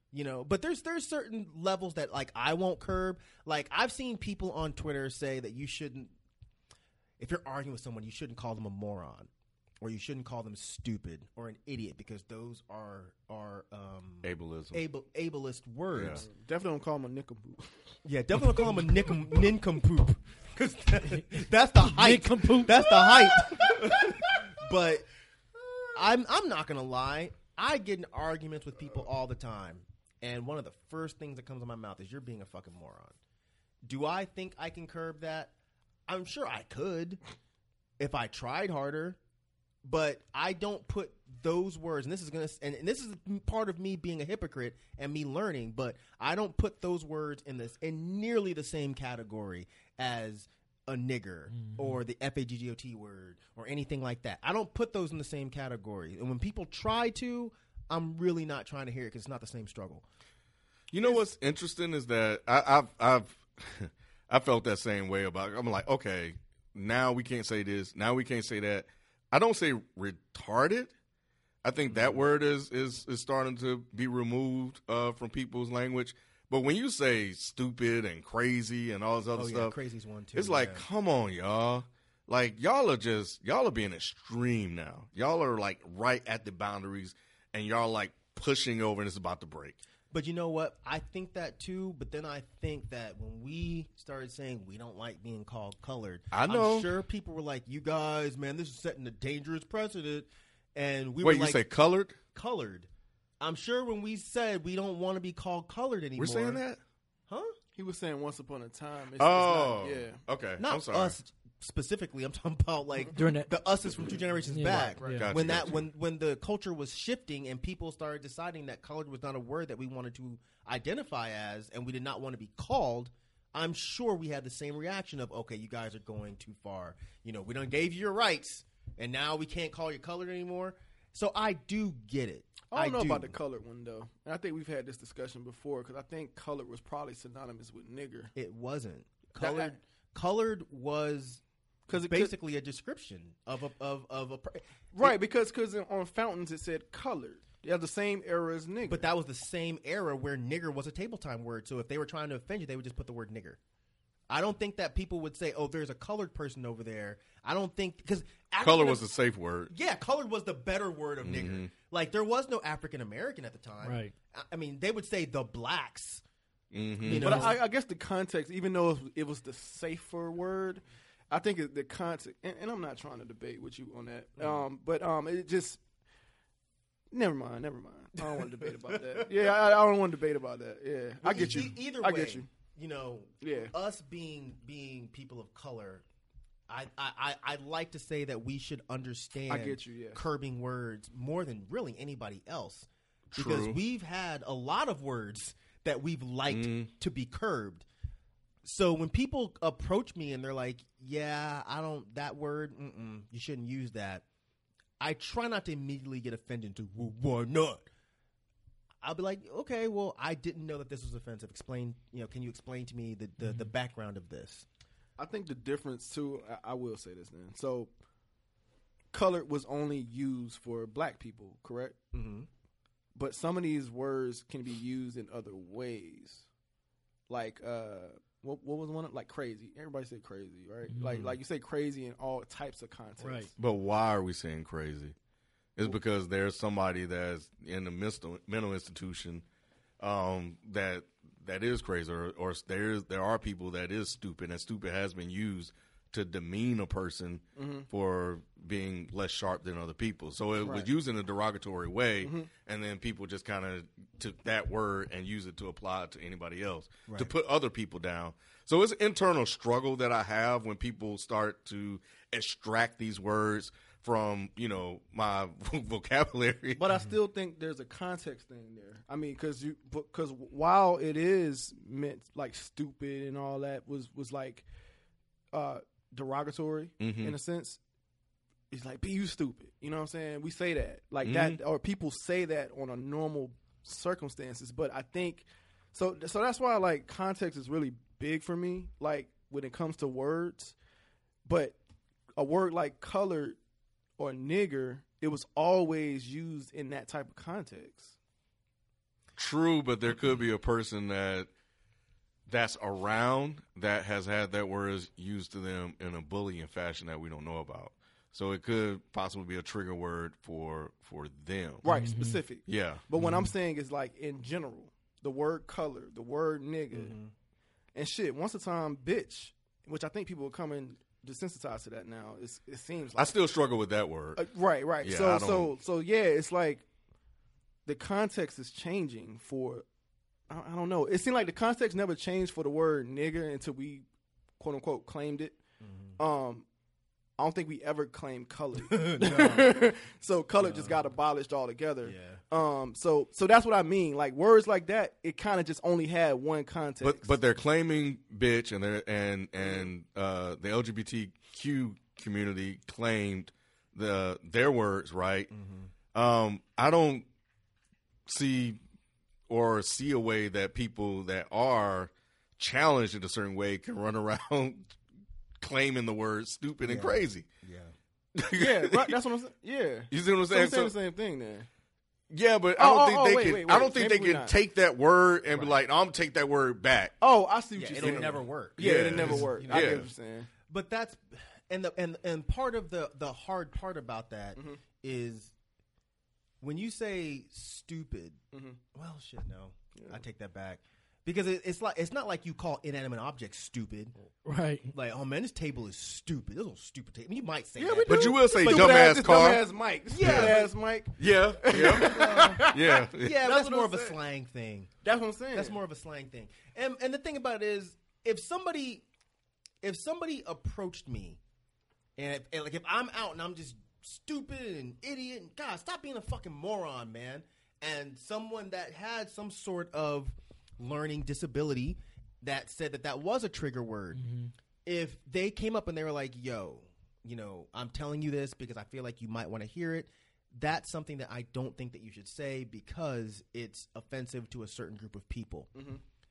You know, but there's there's certain levels that like I won't curb. Like I've seen people on Twitter say that you shouldn't, if you're arguing with someone, you shouldn't call them a moron, or you shouldn't call them stupid or an idiot because those are are um, Ableism. able ableist words. Yeah. Definitely don't call him a nincompoop. Yeah, definitely don't call him a nickum, nincompoop because that's the height. That's the height. But I'm I'm not gonna lie. I get in arguments with people all the time. And one of the first things that comes to my mouth is you're being a fucking moron. Do I think I can curb that? I'm sure I could if I tried harder, but I don't put those words, and this is gonna, and, and this is part of me being a hypocrite and me learning, but I don't put those words in this in nearly the same category as a nigger mm-hmm. or the F A G G O T word or anything like that. I don't put those in the same category, and when people try to, I'm really not trying to hear it because it's not the same struggle. You know what's interesting is that I, I've I've I felt that same way about it. I'm like, okay, now we can't say this, now we can't say that. I don't say retarded. I think that word is is, is starting to be removed uh, from people's language. But when you say stupid and crazy and all this other oh, yeah, stuff, crazy's one too. it's like, yeah. come on, y'all. Like, y'all are just, y'all are being extreme now. Y'all are, like, right at the boundaries, and y'all, like, pushing over, and it's about to break. But you know what? I think that, too, but then I think that when we started saying we don't like being called colored, I know. I'm sure people were like, you guys, man, this is setting a dangerous precedent. And we Wait, were you like, say colored? colored. I'm sure when we said we don't want to be called colored anymore. We're saying that? Huh? He was saying once upon a time. It's, Oh, it's not, yeah. okay. Not I'm sorry. us specifically. I'm talking about like During that- the us is from two generations Yeah, back. right, right. Gotcha, when that gotcha. when when the culture was shifting and people started deciding that colored was not a word that we wanted to identify as, and we did not want to be called. I'm sure we had the same reaction of, okay, you guys are going too far. You know, we done gave you your rights, and now we can't call you colored anymore. So I do get it. I don't know do. about the colored one, though. And I think we've had this discussion before because I think colored was probably synonymous with nigger. It wasn't. Colored Colored was Because it basically a description of a of of a per- Right, it- because cause on fountains it said colored. It has the same era as nigger. but that was the same era where nigger was a table time word. So if they were trying to offend you, they would just put the word nigger. I don't think that people would say, "Oh, there's a colored person over there." I don't think because Color was a safe word. yeah, colored was the better word of nigger. Like there was no African American at the time. Right. I- I mean, they would say the blacks. Mm-hmm. You know, But I, I guess the context, even though it was, it was the safer word, I think it, the context, and, and I'm not trying to debate with you on that, um, but um, it just, never mind, never mind. I don't want to debate about that. Yeah, I, I don't want to debate about that. Yeah, I get E- you. e- either I way, get you. You know, Yeah. us being being people of color, I I I I'd like to say that we should understand. I get you, yeah. curbing words more than really anybody else, because True. we've had a lot of words that we've liked Mm. to be curbed. So when people approach me and they're like, "Yeah, I don't that word, mm-mm, you shouldn't use that," I try not to immediately get offended. To well, why not? I'll be like, okay, well, I didn't know that this was offensive. Explain, you know, can you explain to me the, the, the background of this? I think the difference too. I, I will say this then. So, colored was only used for black people, correct? Mm-hmm. But some of these words can be used in other ways. Like, uh, what what was one of, like crazy? Everybody said crazy, right? Like like you say crazy in all types of contexts. Right. But why are we saying crazy? It's because there's somebody that's in the mental mental institution um, that that is crazy, or, or there's there are people that is stupid, and stupid has been used to demean a person Mm-hmm. for being less sharp than other people. So it was Right. used in a derogatory way, Mm-hmm. and then people just kind of took that word and use it to apply it to anybody else, to put other people down. So it's an internal struggle that I have when people start to extract these words from, you know, my vocabulary. But I still think there's a context thing there. I mean, because you because while it is meant like stupid and all that was was like uh, derogatory Mhm. in a sense. It's like, be you stupid. You know what I'm saying? We say that. Like that, or people say that on a normal circumstances. But I think, so so that's why, like, context is really big for me, like, when it comes to words. But a word like colored or nigger, it was always used in that type of context. true, but there could be a person that that's around that has had that word used to them in a bullying fashion that we don't know about. So it could possibly be a trigger word for for them. Right, mm-hmm. specific. Yeah. But what mm-hmm. I'm saying is like in general, the word color, the word nigga, mm-hmm. and shit. Once a time, bitch, which I think people are coming desensitized to that now. It's, it seems like I still struggle with that word. Uh, right, right. Yeah, so so so yeah, it's like the context is changing for. I don't know. It seemed like the context never changed for the word nigger until we, quote unquote, claimed it. Mm-hmm. Um, I don't think we ever claimed color. So color no. just got abolished altogether. Yeah. Um. So so that's what I mean. Like words like that, it kind of just only had one context. But but they're claiming bitch, and they're and and uh, the L G B T Q community claimed the their words, right? Mm-hmm. Um. I don't see. Or see a way that people that are challenged in a certain way can run around claiming the word stupid yeah. and crazy. Yeah, yeah, right, that's what I'm saying. Yeah, you see what I'm saying? So I'm saying the same thing then. Yeah, but I don't oh, think oh, they wait, can. wait, wait. I don't think Maybe they can not. take that word and right. be like, no, "I'm gonna take that word back." Oh, I see what yeah, you're it'll saying. never work. Yeah, yeah. it'll never work. You know, I yeah. get what you're saying. But that's and the and and part of the the hard part about that mm-hmm. is when you say stupid. Mm-hmm. Well, shit, no, yeah. I take that back. Because it, it's like it's not like you call inanimate objects stupid, right? Like, oh man, this table is stupid. This is a stupid table. You might say yeah, that, we but do. you will say but dumbass car, dumbass Mike, yeah, dumbass Mike. Yeah, yeah, uh, yeah, yeah. That's, that's more of a slang thing. That's what I'm saying. That's more of a slang thing. And and the thing about it is, if somebody, if somebody approached me, and, if, and like if I'm out and I'm just stupid and idiot, and God, stop being a fucking moron, man. And someone that had some sort of learning disability that said that that was a trigger word. Mm-hmm. If they came up and they were like, yo, you know, I'm telling you this because I feel like you might want to hear it. That's something that I don't think that you should say because it's offensive to a certain group of people. Mm-hmm.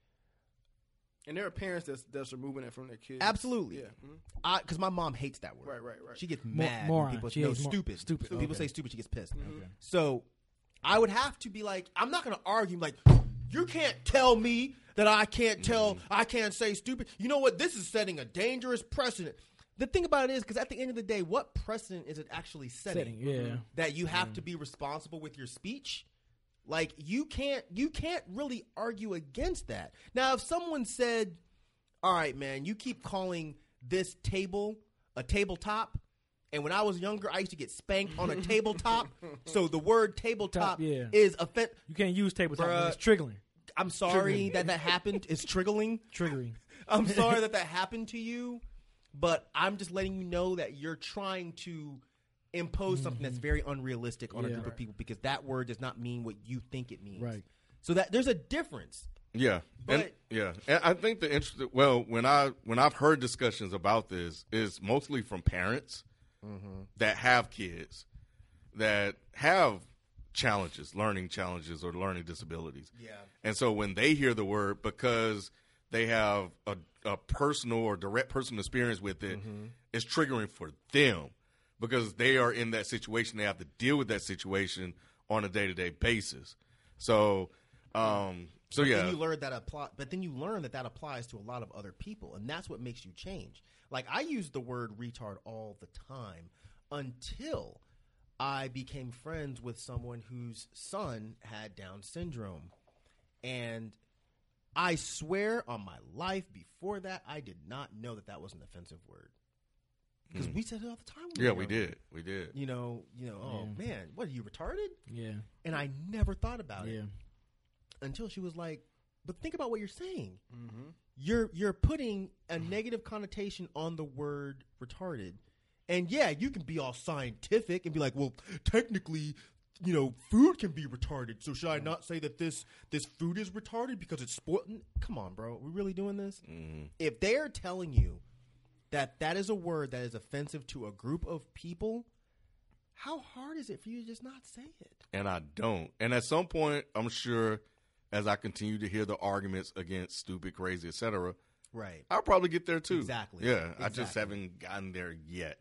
And there are parents that's, that's removing it from their kids. Absolutely. Yeah. Mm-hmm. Because my mom hates that word. Right, right, right. She gets mad More, when people she no, hates stupid. More, stupid. When people okay. say stupid, she gets pissed. Mm-hmm. Okay. So I would have to be like, I'm not going to argue like, you can't tell me that I can't tell, mm-hmm. I can't say stupid. You know what? This is setting a dangerous precedent. The thing about it is, because at the end of the day, what precedent is it actually setting? setting yeah. That you have mm. to be responsible with your speech? Like, you can't, you can't really argue against that. Now, if someone said, all right, man, you keep calling this table a tabletop, and when I was younger, I used to get spanked on a tabletop. So the word tabletop Top, yeah. is offensive. You can't use tabletop. Bruh, It's triggering. I'm sorry Triggering. that that happened. It's triggering. Triggering. I'm sorry that that happened to you, but I'm just letting you know that you're trying to impose mm-hmm. something that's very unrealistic on yeah. a group of people because that word does not mean what you think it means. Right. So that there's a difference. Yeah, but and, yeah, and I think the interesting. Well, when I when I've heard discussions about this, is mostly from parents mm-hmm. that have kids that have challenges, learning challenges or learning disabilities. Yeah, and so when they hear the word, because they have a, a personal or direct personal experience with it, mm-hmm. it's triggering for them because they are in that situation. They have to deal with that situation on a day to day basis. So. Um, So but yeah, then you learn that apply, but then you learn that that applies to a lot of other people, and that's what makes you change. Like I use the word retard all the time until I became friends with someone whose son had Down syndrome, and I swear on my life, before that, I did not know that that was an offensive word because mm. we said it all the time. Yeah, we did, we did. You know, you know. Oh yeah. man, what are you retarded? Yeah, and I never thought about yeah. it. Until she was like, but think about what you're saying. Mm-hmm. You're you're putting a negative connotation on the word retarded. And yeah, you can be all scientific and be like, well, technically, you know, food can be retarded. So should I not say that this this food is retarded because it's spoiled? Come on, bro. Are we really doing this? Mm-hmm. If they're telling you that that is a word that is offensive to a group of people, how hard is it for you to just not say it? And I don't. And at some point, I'm sure – as I continue to hear the arguments against stupid, crazy, et cetera, right, I'll probably get there too. Exactly. Yeah, exactly. I just haven't gotten there yet.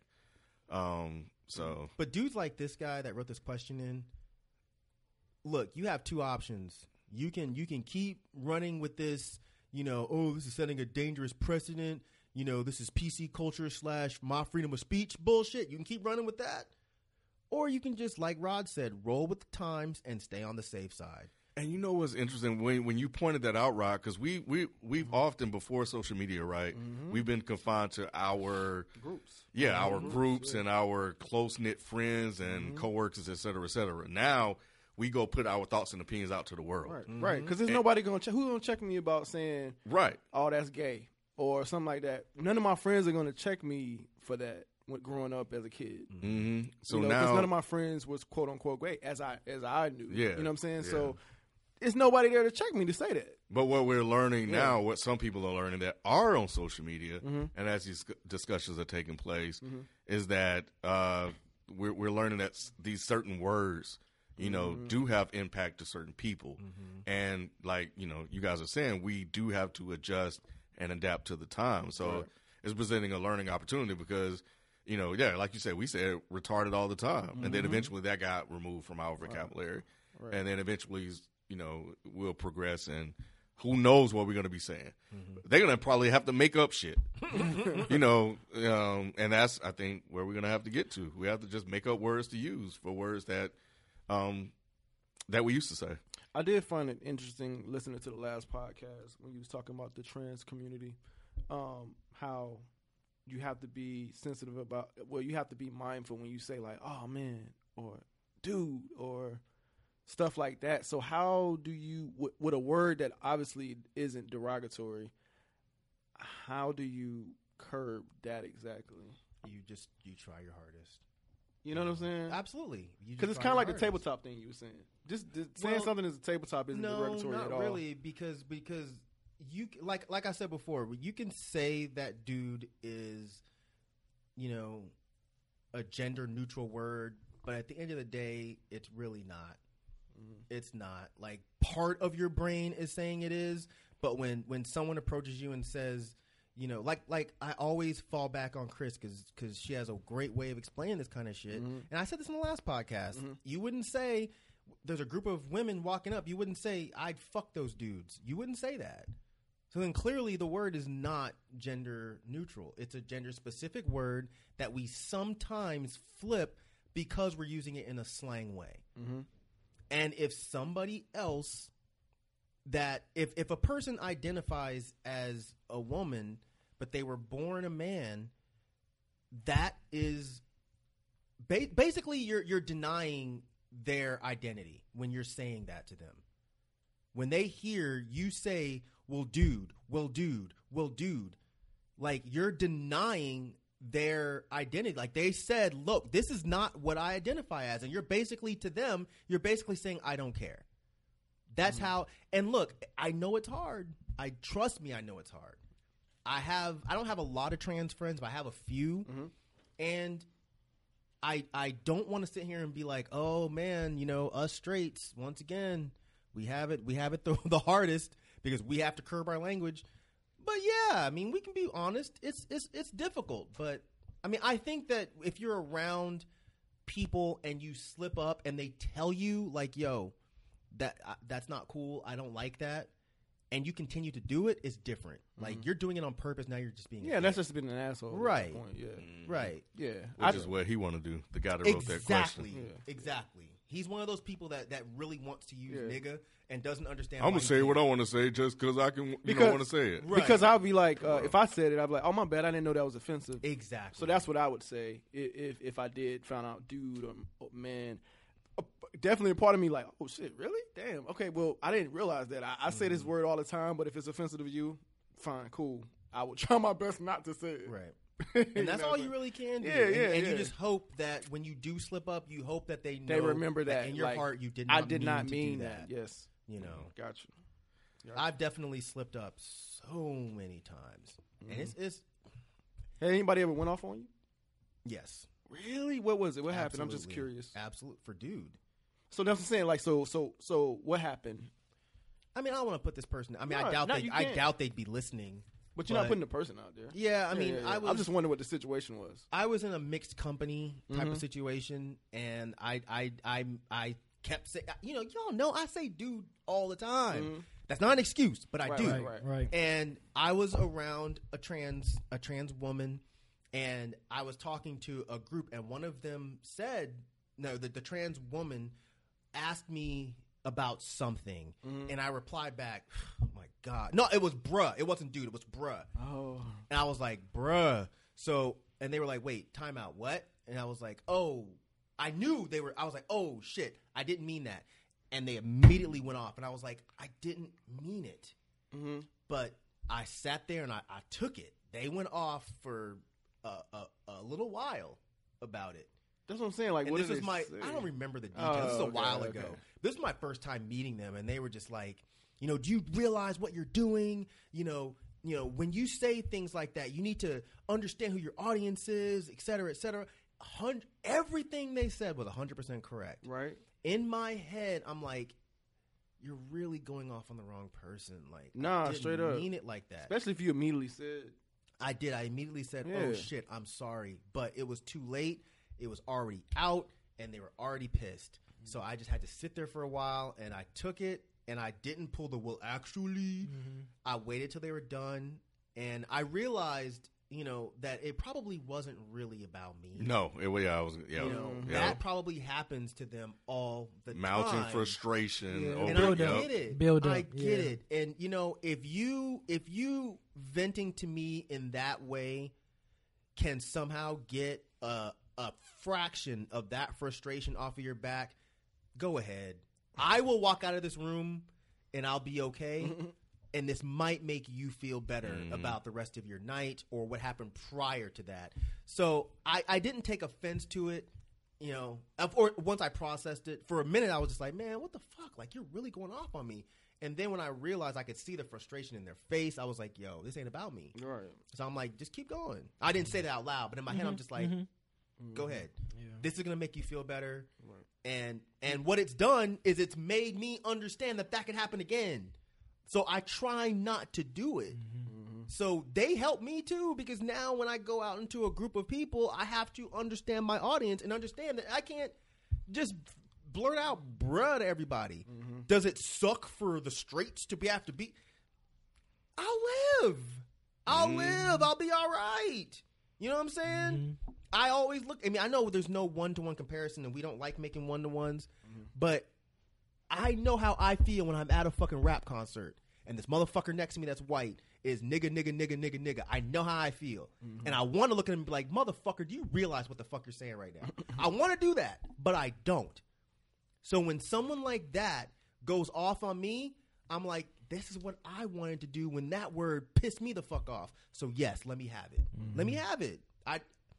Um, so, but dudes like this guy that wrote this question in, look, you have two options You can you can keep running with this, you know, oh, this is setting a dangerous precedent. You know, this is P C culture slash my freedom of speech bullshit. You can keep running with that. Or you can just, like Rod said, roll with the times and stay on the safe side. And you know what's interesting when when you pointed that out, Rod, because we we we've mm-hmm. often before social media, right? Mm-hmm. We've been confined to our groups, yeah, mm-hmm. our groups, groups yeah. and our close knit friends and mm-hmm. coworkers, et cetera, et cetera. Now we go put our thoughts and opinions out to the world, right? Mm-hmm. Right, because there's and, nobody going to check. Who's going to check me about saying right? Oh, that's gay or something like that. None of my friends are going to check me for that. When growing up as a kid, mm-hmm. so you know, now none of my friends was quote unquote great as I as I knew. Yeah, you know what I'm saying. Yeah. So it's nobody there to check me to say that. But what we're learning yeah. now, what some people are learning that are on social media, mm-hmm. and as these discussions are taking place, mm-hmm. is that uh, we're we're learning that these certain words, you know, mm-hmm. do have impact to certain people, mm-hmm. and like you know, you guys are saying, we do have to adjust and adapt to the time. So right. it's presenting a learning opportunity because. You know, yeah, like you said, we said retarded all the time. Mm-hmm. And then eventually that got removed from our vocabulary. Right. Right. And then eventually, you know, we'll progress and who knows what we're going to be saying. Mm-hmm. They're going to probably have to make up shit. you know, um, and that's, I think, where we're going to have to get to. We have to just make up words to use for words that um, that we used to say. I did find it interesting listening to the last podcast when you was talking about the trans community, um, how – you have to be sensitive about, well, you have to be mindful when you say like, oh man, or dude, or stuff like that. So how do you, with, with a word that obviously isn't derogatory, how do you curb that exactly? You just, you try your hardest. You know what I'm saying? Absolutely. Because it's kind of like hardest. The tabletop thing you were saying. Just, just saying well, something as a tabletop isn't no, derogatory not at all. really, because, because, You like like I said before, you can say that dude is, you know, a gender neutral word, but at the end of the day, it's really not. Mm-hmm. It's not. Like part of your brain is saying it is, but when when someone approaches you and says, you know, like like I always fall back on Chris because because she has a great way of explaining this kind of shit. Mm-hmm. And I said this in the last podcast. Mm-hmm. You wouldn't say there's a group of women walking up. You wouldn't say I'd fuck those dudes. You wouldn't say that. So then clearly the word is not gender neutral. It's a gender specific word that we sometimes flip because we're using it in a slang way. Mm-hmm. And if somebody else that if, if a person identifies as a woman, but they were born a man, that is ba- basically you're, you're denying their identity when you're saying that to them. When they hear you say, well, dude, well, dude, well, dude, like you're denying their identity. Like they said, look, this is not what I identify as. And you're basically to them, you're basically saying, I don't care. That's mm-hmm. how, and look, I know it's hard. I trust me. I know it's hard. I have, I don't have a lot of trans friends, but I have a few. Mm-hmm. And I, I don't want to sit here and be like, oh man, you know, us straights, once again, we have it, we have it the, the hardest because we have to curb our language. But yeah, I mean, we can be honest. It's, it's, it's difficult, but I mean, I think that if you're around people and you slip up and they tell you like, yo, that, uh, that's not cool. I don't like that. And you continue to do it, it's different. Like mm-hmm. you're doing it on purpose. Now you're just being yeah. That's just being an asshole, right? At that point. Yeah, mm-hmm. right. Yeah, which I, is what he want to do. The guy that wrote exactly, that question. Yeah. Exactly. He's one of those people that, that really wants to use yeah. nigga and doesn't understand. I'm gonna say what I want to say just because I can. You because, know, want to say it right. because I'll be like, uh, if I said it, I'd be like, oh my bad, I didn't know that was offensive. Exactly. So that's what I would say if if, if I did found out, dude or oh, man. Definitely a part of me like, oh shit, really? Damn. Okay, well, I didn't realize that. I, I say this word all the time, but if it's offensive to you, fine, cool. I will try my best not to say it. Right. And that's all you really can do. Yeah, and, yeah, and yeah. you just hope that when you do slip up, you hope that they know they remember that, that in your like, heart you did not I did mean not to mean do that. that. Yes. You know. Gotcha. gotcha. I've definitely slipped up so many times. Mm-hmm. And it's, it's Hey, anybody ever went off on you? Yes. Really? What was it? What Absolutely. happened? I'm just curious. Absolute for dude. So that's what I'm saying. Like, so, so, so, what happened? I mean, I don't want to put this person. I mean, no, I doubt no, they. I doubt they'd be listening. But you're but, not putting the person out there. Yeah, I yeah, mean, yeah, yeah. I was. I'm just wondering what the situation was. I was in a mixed company type mm-hmm. of situation, and I, I, I, I kept saying, you know, y'all know I say dude all the time. Mm-hmm. That's not an excuse, but I right, do. Right, right, right. And I was around a trans a trans woman, and I was talking to a group, and one of them said, no, the, the trans woman asked me about something, mm-hmm. and I replied back, oh my God. No, it was bruh. It wasn't dude. It was bruh. Oh. And I was like, bruh. So, and they were like, wait, time out, what? And I was like, oh, I knew they were, I was like, oh shit, I didn't mean that. And they immediately went off. And I was like, I didn't mean it. Mm-hmm. But I sat there and I, I took it. They went off for a, a, a little while about it. That's what I'm saying. Like, and what this is was my, say? I don't remember the details. Oh, this is a okay, while okay. ago. This is my first time meeting them. And they were just like, you know, do you realize what you're doing? You know, you know, when you say things like that, you need to understand who your audience is, et cetera, et cetera. Everything they said was one hundred percent correct. Right. In my head, I'm like, you're really going off on the wrong person. Like, nah, I didn't straight up. mean it like that. Especially if you immediately said. I did. I immediately said, yeah. oh, shit, I'm sorry. But it was too late. It was already out, and they were already pissed. Mm-hmm. So I just had to sit there for a while, and I took it, and I didn't pull the, well, actually. Mm-hmm. I waited till they were done, and I realized, you know, that it probably wasn't really about me. No, it was. Yeah, I was. Yeah, you know, yeah. that probably happens to them all the Mounting time. frustration. Yeah. Over, And I Build get up. it. Build up. I get Yeah. it. And you know, if you if you venting to me in that way can somehow get a a fraction of that frustration off of your back, go ahead. I will walk out of this room and I'll be okay. And this might make you feel better mm. about the rest of your night or what happened prior to that. So I, I didn't take offense to it, you know, or once I processed it. For a minute, I was just like, man, what the fuck? Like, you're really going off on me. And then when I realized I could see the frustration in their face, I was like, yo, this ain't about me. Right. So I'm like, just keep going. I didn't say that out loud, but in my mm-hmm. head, I'm just like, mm-hmm. go ahead. Yeah. This is going to make you feel better. Right. And and what it's done is it's made me understand that that can happen again. So I try not to do it. Mm-hmm. So they help me too, because now when I go out into a group of people, I have to understand my audience and understand that I can't just blurt out bruh to everybody. Mm-hmm. Does it suck for the straights to be have to be? I'll live. I'll mm-hmm. live. I'll be all right. You know what I'm saying? Mm-hmm. I always look. I mean, I know there's no one-to-one comparison, and we don't like making one-to-ones, mm-hmm. but I know how I feel when I'm at a fucking rap concert and this motherfucker next to me that's white is nigga, nigga, nigga, nigga, nigga. I know how I feel. Mm-hmm. And I want to look at him and be like, motherfucker, do you realize what the fuck you're saying right now? I want to do that, but I don't. So when someone like that goes off on me, I'm like, this is what I wanted to do when that word pissed me the fuck off. So yes, let me have it. Mm-hmm. Let me have it. I,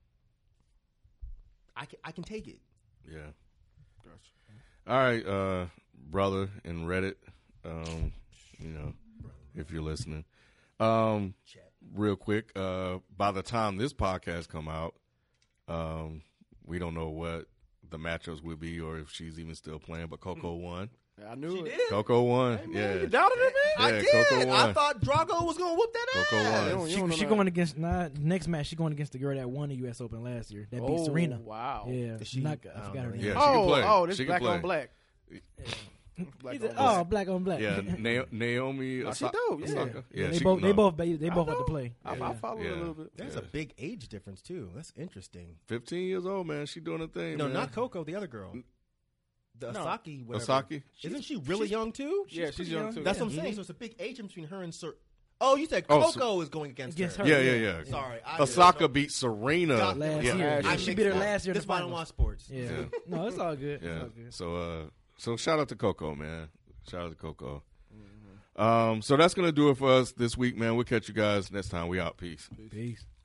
I can, I can take it. Yeah. Gotcha. All right, uh, brother in Reddit, um, you know, if you're listening, um, real quick, uh, by the time this podcast come out, um, we don't know what the matchups will be or if she's even still playing, but Coco won. I knew she it. Did. Coco won. Hey, man, yeah. You doubted it, man? Yeah, I did. Coco won. I thought Drago was going to whoop that Coco ass. won. You don't- you don't She, she know going that. against nah, next match. She going against the girl that won the U S Open last year. That beat Oh, Serena. wow. Yeah, Is she- not, I I don't forgot her know. name. Yeah, she oh, can play. oh, this She can black play. on black. Black He on said, black. oh, black on black. Yeah, Na- Naomi Oh, she Osaka. dope, yeah. Osaka. Yeah, they she both can they know. both they, they I both have to know. play. I, Yeah. I follow Yeah. it a little bit. There's Yeah. a big age difference, too. That's interesting. fifteen years old, man. She doing her thing, No, man. not Coco, the other girl. The No. Asaki, whatever. Osaki? Isn't she really young, too? Yeah, she's pretty young young. too. That's Yeah. what I'm saying. So it's a big age difference between her and Sir. Oh, you said Oh, Coco so- is going against, Against her. her. Yeah, yeah, yeah. Sorry. I Osaka don't know. beat Serena. God, Last yeah. year. Yeah, I she mixed beat her up. last year in This the is why I don't finals. watch sports. Yeah. Yeah. No, it's all good. Yeah. It's all good. So, uh, so shout out to Coco, man. Shout out to Coco. Mm-hmm. Um, so that's gonna do it for us this week, man. We'll catch you guys next time. We out. Peace. Peace.